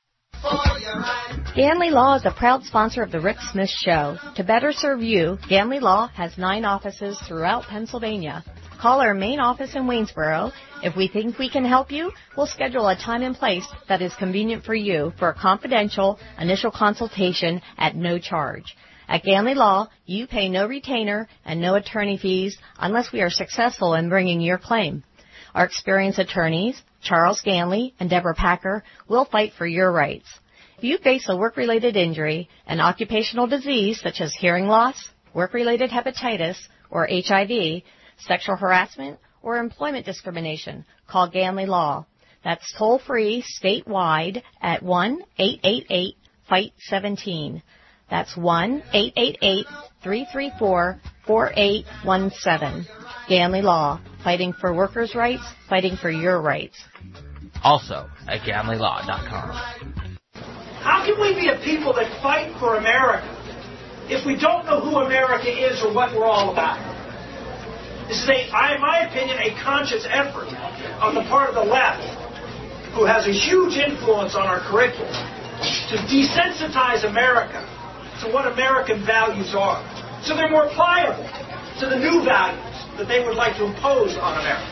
Ganley Law is a proud sponsor of the Rick Smith Show. To better serve you, Ganley Law has nine offices throughout Pennsylvania. Call our main office in Waynesboro. If we think we can help you, we'll schedule a time and place that is convenient for you for a confidential initial consultation at no charge. At Ganley Law, you pay no retainer and no attorney fees unless we are successful in bringing your claim. Our experienced attorneys, Charles Ganley and Deborah Packer, will fight for your rights. If you face a work-related injury, an occupational disease such as hearing loss, work-related hepatitis, or H I V, sexual harassment, or employment discrimination, call Ganley Law. That's toll-free statewide at one eight eight eight, fight seventeen. That's one eight eight eight, three three four, four eight one seven. Ganley Law, fighting for workers' rights, fighting for your rights. Also at ganley law dot com. How can we be a people that fight for America if we don't know who America is or what we're all about? This is, a, I, in my opinion, a conscious effort on the part of the left, who has a huge influence on our curriculum, to desensitize America to what American values are, so they're more pliable to the new values that they would like to impose on America.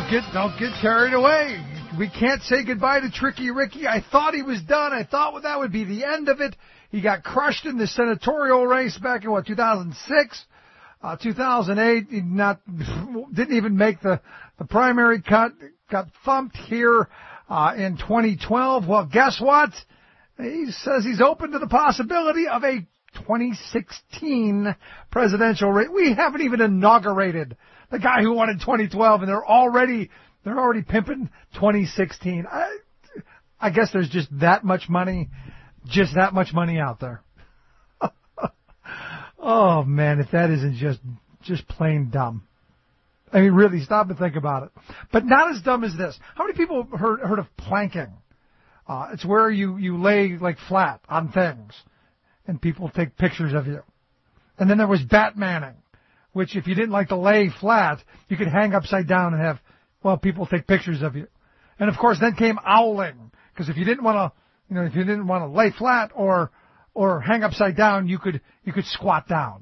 don't get don't get carried away. We can't say goodbye to Tricky Ricky. I thought he was done. I thought that would be the end of it. He got crushed in the senatorial race back in, what, two thousand six? Uh, two thousand eight, he not, didn't even make the, the primary cut, got thumped here, uh, in twenty twelve. Well, guess what? He says he's open to the possibility of a twenty sixteen presidential race. We haven't even inaugurated the guy who won in twenty twelve, and they're already, they're already pimping twenty sixteen. I, I guess there's just that much money, just that much money out there. Oh, man, if that isn't just just plain dumb. I mean, really, stop and think about it. But not as dumb as this. How many people have heard, heard of planking? Uh, it's where you, you lay, like, flat on things, and people take pictures of you. And then there was Batmaning, which if you didn't like to lay flat, you could hang upside down and have, well, people take pictures of you. And, of course, then came owling, because if you didn't want to, you know, if you didn't want to lay flat or or hang upside down, you could you could squat down.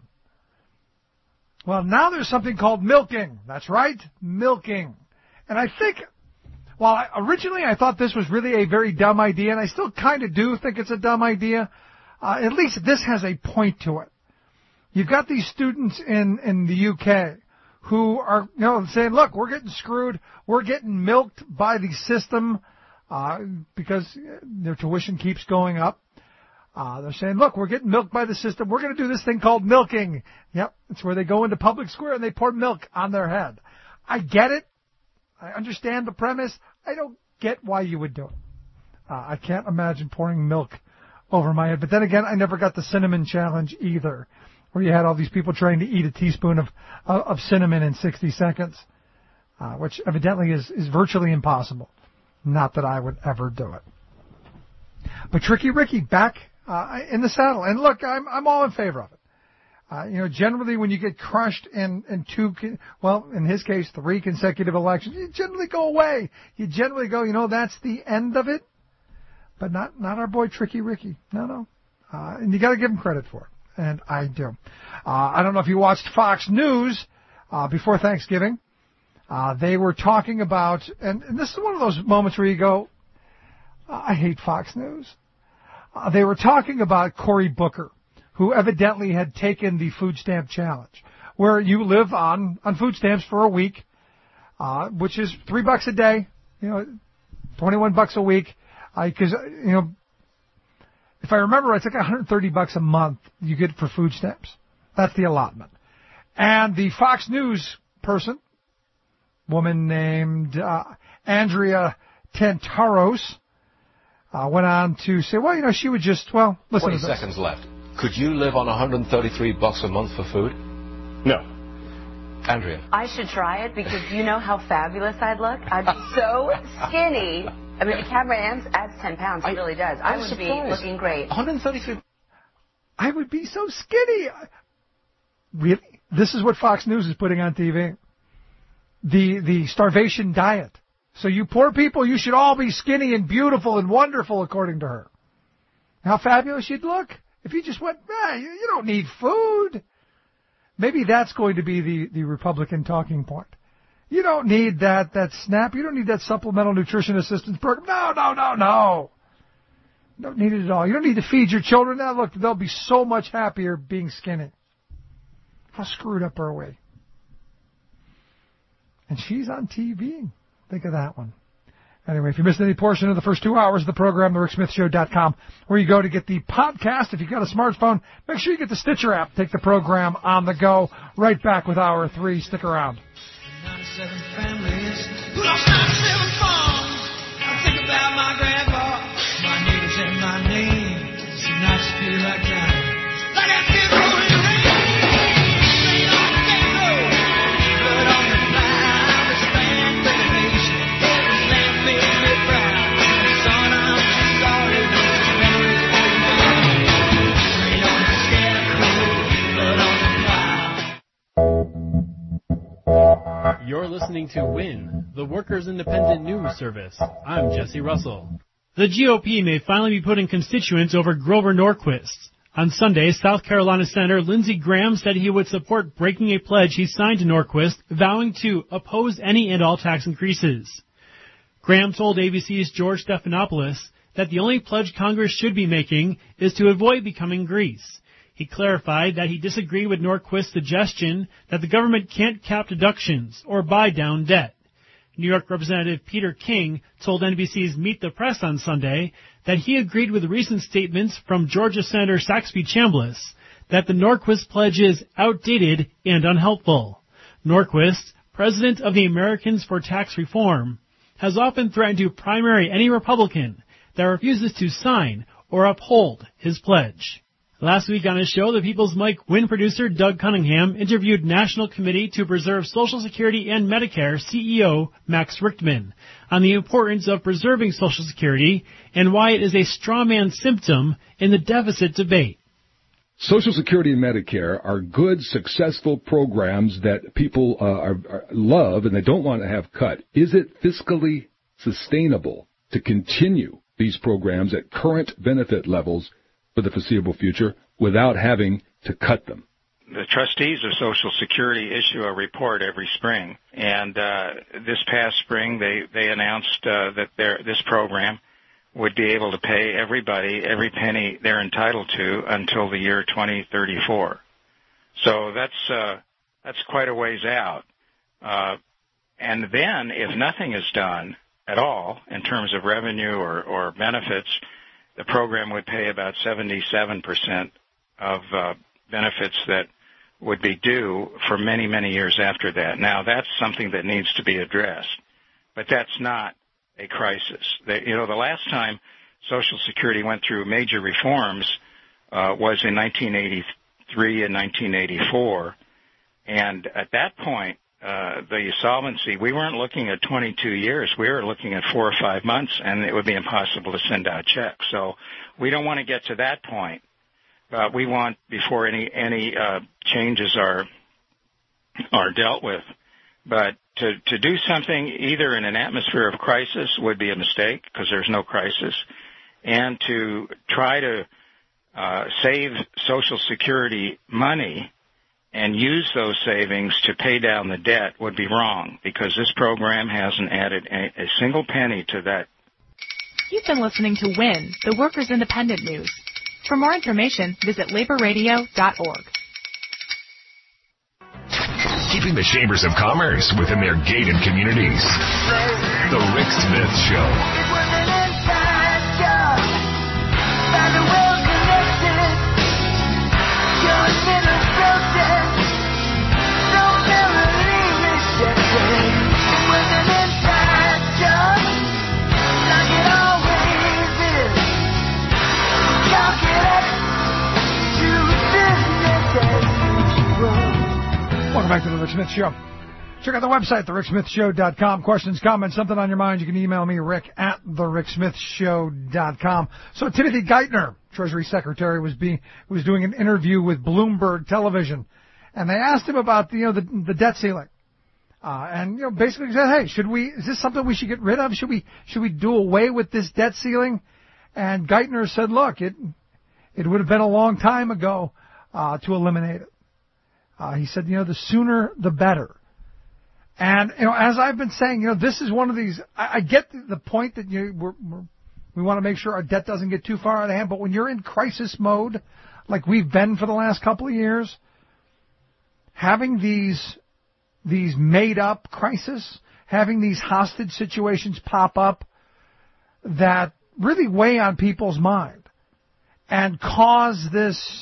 Well, now there's something called milking. That's right, milking. And I think, well, I, originally I thought this was really a very dumb idea, and I still kind of do think it's a dumb idea. Uh, at least this has a point to it. You've got these students in, in the U K who are, you know, saying, look, we're getting screwed. We're getting milked by the system uh, because their tuition keeps going up. Uh, they're saying, look, we're getting milked by the system. We're going to do this thing called milking. Yep, it's where they go into public square and they pour milk on their head. I get it. I understand the premise. I don't get why you would do it. Uh, I can't imagine pouring milk over my head. But then again, I never got the cinnamon challenge either, where you had all these people trying to eat a teaspoon of uh, of cinnamon in sixty seconds, uh, which evidently is, is virtually impossible. Not that I would ever do it. But Tricky Ricky back uh, in the saddle. And look, I'm I'm all in favor of it. Uh, you know, generally when you get crushed in, in two, well, in his case, three consecutive elections, you generally go away. You generally go, you know, that's the end of it. But not, not our boy Tricky Ricky. No, no. Uh, and you got to give him credit for it. And I do. Uh, I don't know if you watched Fox News uh, before Thanksgiving. Uh, they were talking about, and, and this is one of those moments where you go, I hate Fox News. Uh, they were talking about Cory Booker, who evidently had taken the food stamp challenge, where you live on, on food stamps for a week, uh, which is three bucks a day, you know, twenty-one bucks a week, because, uh, you know, if I remember right, it's like one hundred thirty bucks a month you get for food stamps. That's the allotment. And the Fox News person, woman named uh, Andrea Tantaros, uh, went on to say, well, you know, she would just, well, listen to this. twenty seconds left. Could you live on one hundred thirty-three bucks a month for food? No. Andrea. I should try it because you know how fabulous I'd look. I'd be so skinny. I mean, the camera adds, adds ten pounds. It I, really does. I, I would surprised. be looking great. one hundred thirty-three. I would be so skinny. Really? This is what Fox News is putting on T V. The the starvation diet. So you poor people, you should all be skinny and beautiful and wonderful, according to her. How fabulous you'd look if you just went, eh, you, you don't need food. Maybe that's going to be the, the Republican talking point. You don't need that, that SNAP. You don't need that supplemental nutrition assistance program. No, no, no, no. You don't need it at all. You don't need to feed your children. Now, look, they'll be so much happier being skinny. How screwed up are we? And she's on T V. Think of that one. Anyway, if you missed any portion of the first two hours of the program, the rick smith show dot com, where you go to get the podcast. If you've got a smartphone, make sure you get the Stitcher app. Take the program on the go. Right back with hour three. Stick around. ninety-seven families, lost ninety-seven farms. I think about my grandpa, my neighbors and my name. It's a nice feel like that. Like I feel cold in the rain. Rain on the ghetto, blood on the fire. The stand for the nation. Every land made me proud. Son, I'm sorry, those memories for you now. Rain on the scarecrow, blood on the fire. You're listening to WIN, the Workers' Independent News Service. I'm Jesse Russell. The G O P may finally be putting constituents over Grover Norquist. On Sunday, South Carolina Senator Lindsey Graham said he would support breaking a pledge he signed to Norquist, vowing to oppose any and all tax increases. Graham told A B C's George Stephanopoulos that the only pledge Congress should be making is to avoid becoming Greece. He clarified that he disagreed with Norquist's suggestion that the government can't cap deductions or buy down debt. New York Representative Peter King told N B C's Meet the Press on Sunday that he agreed with recent statements from Georgia Senator Saxby Chambliss that the Norquist pledge is outdated and unhelpful. Norquist, president of the Americans for Tax Reform, has often threatened to primary any Republican that refuses to sign or uphold his pledge. Last week on his show, the People's Mike Win producer Doug Cunningham interviewed National Committee to Preserve Social Security and Medicare C E O Max Richtman on the importance of preserving Social Security and why it is a strawman symptom in the deficit debate. Social Security and Medicare are good, successful programs that people uh, are, are, love and they don't want to have cut. Is it fiscally sustainable to continue these programs at current benefit levels for the foreseeable future without having to cut them? The trustees of Social Security issue a report every spring, and uh, this past spring they, they announced uh, that their, this program would be able to pay everybody every penny they're entitled to until the year twenty thirty-four. So that's uh, that's quite a ways out. Uh, and then, if nothing is done at all in terms of revenue or, or benefits, the program would pay about seventy-seven percent of uh, benefits that would be due for many, many years after that. Now, that's something that needs to be addressed, but that's not a crisis. They, you know, the last time Social Security went through major reforms uh, was in nineteen eighty-three and nineteen eighty-four, and at that point, uh, the solvency, we weren't looking at twenty-two years. We were looking at four or five months, and it would be impossible to send out checks. So we don't want to get to that point. But we want, before any any uh, changes are are dealt with. But to to do something either in an atmosphere of crisis would be a mistake because there's no crisis, and to try to uh, save Social Security money and use those savings to pay down the debt would be wrong because this program hasn't added a, a single penny to that. You've been listening to WIN, the Workers' Independent News. For more information, visit labor radio dot org. Keeping the chambers of commerce within their gated communities. The Rick Smith Show. Welcome back to the Rick Smith Show. Check out the website, the rick smith show dot com. Questions, comments, something on your mind, you can email me, rick at the rick smith show dot com. So Timothy Geithner, Treasury Secretary, was being was doing an interview with Bloomberg Television, and they asked him about you know the, the debt ceiling, uh, and you know basically said, hey, should we? Is this something we should get rid of? Should we should we do away with this debt ceiling? And Geithner said, look, it it would have been a long time ago uh, to eliminate it. Uh, he said, you know, the sooner the better. And, you know, as I've been saying, you know, this is one of these, I, I get the, the point that you, we're, we're, we want to make sure our debt doesn't get too far out of hand, but when you're in crisis mode, like we've been for the last couple of years, having these, these made up crises, having these hostage situations pop up that really weigh on people's mind and cause this,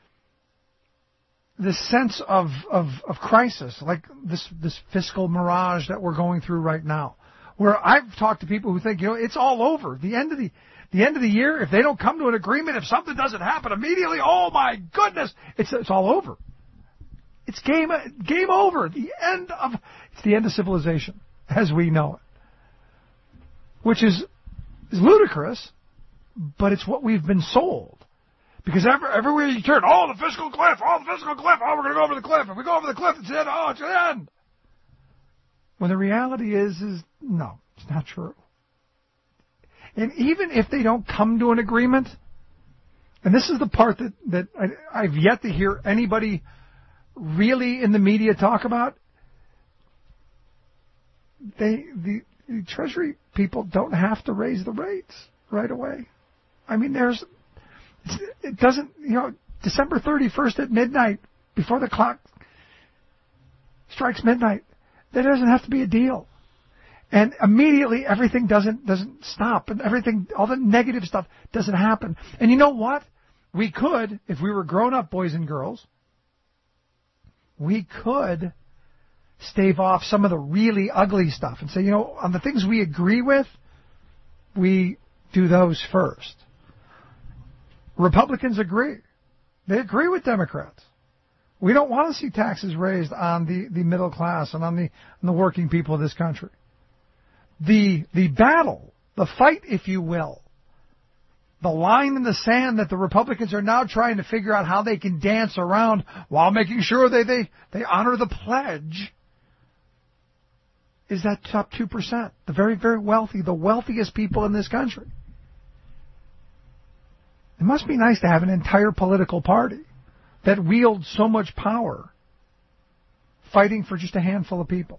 this sense of, of, of crisis, like this, this fiscal mirage that we're going through right now, where I've talked to people who think, you know, it's all over. The end of the, the end of the year, if they don't come to an agreement, if something doesn't happen immediately, oh my goodness, it's, it's all over. It's game, game over. The end of, it's the end of civilization as we know it. Which is, is ludicrous, but it's what we've been sold. Because every, everywhere you turn, oh, the fiscal cliff, oh, the fiscal cliff, oh, we're going to go over the cliff. If we go over the cliff, it's it, oh, it's the end. When the reality is, is no, it's not true. And even if they don't come to an agreement, And this is the part that, that I, I've yet to hear anybody really in the media talk about. They, the, the Treasury people don't have to raise the rates right away. I mean, there's, it doesn't, you know, December thirty-first at midnight, before the clock strikes midnight, there doesn't have to be a deal. And immediately everything doesn't, doesn't stop, and everything, all the negative stuff doesn't happen. And you know what? We could, if we were grown-up boys and girls, we could stave off some of the really ugly stuff and say, you know, on the things we agree with, we do those first. Republicans agree. They agree with Democrats. We don't want to see taxes raised on the, the middle class and on the, on the working people of this country. The, the battle, the fight, if you will, the line in the sand that the Republicans are now trying to figure out how they can dance around while making sure they, they, they honor the pledge, is that top two percent, the very, very wealthy, the wealthiest people in this country. It must be nice to have an entire political party that wields so much power fighting for just a handful of people.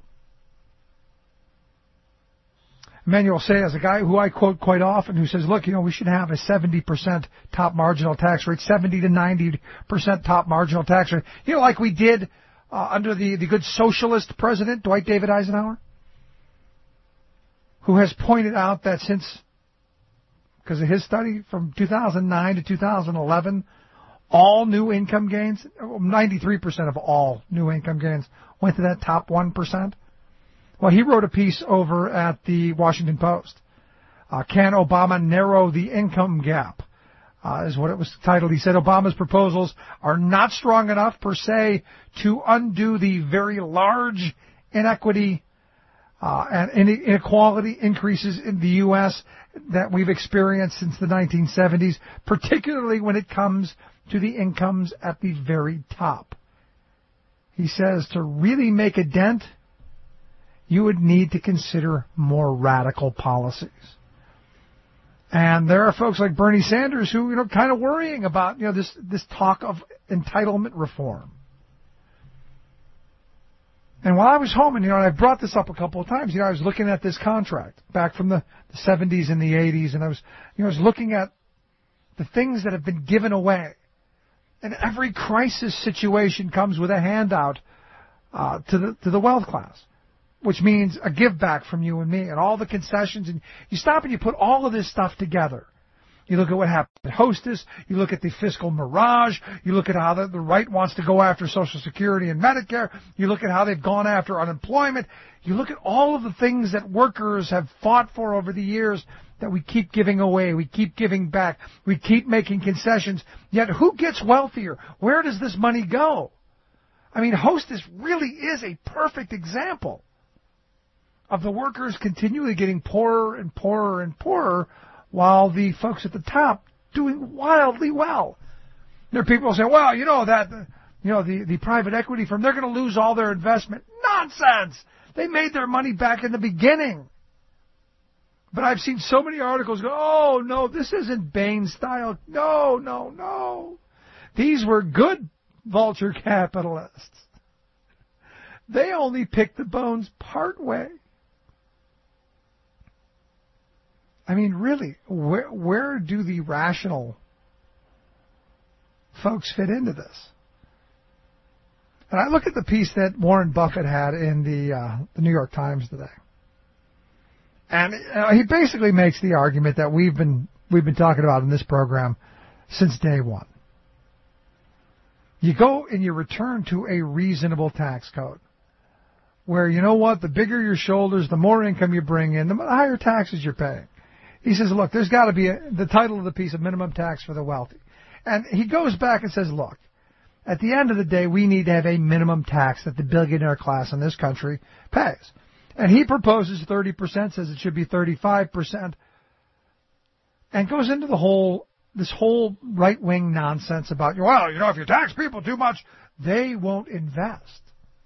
Emmanuel Saez, a guy who I quote quite often, who says, look, you know, we should have a seventy percent top marginal tax rate, seventy to ninety percent top marginal tax rate. You know, like we did uh, under the, the good socialist president, Dwight David Eisenhower, who has pointed out that since, because of his study from two thousand nine to two thousand eleven, all new income gains, ninety-three percent of all new income gains went to that top one percent. Well, he wrote a piece over at the Washington Post. Uh, Can Obama narrow the income gap? Uh, is what it was titled. He said Obama's proposals are not strong enough per se to undo the very large inequity uh, and inequality increases in the U S that we've experienced since the nineteen seventies, particularly when it comes to the incomes at the very top. He says to really make a dent, you would need to consider more radical policies. And there are folks like Bernie Sanders who, you know, kind of worrying about, you know, this, this talk of entitlement reform. And while I was home, and, you know, and I brought this up a couple of times, you know, I was looking at this contract back from the, the seventies and the eighties, and I was, you know, I was looking at the things that have been given away. And every crisis situation comes with a handout uh, to the to the wealth class, which means a give back from you and me and all the concessions. And you stop and you put all of this stuff together. You look at what happened at Hostess. You look at the fiscal mirage. You look at how the, the right wants to go after Social Security and Medicare. You look at how they've gone after unemployment. You look at all of the things that workers have fought for over the years that we keep giving away. We keep giving back. We keep making concessions. Yet who gets wealthier? Where does this money go? I mean, Hostess really is a perfect example of the workers continually getting poorer and poorer and poorer while the folks at the top doing wildly well. There are people saying, well, you know, that, you know, the, the private equity firm, they're going to lose all their investment. Nonsense! They made their money back in the beginning. But I've seen so many articles go, oh, no, this isn't Bain style. No, no, no. These were good vulture capitalists. They only picked the bones part way. I mean, really, where, where do the rational folks fit into this? And I look at the piece that Warren Buffett had in the, uh, the New York Times today. And uh, he basically makes the argument that we've been we've been talking about in this program since day one. You go and you return to a reasonable tax code where, you know what, the bigger your shoulders, the more income you bring in, the higher taxes you're paying. He says, look, there's got to be a, the title of the piece, of minimum tax for the wealthy. And he goes back and says, look, at the end of the day, we need to have a minimum tax that the billionaire class in this country pays. And he proposes thirty percent, says it should be thirty-five percent, and goes into the whole, this whole right-wing nonsense about, well, you know, if you tax people too much, they won't invest.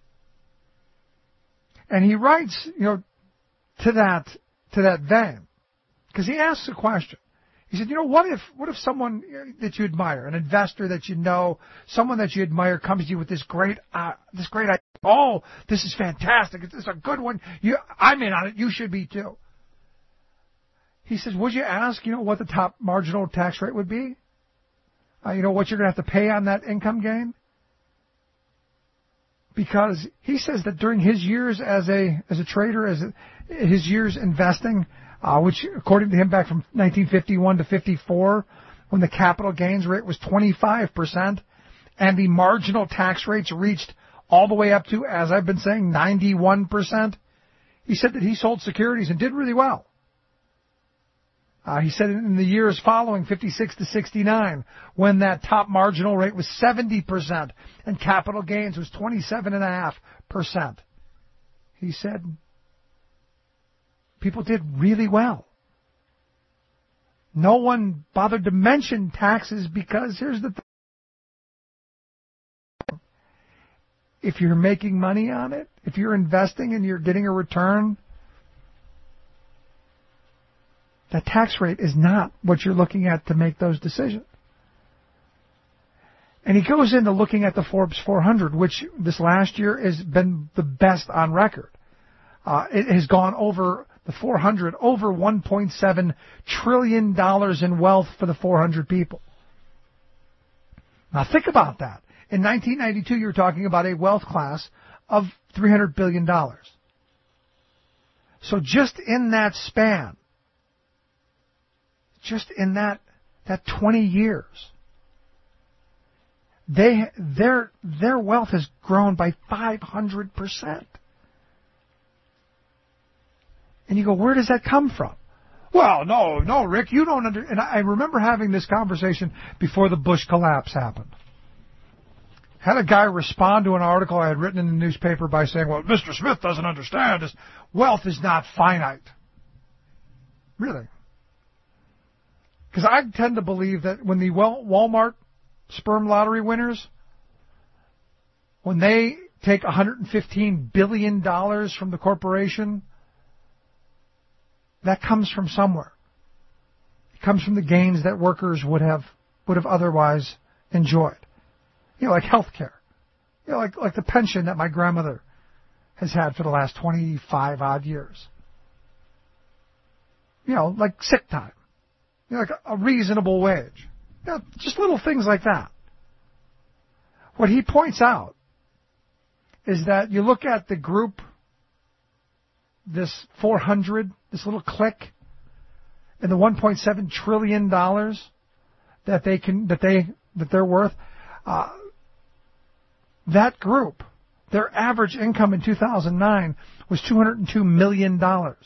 And he writes, you know, to that, to that vein, because he asks a question. He said, you know, what if what if someone that you admire, an investor that you know, someone that you admire comes to you with this great uh, this great idea. Oh, this is fantastic. This is a good one. You, I'm in on it. You should be too. He says, would you ask, you know, what the top marginal tax rate would be? Uh, you know, what you're going to have to pay on that income gain? Because he says that during his years as a as a trader, as a, his years investing, uh, which according to him back from nineteen fifty-one to fifty-four, when the capital gains rate was twenty-five percent, and the marginal tax rates reached all the way up to, as I've been saying, ninety-one percent, he said that he sold securities and did really well. Uh, he said in the years following, fifty-six to sixty-nine, when that top marginal rate was seventy percent and capital gains was twenty-seven point five percent, he said people did really well. No one bothered to mention taxes because here's the thing. If you're making money on it, if you're investing and you're getting a return, that tax rate is not what you're looking at to make those decisions. And he goes into looking at the Forbes four hundred, which this last year has been the best on record. Uh, it has gone over the four hundred, over one point seven trillion dollars in wealth for the four hundred people. Now think about that. In nineteen ninety-two, you were talking about a wealth class of three hundred billion dollars. So just in that span, just in that that twenty years, they their their wealth has grown by five hundred percent. And you go, where does that come from? Well, no, no, Rick, you don't under. And I remember having this conversation before the Bush collapse happened. Had a guy respond to an article I had written in the newspaper by saying, well, Mister Smith doesn't understand is wealth is not finite. Really? Because I tend to believe that when the Walmart sperm lottery winners, when they take one hundred fifteen billion dollars from the corporation, that comes from somewhere. It comes from the gains that workers would have would have otherwise enjoyed. You know, like health care. You know, like like the pension that my grandmother has had for the last twenty-five odd years. You know, like sick time. You know, like a, a reasonable wage. You know, just little things like that. What he points out is that you look at the group, this four hundred, this little clique, and the one point seven trillion dollars that they can that they that they're worth. Uh, that group, their average income in two thousand nine was two hundred two million dollars.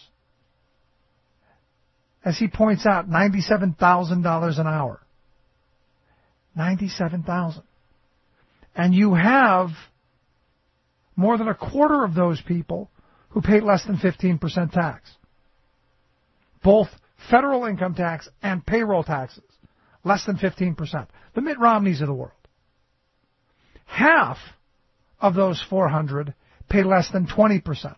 As he points out, ninety-seven thousand dollars an hour. ninety-seven thousand dollars. And you have more than a quarter of those people who pay less than fifteen percent tax. Both federal income tax and payroll taxes, less than fifteen percent. The Mitt Romneys of the world. Half of those four hundred pay less than twenty percent.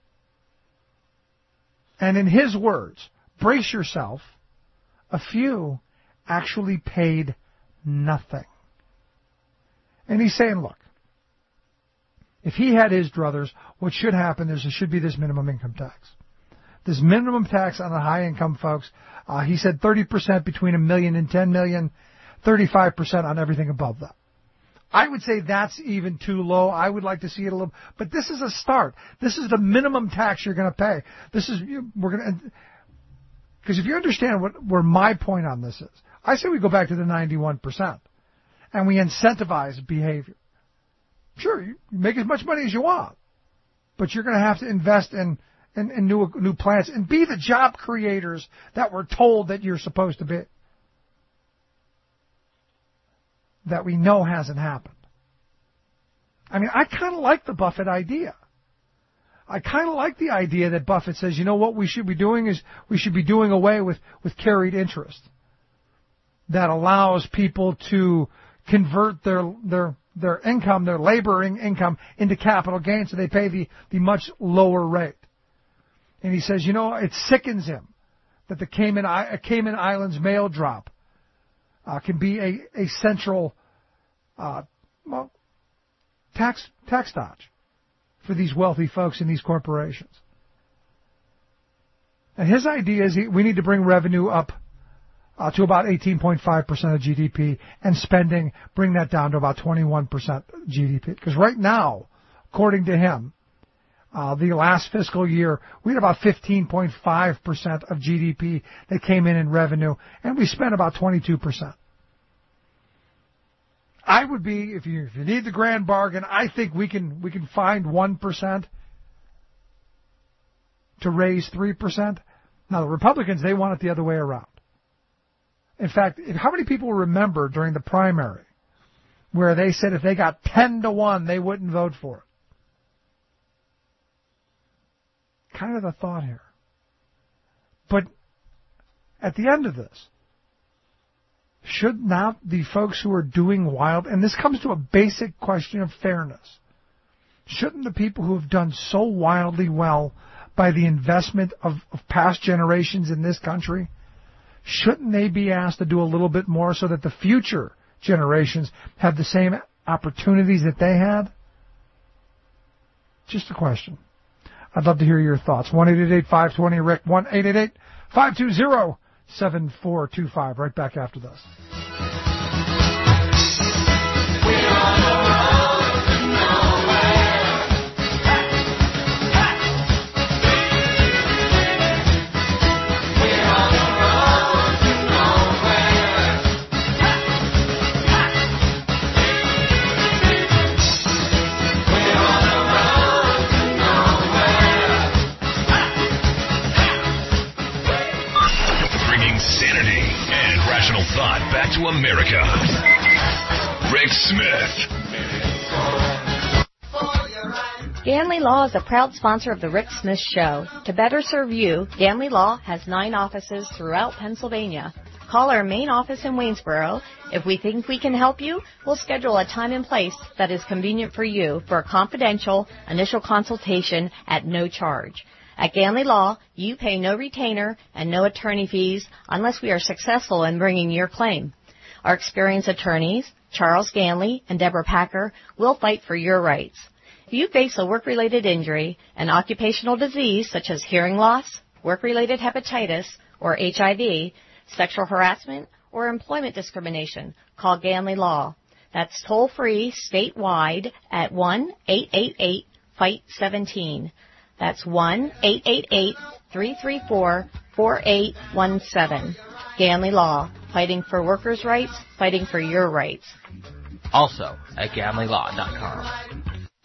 And in his words, brace yourself, a few actually paid nothing. And he's saying, look, if he had his druthers, what should happen is there should be this minimum income tax. This minimum tax on the high income folks, uh, he said thirty percent between a million and ten million, thirty-five percent on everything above that. I would say that's even too low. I would like to see it a little, but this is a start. This is the minimum tax you're going to pay. This is, we're going to, because if you understand what, where my point on this is, I say we go back to the ninety-one percent and we incentivize behavior. Sure, you make as much money as you want, but you're going to have to invest in, in, in new, new plants and be the job creators that we're told that you're supposed to be. That we know hasn't happened. I mean, I kind of like the Buffett idea. I kind of like the idea that Buffett says, you know what we should be doing is we should be doing away with, with carried interest that allows people to convert their their their income, their laboring income, into capital gains so they pay the, the much lower rate. And he says, you know, it sickens him that the Cayman, Cayman Islands mail drop uh, can be a, a central uh, well, tax tax dodge for these wealthy folks in these corporations. And his idea is he, we need to bring revenue up uh, to about eighteen point five percent of G D P and spending, bring that down to about twenty-one percent G D P. Because right now, according to him, uh, the last fiscal year, we had about fifteen point five percent of G D P that came in in revenue, and we spent about twenty-two percent. I would be, if you, if you need the grand bargain, I think we can we can find one percent to raise three percent. Now, the Republicans, they want it the other way around. In fact, how many people remember during the primary where they said if they got ten to one, they wouldn't vote for it? Kind of the thought here. But at the end of this, should not the folks who are doing wild, and this comes to a basic question of fairness, shouldn't the people who have done so wildly well by the investment of, of past generations in this country, shouldn't they be asked to do a little bit more so that the future generations have the same opportunities that they had? Just a question. I'd love to hear your thoughts. one eight eight eight, five two zero, R I C K, one eight eight eight, five two zero, seven four two five. Right back after this. Thought back to America. Rick Smith. Ganley Law is a proud sponsor of the Rick Smith Show. To better serve you, Ganley Law has nine offices throughout Pennsylvania. Call our main office in Waynesboro. If we think we can help you, we'll schedule a time and place that is convenient for you for a confidential initial consultation at no charge. At Ganley Law, you pay no retainer and no attorney fees unless we are successful in bringing your claim. Our experienced attorneys, Charles Ganley and Deborah Packer, will fight for your rights. If you face a work-related injury, an occupational disease such as hearing loss, work-related hepatitis, or H I V, sexual harassment, or employment discrimination, call Ganley Law. That's toll-free statewide at one eight eight eight, fight seventeen. That's one eight eight eight, three three four, four eight one seven. Ganley Law, fighting for workers' rights, fighting for your rights. Also at ganley law dot com.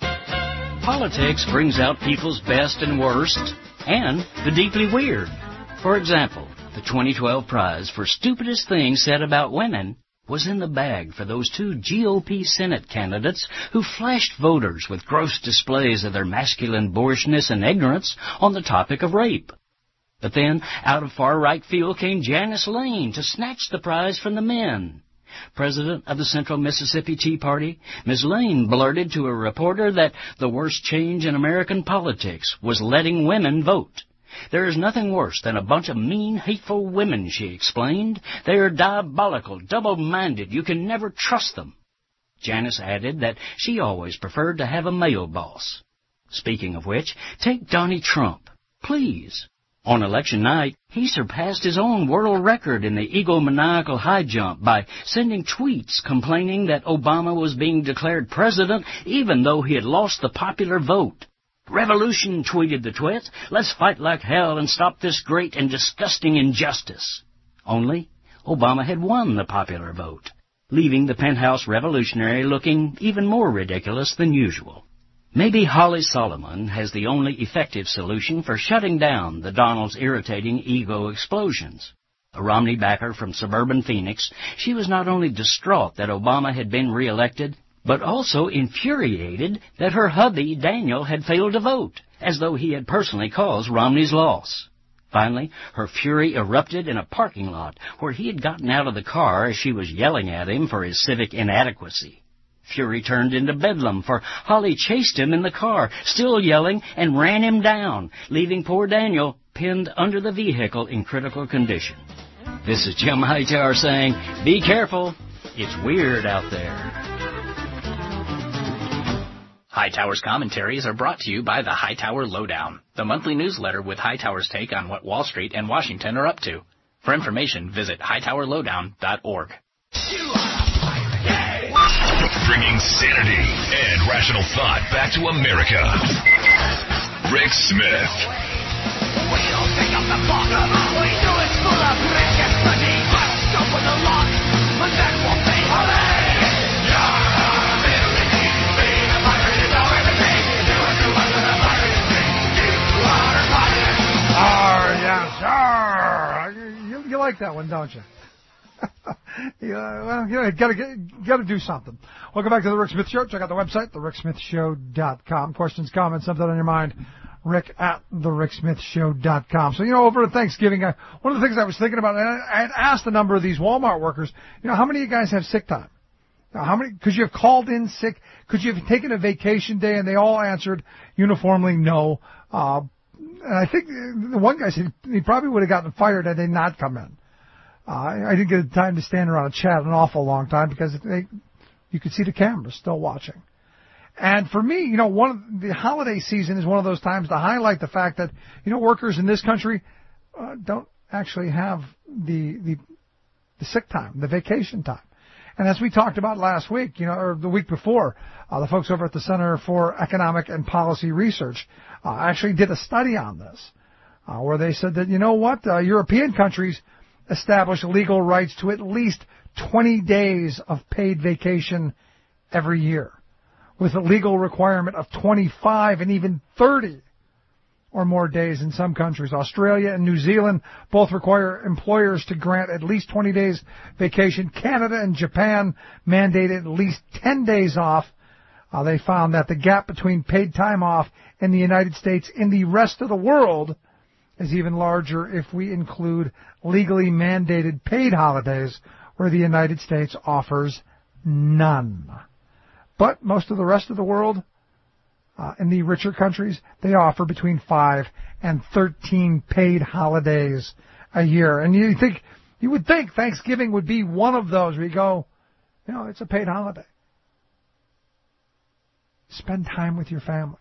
Politics brings out people's best and worst, and the deeply weird. For example, the twenty twelve prize for stupidest things said about women was in the bag for those two G O P Senate candidates who flashed voters with gross displays of their masculine boorishness and ignorance on the topic of rape. But then, out of far right field came Janice Lane to snatch the prize from the men. President of the Central Mississippi Tea Party, Miz Lane blurted to a reporter that the worst change in American politics was letting women vote. There is nothing worse than a bunch of mean, hateful women, she explained. They are diabolical, double-minded. You can never trust them. Janice added that she always preferred to have a male boss. Speaking of which, take Donnie Trump, please. On election night, he surpassed his own world record in the egomaniacal high jump by sending tweets complaining that Obama was being declared president even though he had lost the popular vote. Revolution, tweeted the twit. Let's fight like hell and stop this great and disgusting injustice. Only, Obama had won the popular vote, leaving the penthouse revolutionary looking even more ridiculous than usual. Maybe Holly Solomon has the only effective solution for shutting down the Donald's irritating ego explosions. A Romney backer from suburban Phoenix, she was not only distraught that Obama had been reelected, but also infuriated that her hubby, Daniel, had failed to vote, as though he had personally caused Romney's loss. Finally, her fury erupted in a parking lot where he had gotten out of the car as she was yelling at him for his civic inadequacy. Fury turned into bedlam, for Holly chased him in the car, still yelling, and ran him down, leaving poor Daniel pinned under the vehicle in critical condition. This is Jim Hightower saying, be careful, it's weird out there. Hightower's commentaries are brought to you by the Hightower Lowdown, the monthly newsletter with Hightower's take on what Wall Street and Washington are up to. For information, visit hightower lowdown dot org. Bringing sanity and rational thought back to America. Rick Smith. We don't pick up the phone. We do it full of Rick and Sunny. Let's open the lock, and then we'll say hooray! Oh, yes, oh, you, you like that one, don't you? Yeah, well, you know, gotta get, gotta do something. Welcome back to the Rick Smith Show. Check out the website, the rick smith show dot com. Questions, comments, something on your mind, Rick at the rick smith show dot com. So, you know, over Thanksgiving, I, one of the things I was thinking about, and I, I had asked a number of these Walmart workers, you know, how many of you guys have sick time? Now, how many, could you have called in sick? Could you have taken a vacation day? And they all answered uniformly no. Uh, and I think the one guy said he probably would have gotten fired had they not come in. Uh, I didn't get the time to stand around and chat an awful long time because they, you could see the cameras still watching. And for me, you know, one of the holiday season is one of those times to highlight the fact that, you know, workers in this country uh, don't actually have the, the the sick time, the vacation time. And as we talked about last week, you know, or the week before, uh, the folks over at the Center for Economic and Policy Research uh, actually did a study on this, uh, where they said that, you know what, uh, European countries establish legal rights to at least twenty days of paid vacation every year, with a legal requirement of twenty-five and even thirty or more days in some countries. Australia and New Zealand both require employers to grant at least twenty days vacation. Canada and Japan mandate at least ten days off. Uh, they found that the gap between paid time off in the United States and the rest of the world is even larger if we include legally mandated paid holidays, where the United States offers none. But most of the rest of the world, uh, in the richer countries, they offer between five and thirteen paid holidays a year. And you think, you would think Thanksgiving would be one of those where you go, you know, it's a paid holiday. Spend time with your family.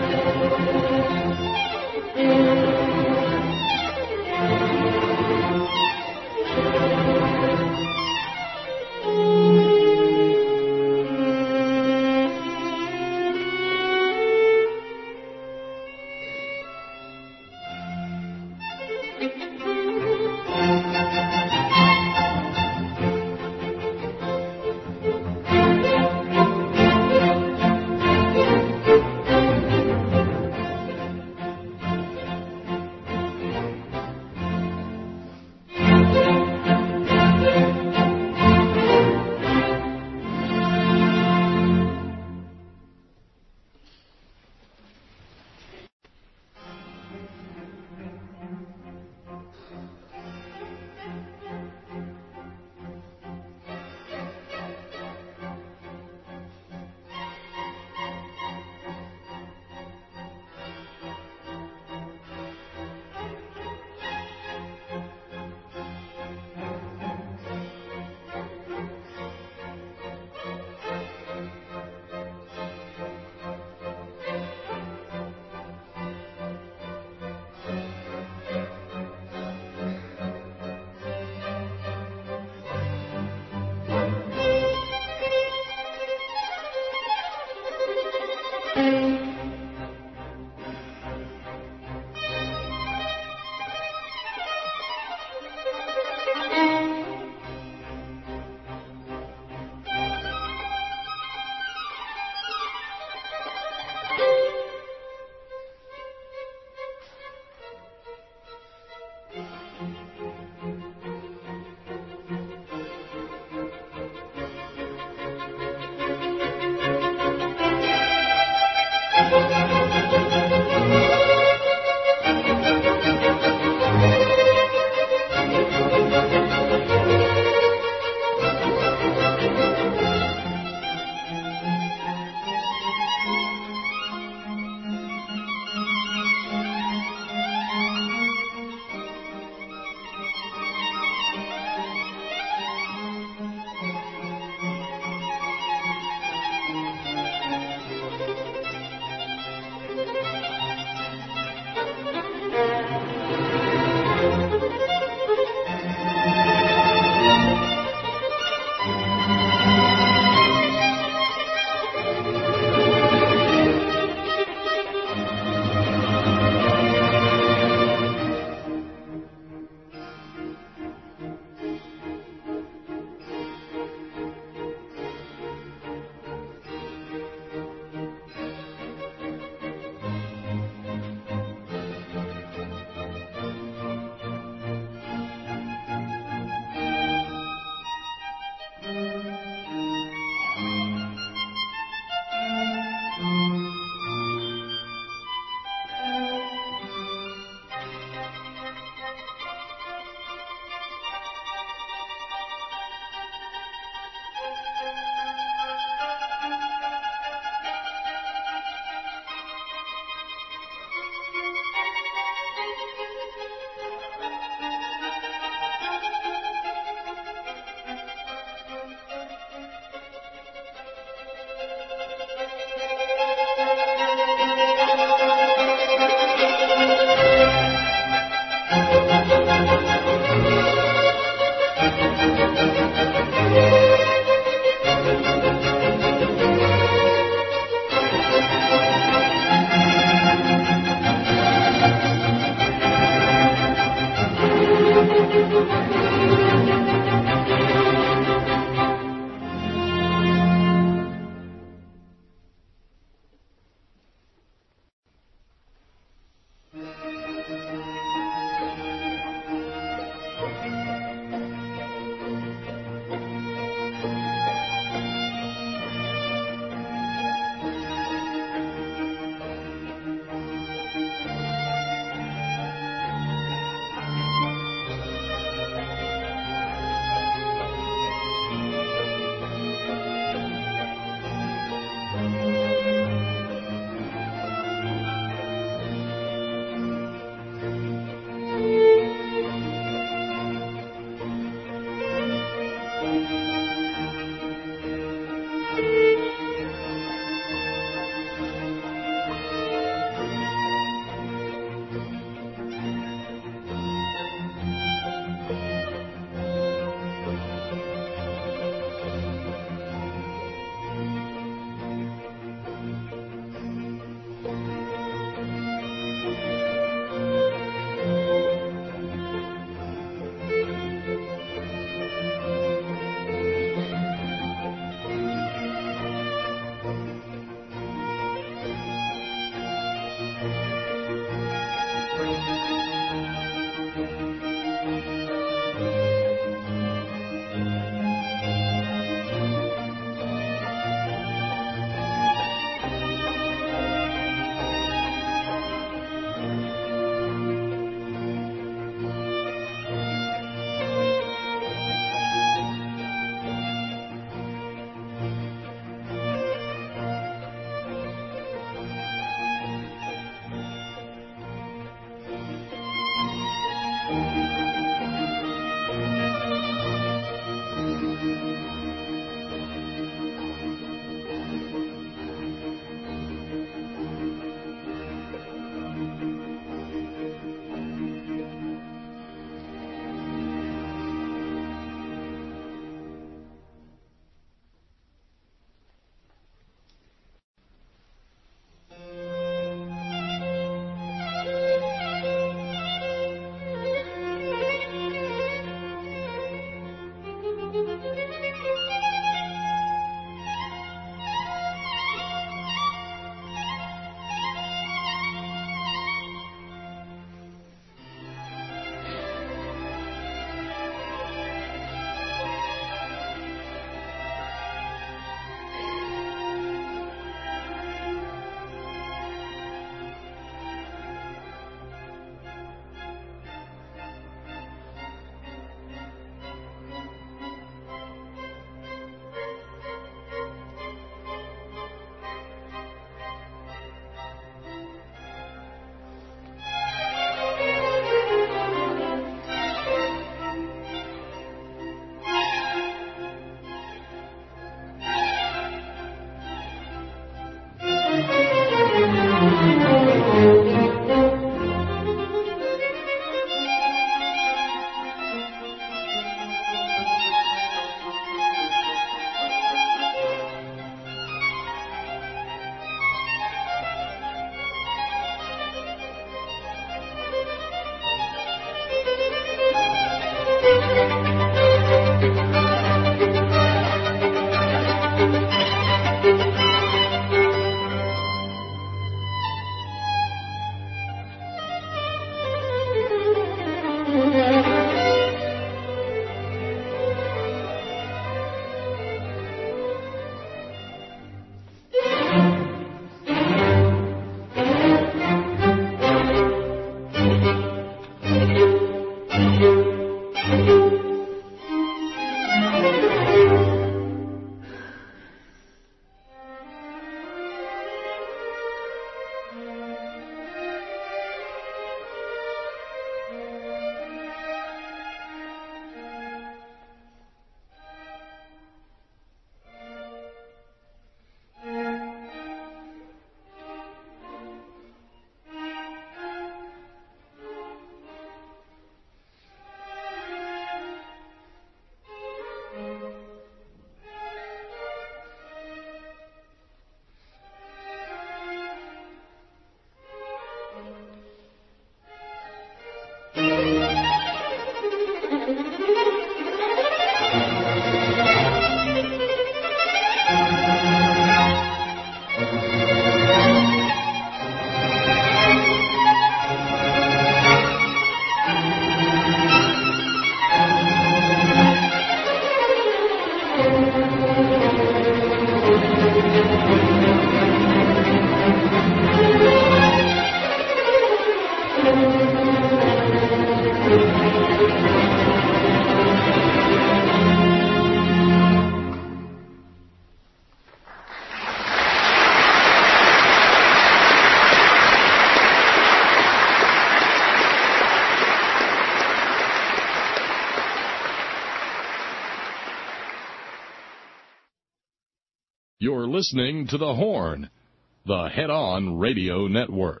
You're listening to The Horn, the head-on radio network.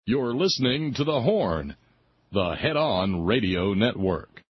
You're listening to The Horn, the Head On Radio Network.